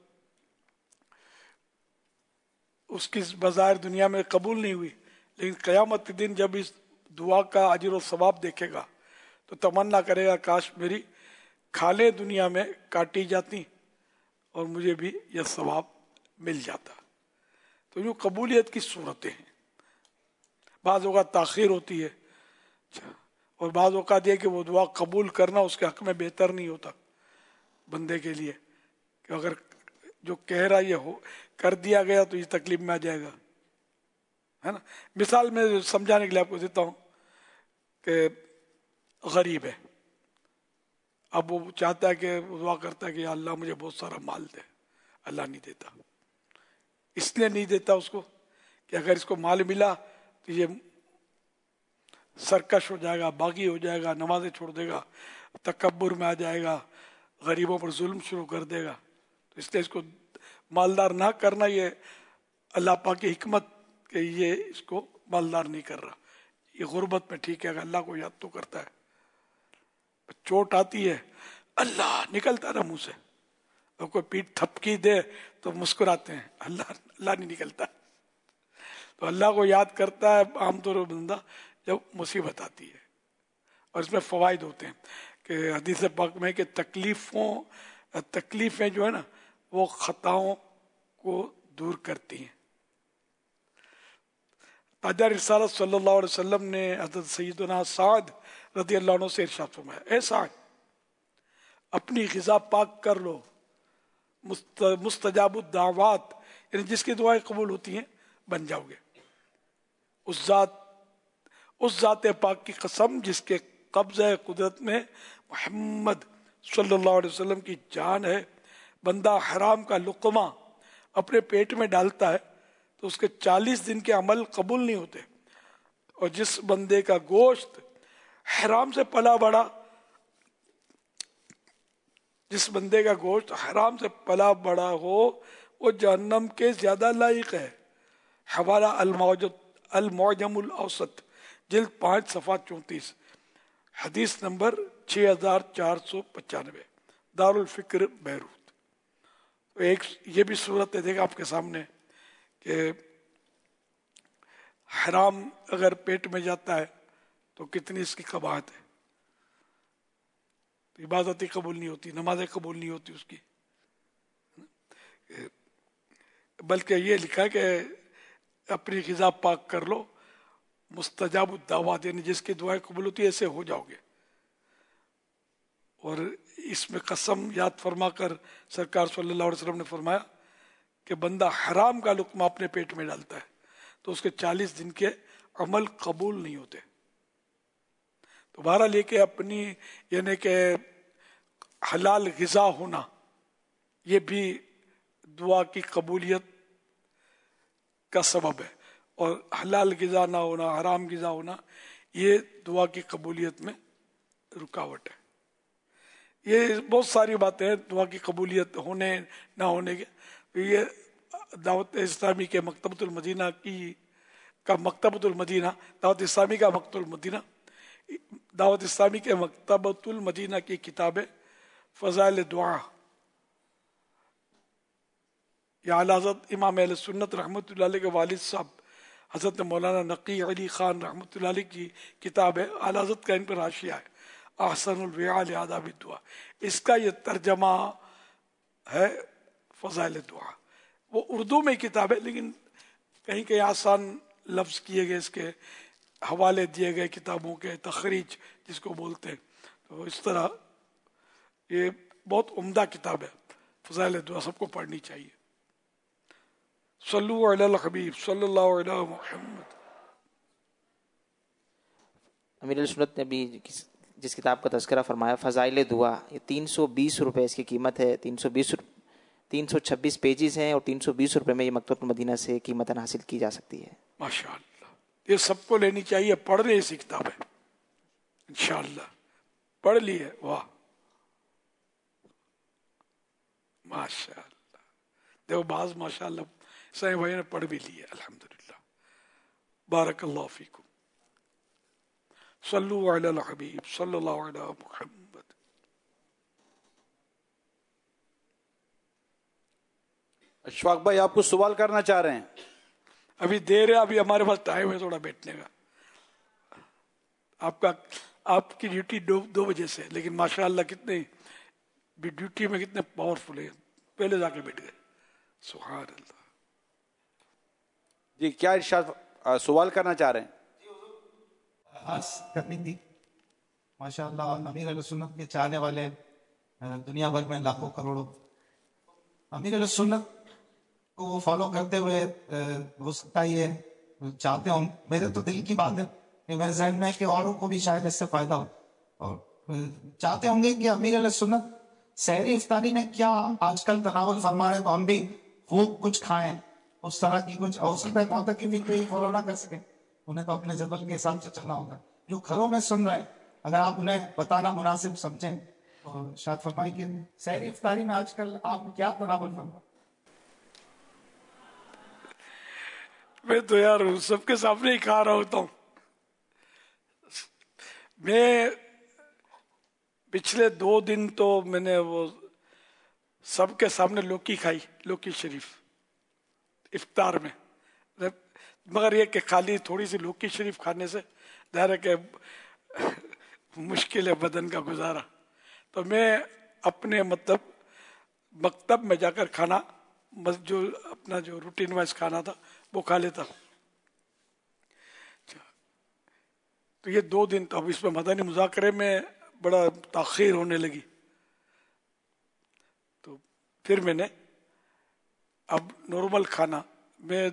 اس کی بظاہر دنیا میں قبول نہیں ہوئی، لیکن قیامت کے دن جب اس دعا کا اجر و ثواب دیکھے گا تو تمنا کرے گا کاش میری کھالیں دنیا میں کاٹی جاتی اور مجھے بھی یہ ثواب مل جاتا. تو یوں قبولیت کی صورتیں ہیں. بعض اوقات تاخیر ہوتی ہے اور بعض اوقات یہ کہ وہ دعا قبول کرنا اس کے حق میں بہتر نہیں ہوتا بندے کے لیے کہ اگر جو کہہ رہا یہ ہو کر دیا گیا تو یہ تکلیف میں آ جائے گا, ہے نا. مثال میں سمجھانے کے لیے آپ کو دیتا ہوں کہ غریب ہے, اب وہ چاہتا ہے کہ دعا کرتا ہے کہ یا اللہ مجھے بہت سارا مال دے, اللہ نہیں دیتا. اس لیے نہیں دیتا اس کو کہ اگر اس کو مال ملا تو یہ سرکش ہو جائے گا, باغی ہو جائے گا, نمازیں چھوڑ دے گا, تکبر میں آ جائے گا, غریبوں پر ظلم شروع کر دے گا. تو اس لیے اس کو مالدار نہ کرنا یہ اللہ پاک کی حکمت کہ یہ اس کو مالدار نہیں کر رہا. یہ غربت میں ٹھیک ہے اگر اللہ کو یاد تو کرتا ہے. چوٹ آتی ہے اللہ نکلتا نا منہ سے, اور کوئی پیٹ تھپکی دے تو مسکراتے ہیں, اللہ نہیں نکلتا. تو اللہ کو یاد کرتا ہے عام طور پر بندہ جب مصیبت آتی ہے. اور اس میں فوائد ہوتے ہیں کہ حدیث پاک میں کہ تکلیفیں جو ہے نا وہ خطاؤں کو دور کرتی ہیں. تاجدار رسالت صلی اللہ علیہ وسلم نے حضرت سیدنا سعد رضی اللہ عنہ سے ارشاد فرمایا, اے سعد اپنی غذا پاک کر لو, مستجاب الدعوات یعنی جس کی دعائیں قبول ہوتی ہیں بن جاؤ گے. اس ذات پاک کی قسم جس کے قبضہ قدرت میں محمد صلی اللہ علیہ وسلم کی جان ہے, بندہ حرام کا لقمہ اپنے پیٹ میں ڈالتا ہے تو اس کے 40 دن کے عمل قبول نہیں ہوتے, اور جس بندے کا گوشت حرام سے پلا بڑا ہو وہ جہنم کے زیادہ لائق ہے. حوالہ المعجم الاوسط جلد 5 صفحہ 34, حدیث نمبر 6495, دار الفکر بیروت. ایک یہ بھی صورت ہے دیکھا آپ کے سامنے کہ حرام اگر پیٹ میں جاتا ہے تو کتنی اس کی قباحت ہے. عبادتیں قبول نہیں ہوتی, نمازیں قبول نہیں ہوتی اس کی, بلکہ یہ لکھا کہ اپنی غذا پاک کر لو, مستجاب الدعوات یعنی جس کی دعائیں قبول ہوتی ہے ایسے ہو جاؤ گے. اور اس میں قسم یاد فرما کر سرکار صلی اللہ علیہ وسلم نے فرمایا کہ بندہ حرام کا لقمہ اپنے پیٹ میں ڈالتا ہے تو اس کے 40 دن کے عمل قبول نہیں ہوتے. تو بہرحال لے کے اپنی یعنی کہ حلال غذا ہونا یہ بھی دعا کی قبولیت کا سبب ہے, اور حلال غذا نہ ہونا, حرام غذا ہونا یہ دعا کی قبولیت میں رکاوٹ ہے. یہ بہت ساری باتیں ہیں دعا کی قبولیت ہونے نہ ہونے کے. یہ دعوت اسلامی کے مکتبۃ المدینہ دعوت اسلامی کا دعوت اسلامی کے مکتبۃ المدینہ کی کتاب ہے فضائل دعا. یہ اعلی حضرت امام اہل سنت رحمۃ اللہ علیہ کے والد صاحب حضرت مولانا نقی علی خان رحمۃ اللہ علیہ کی کتاب ہے. اعلی حضرت کا ان پر حاشیہ ہے احسن الوعاء لآداب الدعاء. اس کا یہ ترجمہ ہے فضائل دعا. وہ اردو میں کتاب ہے لیکن کہیں کہیں آسان لفظ کیے گئے, اس کے حوالے دیے گئے کتابوں کے, تخریج جس کو بولتے ہیں. تو اس طرح یہ بہت عمدہ کتاب ہے فضائل دعا, سب کو پڑھنی چاہیے. صلو علی الحبیب صلی اللہ علیہ محمد. امیر السنت نے بھی جس کتاب کا تذکرہ فرمایا فضائل دعا, یہ 320 روپے اس کی قیمت ہے. 326 پیجز ہیں اور 320 روپے میں یہ مکتبۃ المدینہ سے قیمتاً حاصل کی جا سکتی ہے. ماشاءاللہ یہ سب کو لینی چاہیے, پڑھ لیں ایسی کتاب ہے انشاءاللہ. پڑھ لی ہے, واہ ماشاءاللہ. دیکھو بعض ماشاءاللہ سائیں بھائی نے پڑھ بھی لی ہے الحمدللہ. بارک اللہ فیکم. صلو علی الحبیب صلی اللہ علیہ محمد. اشفاق بھائی آپ کو سوال کرنا چاہ رہے ہیں؟ ابھی دیر ہے, ابھی ہمارے پاس ٹائم ہے تھوڑا بیٹھنے کا. آپ کی ڈیوٹی 2 بجے سے, لیکن ماشاءاللہ کتنے بھی ڈیوٹی میں کتنے پاورفل ہے, پہلے جا کے بیٹھ گئے. سبحان اللہ. جی کیا ارشاد سوال کرنا چاہ رہے ہیں؟ عرض کرنی تھی. ماشاء اللہ امیر علیہ سنت کے چاہنے والے دنیا بھر میں لاکھوں کروڑوں. امیر علیہ سنت کو فالو کرتے ہوئے ہو سکتا یہ چاہتے ہوں, میرے تو دل کی بات ہے کہ میرے ذہن میں کہ اوروں کو بھی شاید اس سے فائدہ ہو, اور چاہتے ہوں گے کہ امیر علیہ سنت سحری افطاری میں کیا آج کل تناول فرما رہے تو ہم بھی خوب کچھ کھائیں, اس طرح کی کچھ. ہو سکتا ہے وہاں تک کہ بھی کوئی فالو نہ کر سکے, انہیں تو اپنے جذبات کے حساب سے چلنا ہوگا. جو گھروں میں سن رہے ہیں اگر آپ انہیں بتانا مناسب سمجھیں تو شاید فرمائیں کہ سحری افطاری میں آج کل آپ کیا تناول فرما. میں تو یار سب کے سامنے ہی کھا رہا ہوتا ہوں. میں پچھلے 2 دن تو میں نے وہ سب کے سامنے لوکی کھائی, لوکی شریف افطار میں, مگر یہ کہ خالی تھوڑی سی لوکی شریف کھانے سے ظاہر ہے کہ مشکل ہے بدن کا گزارا. تو میں اپنے مطلب مکتب میں جا کر کھانا جو اپنا جو روٹین وائز کھانا تھا وہ کھا لیتا. تو یہ 2 دن تو اب اس میں مدنی مذاکرے میں بڑا تاخیر ہونے لگی, تو پھر میں نے اب نارمل کھانا میں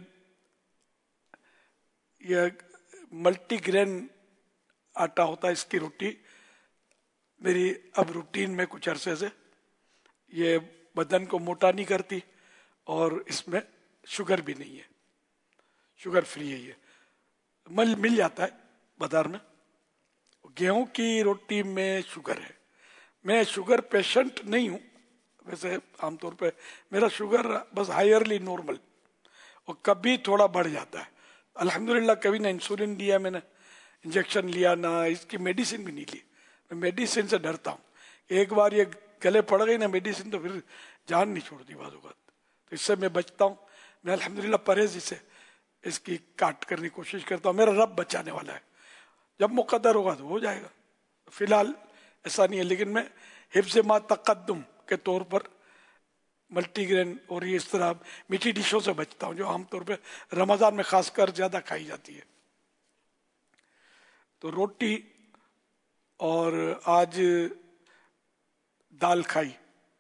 یہ ملٹی گرین آٹا ہوتا ہے اس کی روٹی میری اب روٹین میں کچھ عرصے سے, یہ بدن کو موٹا نہیں کرتی اور اس میں شوگر بھی نہیں ہے, شوگر فری ہے. یہ مل جاتا ہے بازار میں. گیہوں کی روٹی میں شوگر ہے. میں شوگر پیشنٹ نہیں ہوں ویسے, عام طور پہ میرا شوگر بس ہائرلی نارمل, اور کبھی تھوڑا بڑھ جاتا ہے. الحمدللہ کبھی نہ انسولین لیا میں نے, انجیکشن لیا, نہ اس کی میڈیسن بھی نہیں لی. میں میڈیسن سے ڈرتا ہوں, ایک بار یہ گلے پڑ گئی نا میڈیسن تو پھر جان نہیں چھوڑتی بعض اوقات, تو اس سے میں بچتا ہوں. میں الحمدللہ پرہیز سے اس کی کاٹ کرنے کی کوشش کرتا ہوں. میرا رب بچانے والا ہے, جب مقدر ہوگا تو ہو جائے گا. فی الحال ایسا نہیں ہے, لیکن میں حفظ ما تقدم کے طور پر ملٹی گرین اور یہ اس طرح میٹھی ڈشوں سے بچتا ہوں جو عام طور پہ رمضان میں خاص کر زیادہ کھائی جاتی ہے. تو روٹی اور آج دال کھائی,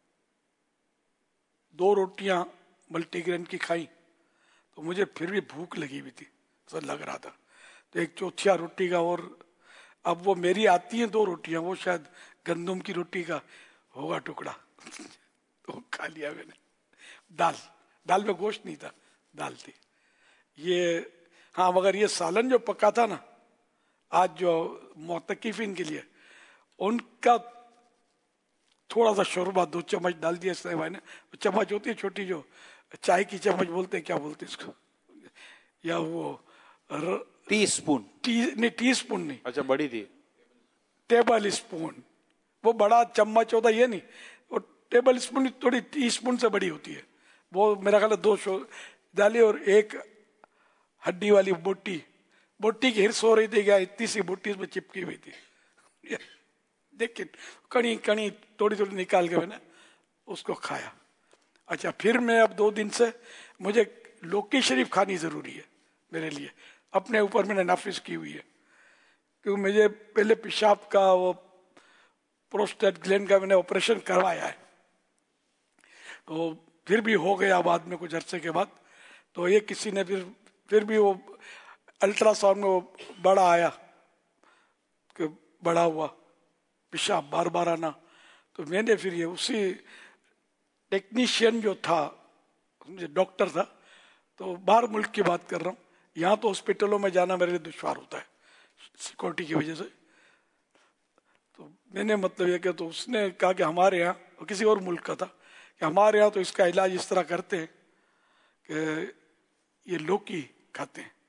2 روٹیاں ملٹی گرین کی کھائی, تو مجھے پھر بھی بھوک لگی ہوئی تھی, ایسا لگ رہا تھا. تو ایک چوتھیا روٹی کا, اور اب وہ میری آتی ہیں 2 روٹیاں, وہ شاید گندم کی روٹی کا ہوگا ٹکڑا, تو کھا لیا میں نے. دال میں گوشت نہیں تھا, دال تھی یہ. ہاں مگر یہ سالن جو پکا تھا نا آج جو معتکفین کے لیے, ان کا تھوڑا سا شوربہ 2 چمچ ڈال دیا اس بھائی نے. چمچ ہوتی ہے چھوٹی جو چائے کی چمچ بولتے ہیں, کیا بولتے ہیں اس کو, یا وہ ٹی اسپون, نہیں ٹی اسپون نہیں, اچھا بڑی تھی, ٹیبل اسپون. وہ بڑا چمچ ہوتا یہ نہیں, وہ ٹیبل اسپون تھوڑی ٹی اسپون سے بڑی ہوتی ہے. وہ میرا خیال ہے 2 ڈالی, اور ایک ہڈی والی بوٹی کی ہرس ہو رہی تھی, کیا اتنی سی بوٹی اس میں چپکی ہوئی تھی. لیکن کڑی تھوڑی نکال کے میں نے اس کو کھایا. اچھا پھر میں اب 2 دن سے مجھے لوکی شریف کھانی ضروری ہے میرے لیے, اپنے اوپر میں نے نافذ کی ہوئی ہے, کیونکہ مجھے پہلے پیشاب کا وہ پروسٹیٹ گلینڈ کا میں نے آپریشن کروایا ہے, تو پھر بھی ہو گیا بعد میں کچھ عرصے کے بعد. تو یہ کسی نے پھر بھی وہ الٹرا ساؤنڈ میں وہ بڑا آیا کہ بڑا ہوا پیشاب بار بار آنا. تو میں نے پھر یہ اسی ٹیکنیشین جو تھا, ڈاکٹر تھا, تو باہر ملک کی بات کر رہا ہوں, یہاں تو ہاسپٹلوں میں جانا میرے لیے دشوار ہوتا ہے سیکورٹی کی وجہ سے. تو میں نے مطلب یہ کہ تو اس نے کہا کہ ہمارے یہاں, اور کسی اور ملک کا تھا, کہ ہمارے یہاں تو اس کا علاج اس طرح کرتے ہیں کہ یہ لوکی کھاتے ہیں.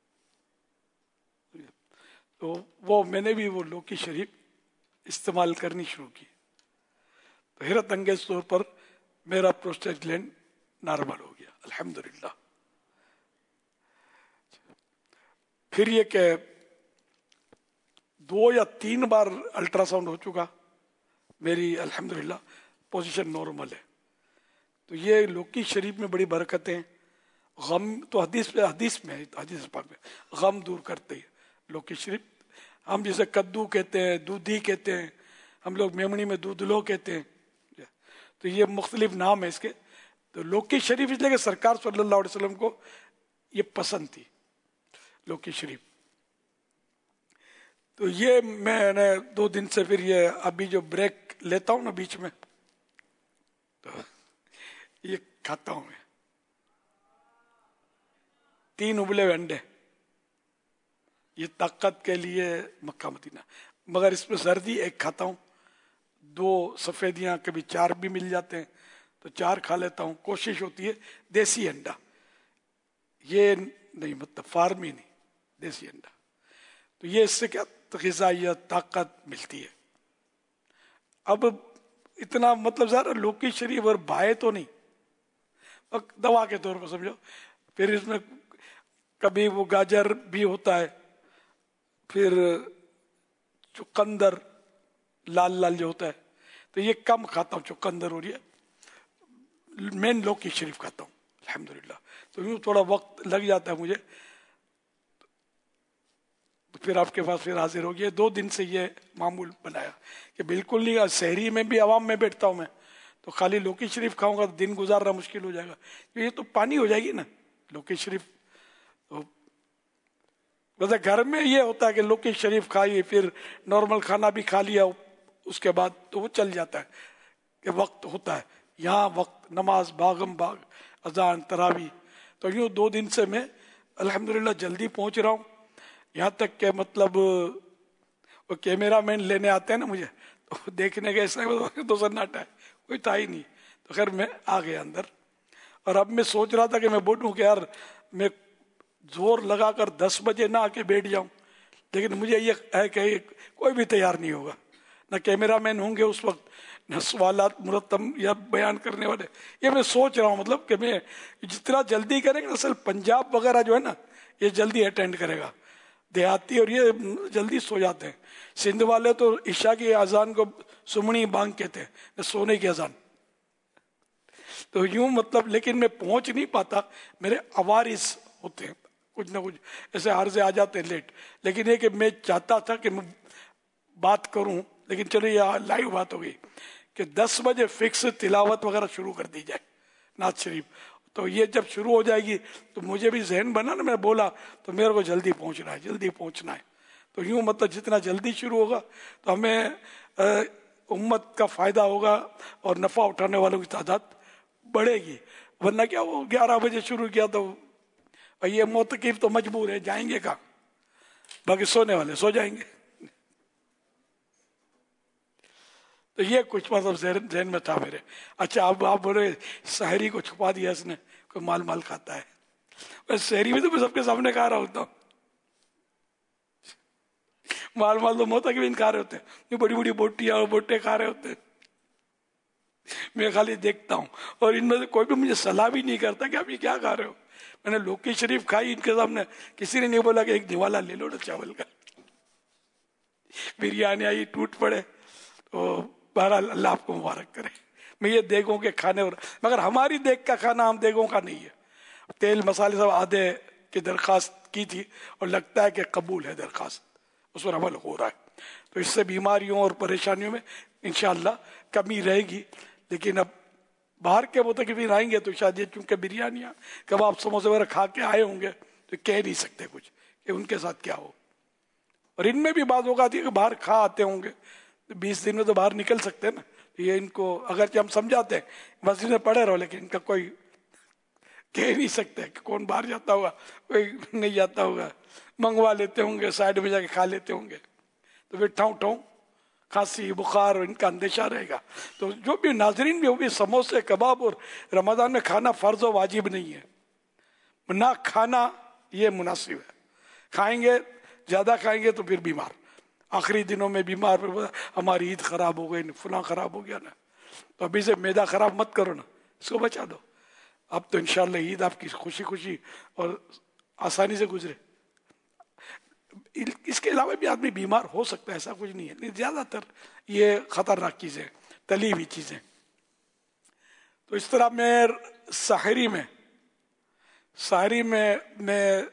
تو وہ میں نے بھی وہ لوکی شریف استعمال کرنی شروع کی, تو حیرت انگیز طور پر میرا پروسٹیٹ گلینڈ نارمل ہو گیا الحمدللہ. پھر یہ کہ 2 یا 3 بار الٹرا ساؤنڈ ہو چکا, میری الحمدللہ پوزیشن نارمل ہے. تو یہ لوکی شریف میں بڑی برکتیں ہیں. غم تو حدیث میں حدیث پاک میں غم دور کرتے ہیں لوکی شریف. ہم جسے کدو کہتے ہیں، دودھی کہتے ہیں، ہم لوگ میمنی میں دودھلو کہتے ہیں، تو یہ مختلف نام ہے اس کے. تو لوکی شریف اس لیے کہ سرکار صلی اللہ علیہ وسلم کو یہ پسند تھی لوکی شریف. تو یہ میں نے 2 دن سے پھر یہ ابھی جو بریک لیتا ہوں نا بیچ میں، تو یہ کھاتا ہوں میں 3 ابلے ہوئے انڈے. یہ طاقت کے لیے مکہ مدینہ. مگر اس میں سردی ایک کھاتا ہوں، 2 سفیدیاں کبھی 4 بھی مل جاتے ہیں تو 4 کھا لیتا ہوں. کوشش ہوتی ہے دیسی انڈا، یہ نہیں مطلب فارمی نہیں، دیسی انڈا. تو یہ اس سے کیا غذائیت طاقت ملتی ہے. اب اتنا مطلب ذرا لوکی شریف اور بھائے تو نہیں، دوا کے طور پر سمجھو. پھر اس میں کبھی وہ گاجر بھی ہوتا ہے، پھر چقندر لال لال جو ہوتا ہے، تو یہ کم کھاتا ہوں چقندر اور یہ مین لوکی شریف کھاتا ہوں الحمدللہ. تو یوں تھوڑا وقت لگ جاتا ہے مجھے، تو پھر آپ کے پاس پھر حاضر ہو گیا. 2 دن سے یہ معمول بنایا کہ بالکل نہیں. شہری میں بھی عوام میں بیٹھتا ہوں میں، تو خالی لوکی شریف کھاؤں گا تو دن گزارنا مشکل ہو جائے گا. یہ تو پانی ہو جائے گی نا لوکی شریف. تو ویسے گھر میں یہ ہوتا ہے کہ لوکی شریف کھائیے، پھر نارمل کھانا بھی کھا لیا اس کے بعد تو وہ چل جاتا ہے کہ وقت ہوتا ہے. یہاں وقت نماز باغم باغ، اذان، تراویح. تو یوں 2 دن سے میں الحمدللہ جلدی پہنچ رہا ہوں. یہاں تک کہ مطلب وہ کیمرہ مین لینے آتے ہیں نا مجھے، تو دیکھنے کے ایسا تو سناٹا ہے، کوئی تھا ہی نہیں. تو خیر میں آ گیا اندر. اور اب میں سوچ رہا تھا کہ میں بولوں کہ یار میں زور لگا کر 10 بجے نہ آ کے بیٹھ جاؤں، لیکن مجھے یہ ہے کہ کوئی بھی تیار نہیں ہوگا، نہ کیمرہ مین ہوں گے اس وقت، نہ سوالات مرتب یا بیان کرنے والے. یہ میں سوچ رہا ہوں مطلب کہ میں جتنا جلدی کریں گے، اصل پنجاب وغیرہ جو ہے نا یہ جلدی اٹینڈ کرے گا، دیہاتی اور یہ جلدی سو جاتے ہیں. سندھ والے تو عشاء کی اذان کو سمنی بانگ کہتے ہیں، سونے کی اذان. تو یوں مطلب لیکن میں پہنچ نہیں پاتا، میرے عوارض ہوتے ہیں، کچھ نہ کچھ ایسے عارضے آ جاتے ہیں لیٹ. لیکن یہ کہ میں چاہتا تھا کہ میں بات کروں، لیکن چلو یہ لائیو بات ہو گئی کہ 10 بجے فکس تلاوت وغیرہ شروع کر دی جائے نعت شریف. تو یہ جب شروع ہو جائے گی تو مجھے بھی ذہن بنا نا، میں بولا تو میرے کو جلدی پہنچنا ہے، جلدی پہنچنا ہے. تو یوں مطلب جتنا جلدی شروع ہوگا تو ہمیں امت کا فائدہ ہوگا اور نفع اٹھانے والوں کی تعداد بڑھے گی. ورنہ کیا وہ 11 بجے شروع کیا تو یہ معتکف تو مجبور ہے، جائیں گے کہاں، باقی سونے والے سو جائیں گے. تو یہ کچھ مطلب ذہن میں تھا میرے. اچھا اب آپ بولے سحری کو چھپا دیا اس نے، کوئی مال کھاتا ہے. سحری میں تو میں سب کے سامنے کھا رہا ہوتا ہوں، مال تو معتکفین کھا رہے ہوتے ہیں، یہ بڑی بڑی بوٹیاں اور بوٹے کھا رہے ہوتے ہیں. میں خالی دیکھتا ہوں اور ان میں سے کوئی بھی مجھے صلاح بھی نہیں کرتا کہ آپ یہ کیا کھا رہے ہو. میں نے لوکی شریف کھائی ان کے سامنے، کسی نے نہیں بولا کہ ایک نوالا لے لو نا چاول کا. بریانی آئی ٹوٹ پڑے. تو بہرحال اللہ آپ کو مبارک کرے. میں یہ دیگوں کے کھانے اور مگر ہماری دیگ کا کھانا ہم دیگوں کا نہیں ہے. تیل مسالے سب آدھے کی درخواست کی تھی اور لگتا ہے کہ قبول ہے درخواست، اس پر عمل ہو رہا ہے. تو اس سے بیماریوں اور پریشانیوں میں انشاءاللہ کمی رہے گی. لیکن اب باہر کے معتکفین آئیں گے تو شاید یہ چونکہ بریانیاں کباب سموسے وغیرہ کھا کے آئے ہوں گے تو کہہ نہیں سکتے کچھ کہ ان کے ساتھ کیا ہو. اور ان میں بھی بعض اوقات یہ کہ باہر کھا آتے ہوں گے 20 دن میں تو باہر نکل سکتے ہیں نا. یہ ان کو اگرچہ ہم سمجھاتے ہیں مسجد میں پڑھے رہو، لیکن ان کا کوئی کہہ نہیں سکتے کہ کون باہر جاتا ہوگا، کوئی نہیں جاتا ہوگا، منگوا لیتے ہوں گے، سائڈ میں جا کے کھا لیتے ہوں گے. تو پھر ٹھاؤں کھانسی بخار اور ان کا اندیشہ رہے گا. تو جو بھی ناظرین بھی وہ بھی سموسے کباب اور رمضان میں کھانا فرض و واجب نہیں ہے، نہ کھانا یہ مناسب ہے. کھائیں گے زیادہ کھائیں گے تو پھر بیمار، آخری دنوں میں بیمار، ہماری عید خراب ہو گئی، فلاں خراب ہو گیا نا. تو ابھی سے معدہ خراب مت کرو نا، اس کو بچا دو. اب تو انشاءاللہ عید آپ کی خوشی اور آسانی سے گزرے. اس کے علاوہ بھی آدمی بیمار ہو سکتا ہے، ایسا کچھ نہیں ہے. زیادہ تر یہ خطرناک چیزیں، تلی ہوئی چیزیں. तो इस तरह मैं सहरी में मैं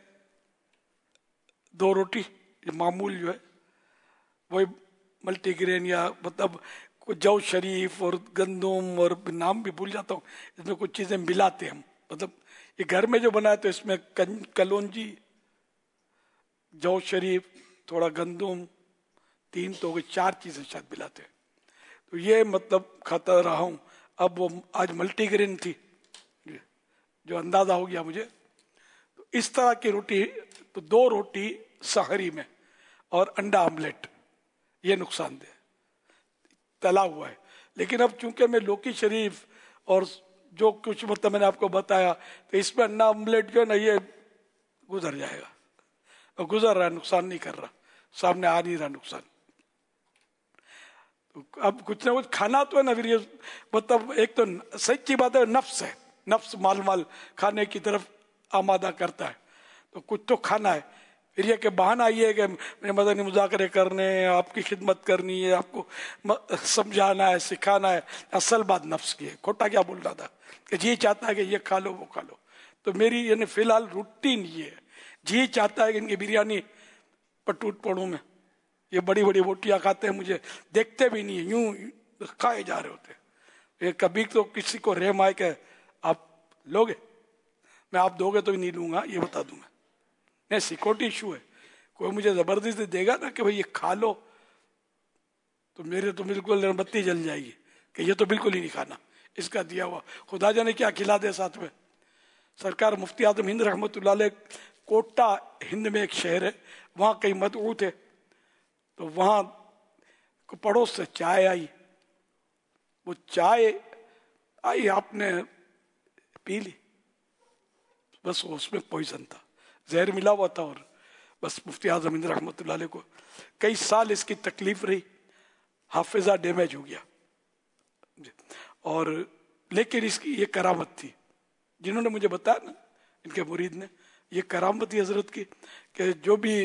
2 रोटी मामूल जो है वही मल्टीग्रेन या मतलब जौ शरीफ और गंदम और नाम भी भूल जाता हूँ, इसमें कुछ चीजें मिलाते हम, मतलब ये घर में जो बनाए तो इसमें कलौंजी, जौ शरीफ, थोड़ा गंदम, 3 तो हो गए, 4 चीजें शायद मिलाते हैं। तो ये मतलब खाता रहा हूँ। अब वो आज मल्टीग्रेन थी जो अंदाजा हो गया मुझे। तो इस तरह की रोटी, तो 2 रोटी सहरी में और अंडा आमलेट, ये नुकसानदेह तला हुआ है। लेकिन अब चूंकि मैं लौकी शरीफ और जो कुछ मतलब मैंने आपको बताया, तो इसमें अंडा आमलेट जो है ना ये गुजर जाएगा, और गुजर रहा है, नुकसान नहीं कर रहा, सामने आ नहीं रहा नुकसान। तो अब कुछ ना कुछ खाना तो है ना, फिर ये मतलब एक तो सच्ची बात है, नफ्स माल खाने की तरफ आमादा करता है, तो कुछ तो खाना है। फिर ये कि बहाना ये है कि मेरे मदनी मुज़ाकरे करने, आपकी खिदमत करनी है, आपको समझाना है, सिखाना है। असल बात नफ्स की है। खोटा क्या बोल रहा था कि जी चाहता है कि ये खा लो वो खा लो। तो मेरी यानी फिलहाल रूटीन ये है, जी चाहता है कि इनकी बिरयानी पर टूट पड़ूं मैं। ये बड़ी बड़ी रोटियां खाते हैं, मुझे देखते भी नहीं है, यूं खाए जा रहे होते। ये कभी तो किसी को रहम आए कि आप लोगे, मैं आप दोगे तो भी नहीं लूंगा, ये बता दूंगा। नहीं, सिक्योरिटी इशू है। कोई मुझे जबरदस्ती देगा ना कि भाई ये खा लो, तो मेरे तो बिल्कुल बत्ती जल जाएगी कि ये तो बिल्कुल ही नहीं खाना, इसका दिया हुआ खुदा जाने क्या खिला दे साथ में। सरकार मुफ्ती आजम हिंद रहमतुल्लाह अलैह, कोटा हिंद में एक शहर है, वहाँ कई मदऊ थे, तो वहाँ को पड़ोस से चाय आई। वो चाय आई, आपने पी ली, बस उसमें पॉइजन था, जहर मिला हुआ था। और बस मुफ्ती आजम हिंद रहमतुल्लाह अलैह को कई साल इसकी तकलीफ रही, हाफिजा डैमेज हो गया। और लेकिन इसकी ये करामत थी, जिन्होंने मुझे बताया ना, इनके मुरीद ने, ये करामत थी हजरत की कि जो भी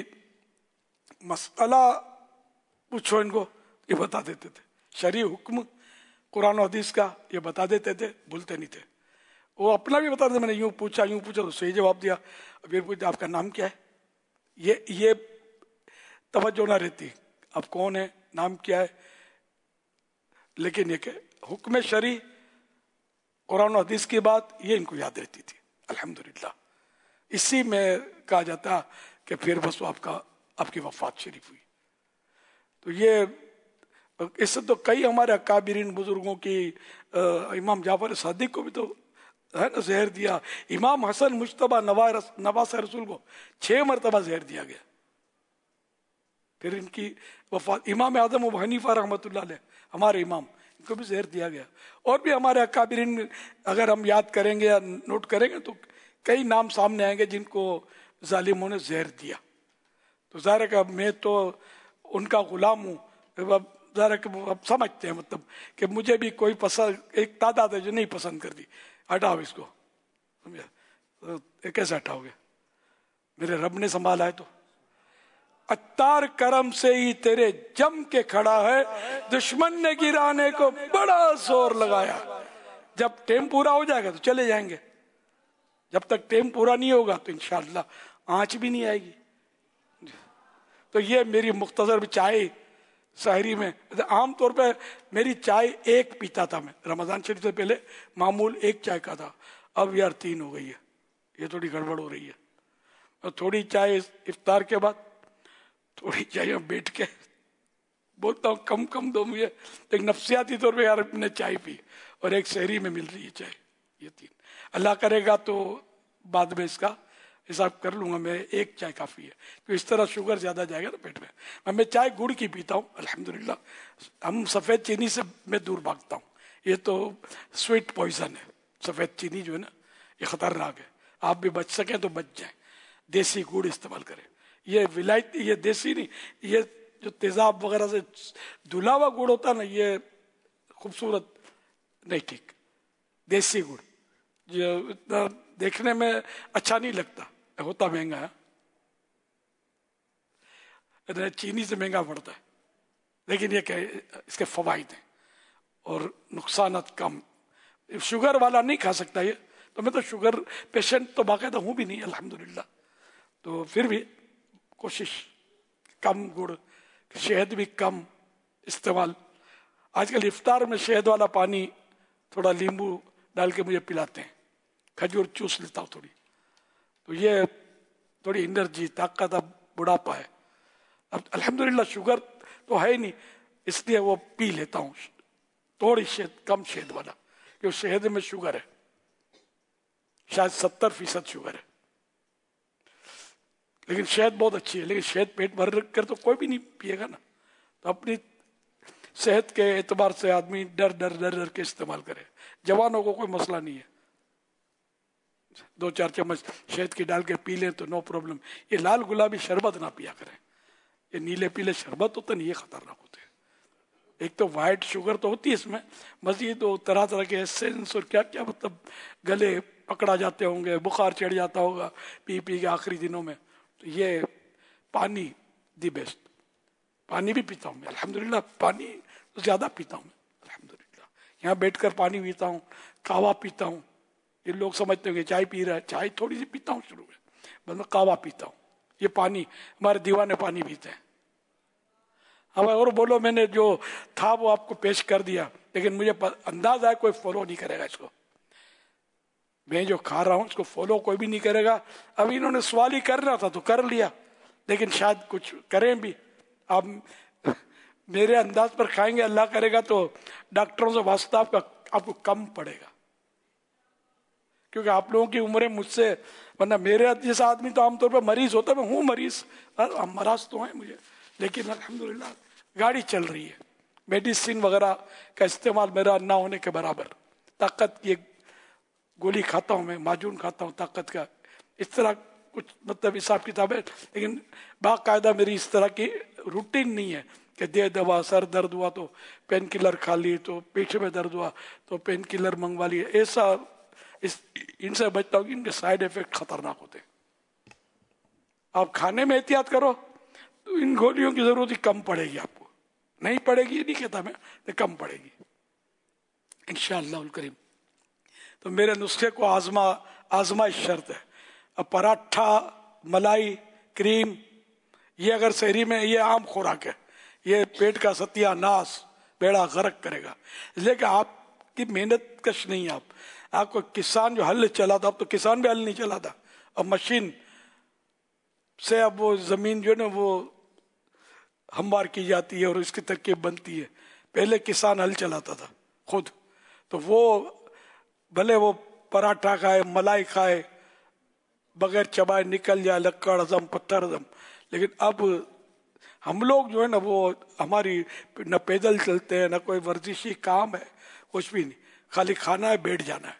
मसला पूछो इनको ये बता देते थे, शरई हुक्म कुरान और हदीस का ये बता देते थे, भूलते नहीं थे। वो अपना भी बता देते, मैंने यूं पूछा तो सही जवाब दिया। फिर पूछा आपका नाम क्या है, ये तवज्जो ना रहती, आप कौन है, नाम क्या है। लेकिन ये हुक्म शरई कुरान और हदीस की बात ये इनको याद रहती थी, अल्हम्दुलिल्लाह। इसी में कहा जाता कि फिर बस आपकी वफात शरीफ हुई। तो ये इससे तो कई हमारे अकाबिरीन बुजुर्गों की, इमाम जाफर सादिक को भी तो है ना जहर दिया, इमाम हसन मुश्तबा नवास रसूल को 6 मरतबा जहर दिया गया। फिर इनकी वफात, इमाम आजम अबू हनीफा रहमतुल्लाह अलैह हमारे इमाम, इनको भी जहर दिया गया। और भी हमारे अकाबिरीन अगर हम याद करेंगे या नोट करेंगे तो कई नाम सामने आएंगे जिनको जालिमों ने जहर दिया। तो ज़ाहिर है कि मैं तो उनका गुलाम हूँ, ज़ाहिर है कि अब समझते हैं मतलब कि मुझे भी कोई पसंद, एक तादाद है जो नहीं पसंद करती, हटाओ इसको, समझे, कैसे हटाओगे, मेरे रब ने संभाला है। तो अत्तार करम से ही तेरे जम के खड़ा है, दुश्मन ने गिराने को बड़ा जोर लगाया। जब टेम पूरा हो जाएगा तो चले जाएंगे, जब तक टेम पूरा नहीं होगा तो इंशाअल्लाह आंच भी नहीं आएगी। तो ये मेरी मुख्तसर चाय सहरी में, आमतौर पे मेरी चाय 1 पीता था मैं, रमजान शरीफ से पहले मामूल 1 चाय का था, अब यार 3 हो गई है, ये थोड़ी गड़बड़ हो रही है। और थोड़ी चाय इफ्तार के बाद, थोड़ी चाय बैठ के बोलता हूँ कम कम दो मुझे, एक नफ्सियाती तौर पे यार मैंने चाय पी, और एक सहरी में मिल रही है चाय, ये 3। अल्लाह करेगा तो बाद में इसका हिसाब कर लूंगा मैं, 1 चाय काफी है, तो इस तरह शुगर ज्यादा जाएगा ना पेट में। मैं चाय गुड़ की पीता हूँ अल्हम्दुलिल्लाह। हम सफेद चीनी से मैं दूर भागता हूँ, ये तो स्वीट पॉइजन है, सफेद चीनी जो है ना ये खतरनाक है। आप भी बच सकें तो बच जाएं, देसी गुड़ इस्तेमाल करें। ये विलायती, ये देसी नहीं, ये जो तेजाब वगैरह से धुला हुआ गुड़ होता ना, ये खूबसूरत नहीं, ठीक देसी गुड़ जो इतना देखने में अच्छा नहीं लगता, होता महंगा है, चीनी से महंगा पड़ता है, लेकिन ये इसके फवाइद हैं और नुकसानात कम। शुगर वाला नहीं खा सकता ये, तो मैं तो शुगर पेशेंट तो बाकायदा हूँ भी नहीं अल्हम्दुलिल्लाह, तो फिर भी कोशिश कम गुड़, शहद भी कम इस्तेमाल। आजकल इफ्तार में शहद वाला पानी थोड़ा नींबू डाल के मुझे पिलाते हैं, खजूर चूस लेता हूँ थोड़ी, तो ये थोड़ी एनर्जी ताकत, अब बुढ़ापा है, अब अल्हम्दुलिल्लाह शुगर तो है ही नहीं, इसलिए वो पी लेता हूँ थोड़ी शहद, कम शहद वाला, क्योंकि शहद में शुगर है, शायद 70% शुगर है, लेकिन शहद बहुत अच्छी है, लेकिन शहद पेट भर कर तो कोई भी नहीं पिएगा ना, तो अपनी सेहत के एतबार से आदमी डर डर डर डर के इस्तेमाल करे। जवानों को कोई मसला नहीं है, 2-4 चम्मच शहद की डाल के पी लें तो नो प्रॉब्लम। ये लाल गुलाबी शरबत ना पिया करें, ये नीले पीले शरबत होते नहीं, ये खतरनाक होते हैं। एक तो वाइट शुगर तो होती है इसमें, मजीद तो तरह तरह के एसेंस और क्या क्या, मतलब गले पकड़ा जाते होंगे, बुखार चढ़ जाता होगा पी पी के आखिरी दिनों में। तो ये पानी दी बेस्ट, पानी भी पीता हूँ मैं अल्हम्दुलिल्लाह, पानी तो ज़्यादा पीता हूँ मैं अल्हम्दुलिल्लाह। यहाँ बैठकर पानी पीता हूँ, कावा पीता हूँ। ये लोग समझते होंगे चाय पी रहा है, चाय थोड़ी सी पीता हूँ शुरू में, बस मैं कावा पीता हूँ। ये पानी, हमारे दीवाने पानी पीते हैं। अब और बोलो, मैंने जो था वो आपको पेश कर दिया, लेकिन मुझे अंदाजा है कोई फॉलो नहीं करेगा इसको। मैं जो खा रहा हूँ इसको फॉलो कोई भी नहीं करेगा। अब इन्होंने सवाल ही कर रहा था तो कर लिया, लेकिन शायद कुछ करें भी। आप मेरे अंदाज पर खाएंगे, अल्लाह करेगा तो डॉक्टरों से वास्ता आपको कम पड़ेगा, क्योंकि आप लोगों की उम्रें मुझसे, वरना मेरे जैसा आदमी तो आमतौर पर मरीज होता है। मैं हूँ मरीज, मराज तो है मुझे, लेकिन अल्हम्दुलिल्लाह गाड़ी चल रही है। मेडिसिन वगैरह का इस्तेमाल मेरा ना होने के बराबर। ताकत की एक गोली खाता हूँ मैं, माजून खाता हूँ ताकत का, इस तरह कुछ मतलब हिसाब किताब है, लेकिन बाकायदा मेरी इस तरह की रूटीन नहीं है कि दे दवा, सर दर्द हुआ तो पेन किलर खा ली, तो पेट में दर्द हुआ तो पेन किलर मंगवा ली। ऐसा इनसे बचता हूँ कि इनके साइड इफेक्ट खतरनाक होते हैं। आप खाने में एहतियात करो तो इन गोलियों की जरूरत ही कम पड़ेगी आपको। नहीं पड़ेगी नहीं कहता मैं, तो कम पड़ेगी इंशाअल्लाह करीम। तो मेरे नुस्खे को आजमाइश शर्त है। अब पराठा, मलाई, क्रीम, ये अगर शहरी में ये आम खुराक है, ये पेट का सत्यानाश बेड़ा गर्क करेगा। लेकिन आपकी मेहनत कश नहीं, आपको किसान जो हल चलाता, अब तो किसान भी हल नहीं चलाता, अब मशीन से अब वो जमीन जो है ना वो हमवार की जाती है और इसकी तरकीब बनती है। पहले किसान हल चलाता था खुद, तो वो भले वो पराठा खाए, मलाई खाए, बगैर चबाए निकल जाए, लक्कड़ हजम, पत्थर हजम। लेकिन अब हम लोग जो है ना वो हमारी न पैदल चलते हैं, न कोई वर्जिशी काम है, कुछ भी नहीं, खाली खाना है, बैठ जाना है,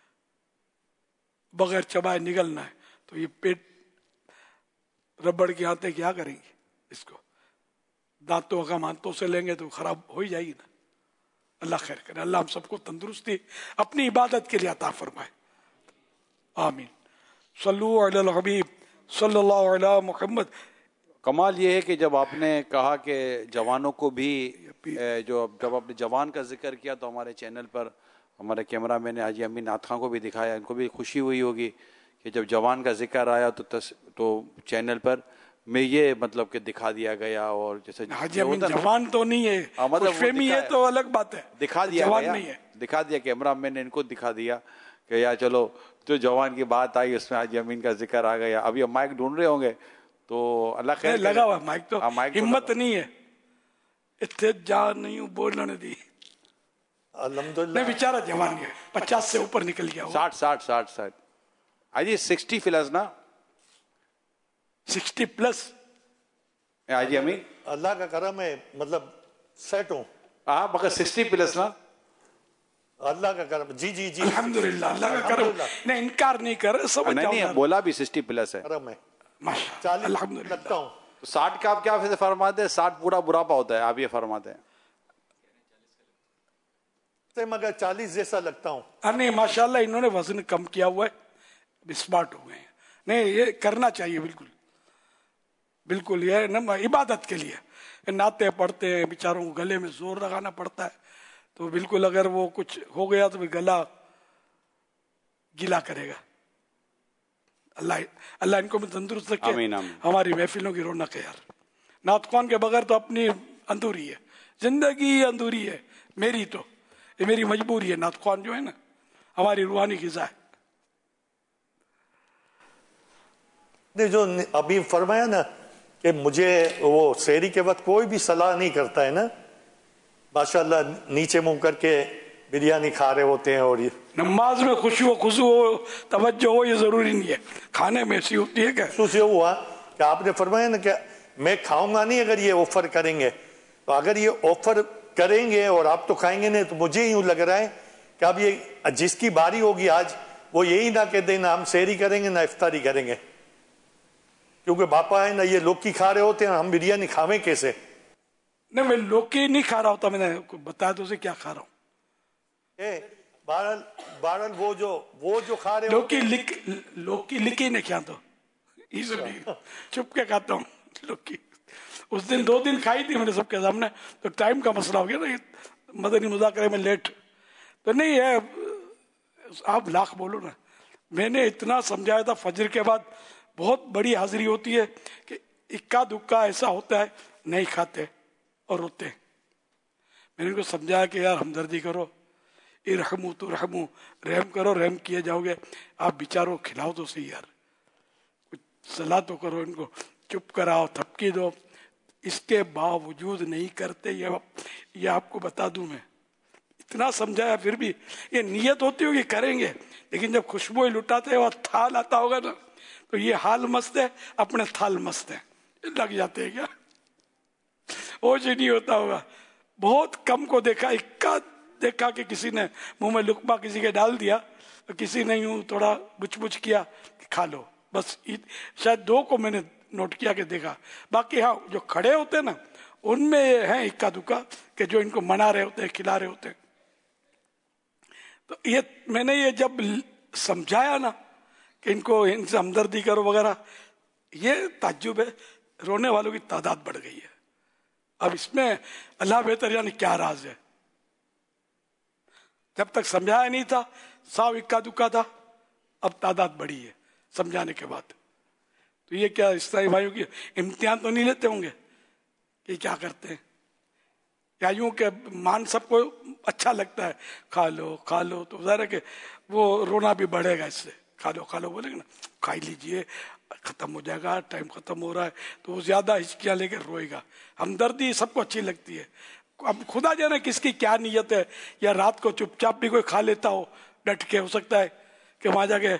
बगैर चबाए निकलना है। तो ये पेट रबड़ की आते क्या करेंगे इसको? दांतों का मांतों से लेंगे तो खराब हो ही जाएगी ना। अल्लाह खैर करे, अल्लाह हम सबको तंदुरुस्ती अपनी इबादत के लिए अता फरमाए, आमीन। सल्लु अलल हबीब सल्लल्लाहु अलैहि मुहम्मद। कमाल ये है कि जब आपने कहा कि जवानों को भी जब आपने जवान का जिक्र किया तो हमारे चैनल पर हमारे कैमरामैन ने हाजी अमीन नाथ खां को भी दिखाया। इनको भी खुशी हुई होगी कि जब जवान का जिक्र आया तो चैनल पर में ये मतलब कि दिखा दिया गया। और जैसे हाजी अमीन जवान तो नहीं है, खुशफहमी है तो अलग बात है, दिखा दिया गया, दिखा दिया कैमरामैन ने इनको दिखा दिया कि यार चलो जो जवान की बात आई उसमें हाजी अमीन का जिक्र आ गया। अभी हम माइक ढूंढ रहे होंगे तो अल्लाह खैर लगा हुआ माइक तो हिम्मत नहीं है, इतने जान नहीं बोलने दी। अल्हम्दुलिल्लाह बेचारा जवान है, 50 से ऊपर निकल गया, 60 हाजी 60 प्लस ना, 60 प्लस हाजी अमीन। अल्लाह का करम है, मतलब सेट हूँ। हाँ मगर 60 प्लस ना, अल्लाह का करम। जी जी जी अल्हम्दुलिल्लाह, अल्लाह का करम। नहीं इनकार नहीं कर, सब नहीं बोला भी 60 प्लस है, करम है। 40 लगता हूँ। 60 का आप क्या फरमाते हैं? 60 पूरा बुढ़ापा होता है, आप ये फरमाते हैं? मगर 40 जैसा लगता हूँ। नहीं माशाल्लाह इन्होंने वजन कम किया हुआ है, स्मार्ट हो गए हैं। नहीं ये करना चाहिए बिल्कुल बिल्कुल, ये ना इबादत के लिए नाते पढ़ते हैं, बेचारों को गले में जोर लगाना पड़ता है, तो बिल्कुल अगर वो कुछ हो गया तो गला गिला करेगा। अल्लाह अल्लाह इनको भी तंदुरुस्त रखे। आमीन, आमीन। हमारी महफिलों की रौनक है यार। नात ख्वान के बगैर तो अपनी अधूरी है, जिंदगी अधूरी है मेरी, तो ये मेरी मजबूरी है। नात ख्वान जो है ना हमारी रूहानी ग़िज़ा है। ने जो अभी फरमाया ना कि मुझे वो सेहरी के वक्त कोई भी सलाह नहीं करता है ना, माशाल्लाह नीचे मुंह करके बिरयानी खा रहे होते हैं। और ये नमाज में खुशी हो, खुशू हो, तवज्जो हो, ये जरूरी नहीं है, खाने में ऐसी होती है। क्या महसूस ये हुआ कि आपने फरमाया ना कि मैं खाऊंगा नहीं अगर ये ऑफर करेंगे, तो अगर ये ऑफर करेंगे और आप तो खाएंगे नहीं, तो मुझे यूं लग रहा है कि अब ये जिसकी बारी होगी आज वो यही ना कह देना हम सेहरी करेंगे ना इफ्तारी करेंगे, क्योंकि बापा है ना ये लौकी खा रहे होते हैं, हम बिरयानी खावें कैसे? नहीं, मैं लौकी नहीं खा रहा होता, मैंने बताया तो उसे क्या खा रहा हूँ। बारल वो जो खा रहे लौकी लिखी नहीं क्या, तो इसलिए चुप के खाता हूँ लौकी। उस दिन 2 दिन खाई थी मैंने सबके सामने, तो टाइम का मसला हो गया ना, मदनी मुज़ाकरे में लेट तो नहीं है। आप लाख बोलो ना, मैंने इतना समझाया था फजर के बाद बहुत बड़ी हाजिरी होती है कि इक्का दुक्का ऐसा होता है नहीं खाते और रोते। मैंने उनको समझाया कि यार हमदर्दी करो, इरहमू तो रहमू, रहम करो, रहम किए जाओगे। आप बेचारों खिलाओ तो सही यार, कुछ सलाह तो करो, इनको चुप कराओ, थपकी दो। इसके बावजूद नहीं करते। ये आपको बता दूं, मैं इतना समझाया फिर भी ये नियत होती होगी करेंगे, लेकिन जब खुशबू लुटाते और थाल आता होगा ना, तो ये हाल मस्त है, अपने थाल मस्त है, लग जाते हैं क्या, होश ही नहीं होता होगा। बहुत कम को देखा, इक्का देखा कि किसी ने मुंह में लुकमा किसी के डाल दिया, तो किसी ने यूं थोड़ा बुच किया कि खा लो, बस शायद 2 को मैंने नोट किया कि देखा। बाकी हाँ, जो खड़े होते हैं ना उनमें है इक्का दुक्का कि जो इनको मना रहे होते हैं, खिला रहे होते हैं। तो ये मैंने ये जब समझाया ना कि इनको इनसे हमदर्दी करो वगैरह, ये ताज्जुब है, रोने वालों की तादाद बढ़ गई है। अब इसमें अल्लाह बेहतर यानी क्या राज है। जब तक समझाया नहीं था, साव इक्का दुक्का था, अब तादाद बढ़ी है समझाने के बाद। तो ये क्या इस्लामी भाइयों की इम्तिहान तो नहीं लेते होंगे कि क्या करते हैं, या यूं के मान सबको अच्छा लगता है, खा लो, तो ज़ाहिर है कि वो रोना भी बढ़ेगा इससे। खा लो बोलेंगे ना, खा लीजिए, खत्म हो जाएगा, टाइम खत्म हो रहा है, तो वो ज्यादा हिचकियां लेकर रोएगा। हमदर्दी सबको अच्छी लगती है। अब खुदा जाने किसकी क्या नीयत है, या रात को चुपचाप भी कोई खा लेता हो डट के, हो सकता है कि वहां जाके,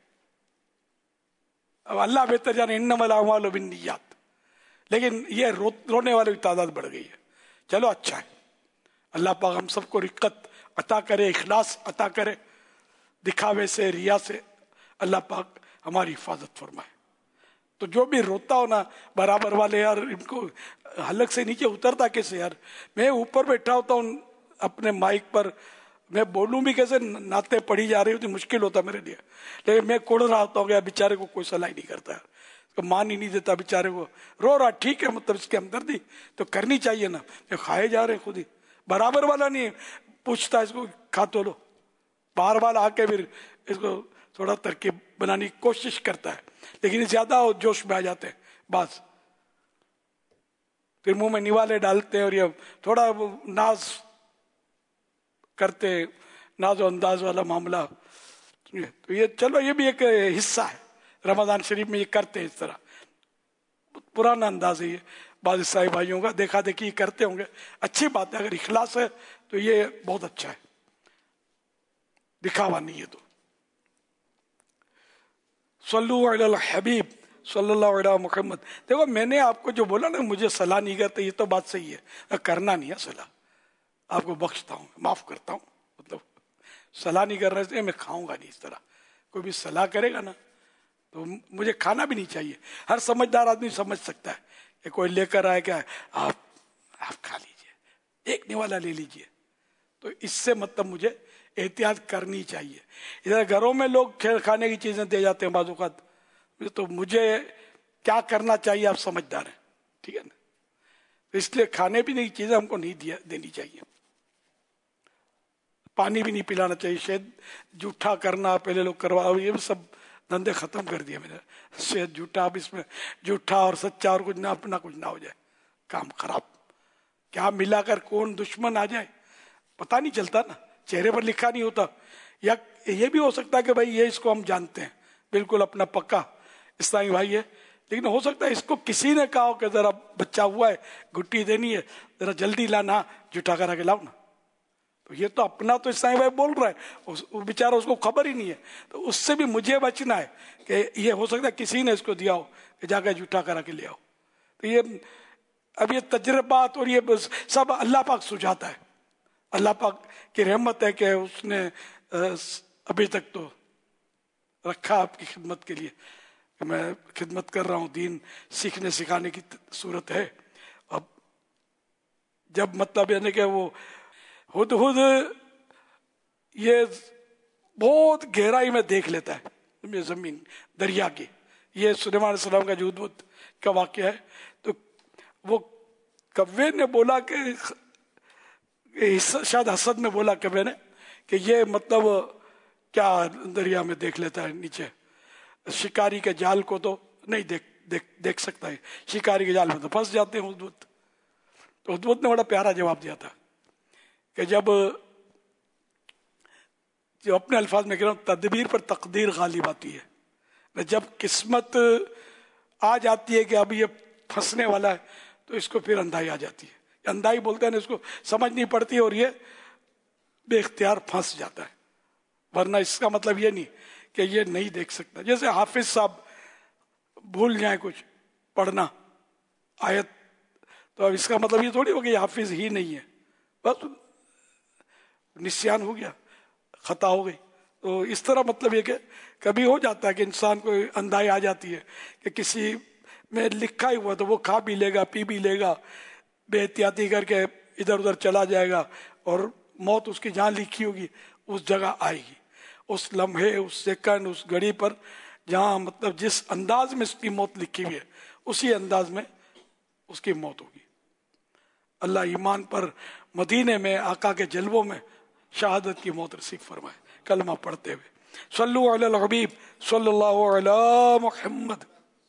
अब अल्लाह बेहतर जाने, इन्नमल अमालु बिन्नियात। लेकिन ये रोने वालों की तादाद बढ़ गई है। चलो अच्छा है, अल्लाह पाक हम सबको रिक्कत अता करे, इखलास अता करे, दिखावे से, रिया से अल्लाह पाक हमारी हिफाजत फरमाए। तो जो भी रोता हो ना बराबर वाले, यार इनको हलक से नीचे उतरता कैसे यार। मैं ऊपर बैठा होता हूँ अपने माइक पर, मैं बोलूं भी कैसे, नाते पड़ी जा रही होती, मुश्किल होता मेरे लिए, लेकिन मैं कोड़ रहा होता गया, बेचारे को कोई सलाह नहीं करता है, तो मान ही नहीं देता बेचारे को, रो रहा, ठीक है, मतलब इसकी हमदर्दी तो करनी चाहिए ना, जो खाए जा रहे खुद ही, बराबर वाला नहीं पूछता इसको खा तो लो, बार बार आके फिर इसको थोड़ा तरकीब बनाने की कोशिश करता है, लेकिन ज्यादा जोश में आ जाते हैं, बस फिर मुंह में निवाले डालते हैं और ये थोड़ा नाज करते, नाजो अंदाज वाला मामला। तो ये चलो, ये भी एक हिस्सा है रमजान शरीफ में, ये करते हैं इस तरह, पुराना अंदाज है ये बाज़ ईसाई भाइयों का, देखा देखी करते होंगे, अच्छी बात है, अगर इखलास है तो ये बहुत अच्छा है, दिखावा नहीं है। तो सल्लु अलल हबीब सल्लल्लाहु अलैहि मुहम्मद। देखो मैंने आपको जो बोला ना, मुझे सलाह नहीं करते, ये तो बात सही है, करना नहीं है सलाह, आपको बख्शता हूँ, माफ करता हूँ, मतलब सलाह नहीं कर रहे थे, मैं खाऊंगा नहीं इस तरह। कोई भी सलाह करेगा ना तो मुझे खाना भी नहीं चाहिए। हर समझदार आदमी समझ सकता है कि कोई लेकर आए क्या, आप खा लीजिए, एक निवाला ले लीजिए, तो इससे मतलब मुझे एहतियात करनी चाहिए। इधर घरों में लोग खाने की चीजें दे जाते हैं बाज़-औक़ात, तो मुझे क्या करना चाहिए, आप समझदार हैं, ठीक है ना, तो इसलिए खाने पीने की चीजें हमको नहीं देनी चाहिए। पानी भी नहीं पिलाना चाहिए, शहद जूठा करना पहले लोग करवा, ये भी सब धंधे खत्म कर दिए मैंने। शहद जूठा, अब इसमें जूठा और सच्चा और कुछ ना अपना कुछ ना हो जाए, काम खराब। क्या मिलाकर कौन दुश्मन आ जाए पता नहीं चलता ना, चेहरे पर लिखा नहीं होता। या ये भी हो सकता है कि भाई ये इसको हम जानते हैं, बिल्कुल अपना पक्का इस्लामी भाई है, लेकिन हो सकता है इसको किसी ने कहा हो कि जरा बच्चा हुआ है, घुट्टी देनी है, जरा जल्दी लाना, जूठा करा के लाओ ना। तो ये तो अपना तो इस्लामी भाई बोल रहा है, वो बेचारा उसको खबर ही नहीं है, तो उससे भी मुझे बचना है कि ये हो सकता है किसी ने इसको दिया हो कि जाकर जूठा करा के ले आओ। तो ये अब ये तजर्बात और ये सब अल्लाह पाक सुझाता है, अल्लाह पाक की रहमत है कि उसने अभी तक तो रखा आपकी खिदमत के लिए, मैं खिदमत कर रहा हूँ, दीन सीखने सिखाने की सूरत है। अब जब मतलब यानी कि वो हुदहुद ये बहुत गहराई में देख लेता है जमीन दरिया की, ये सुलेमान अलैहिस्सलाम का जो हुदहुद का वाक़या है। तो वो कव्वे ने बोला कि शायद हसद में बोला कव्वे ने कि ये मतलब क्या दरिया में देख लेता है, नीचे शिकारी के जाल को तो नहीं देख सकता है, शिकारी के जाल में तो फंस जाते हैं हुदहुद। तो हुदहुद ने बड़ा प्यारा जवाब दिया था कि जब अपने अल्फाज में कह रहा हूँ, तदबीर पर तकदीर गालिब आती है। जब किस्मत आ जाती है कि अब ये फंसने वाला है, तो इसको फिर अंधाई आ जाती है, अंधाई बोलते हैं ना, इसको समझ नहीं पड़ती और ये बेख्तियार फंस जाता है। वरना इसका मतलब ये नहीं कि ये नहीं देख सकता। जैसे हाफिज साहब भूल जाए कुछ पढ़ना आयत, तो अब इसका मतलब ये थोड़ी हो कि हाफिज ही नहीं है, बस निस्यान हो गया, खता हो गई। तो इस तरह मतलब ये कि कभी हो जाता है कि इंसान को अंधाई आ जाती है कि किसी में लिखा ही हुआ तो वो खा भी लेगा, पी भी लेगा, बेहतियाती करके इधर उधर चला जाएगा और मौत उसकी जहाँ लिखी होगी उस जगह आएगी, उस लम्हे, उस सेकंड, उस घड़ी पर जहाँ मतलब जिस अंदाज में उसकी मौत लिखी हुई है उसी अंदाज में उसकी मौत होगी। अल्लाह ईमान पर मदीने में आका के जलवों में शहादत की मौत नसीब फरमाए। कलमा पढ़ते हुए सल्लु अलल हबीब सल्लल्लाहु अला मुहम्मद।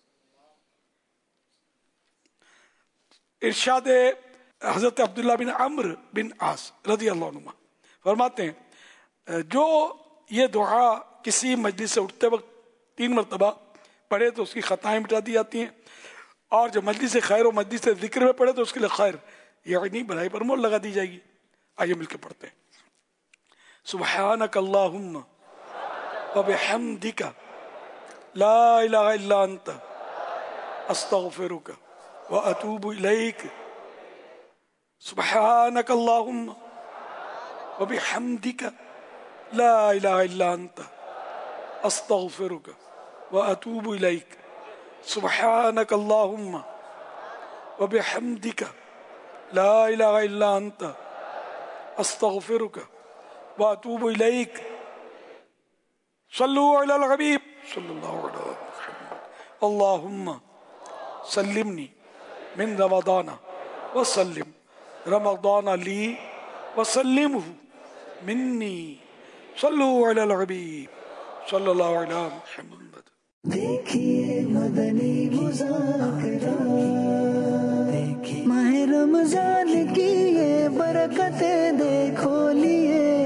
इरशाद हजरत अब्दुल्ला बिन अम्र बिन आस रज़ी अल्लाह अन्हुमा फरमाते हैं, जो ये दुआ किसी मजलिस से उठते वक्त 3 मरतबा पढ़े तो उसकी खताएं मिटा दी जाती हैं, और जो मजलिस से खैर और मजलिस से जिक्र में पढ़े तो उसके लिए खैर यानी भलाई पर मोहर लगा दी जाएगी। आइए मिलकर पढ़ते हैं। सुब्हानक अल्लाहुम्मा व बिहम्दिका ला इलाहा इल्ला अंता अस्तगफिरुका व अतूबु इलैक। सुब्हानक अल्लाहुम्मा व बिहम्दिका ला इलाहा इल्ला अंता अस्तगफिरुका व अतूबु इलैक। सुब्हानक अल्लाहुम्मा व बिहम्दिका ला इलाहा इल्ला अंता अस्तगफिरुका व अतूबु इलैक। सल्लु अलल हबीब सल्लल्लाहु अलैहि वसल्लम। अल्लाहुम्मा सल्लिमनी मिन रमदाना व सल्लिम रमदाना ली व सल्लिमहु मिन्नी। सल्लु अलल हबीब सल्लल्लाहु अलैहि मुहम्मद। देखिए मदनी मुज़ाकरा, देखिए माह रमजान की ये बरकतें देखो लिए।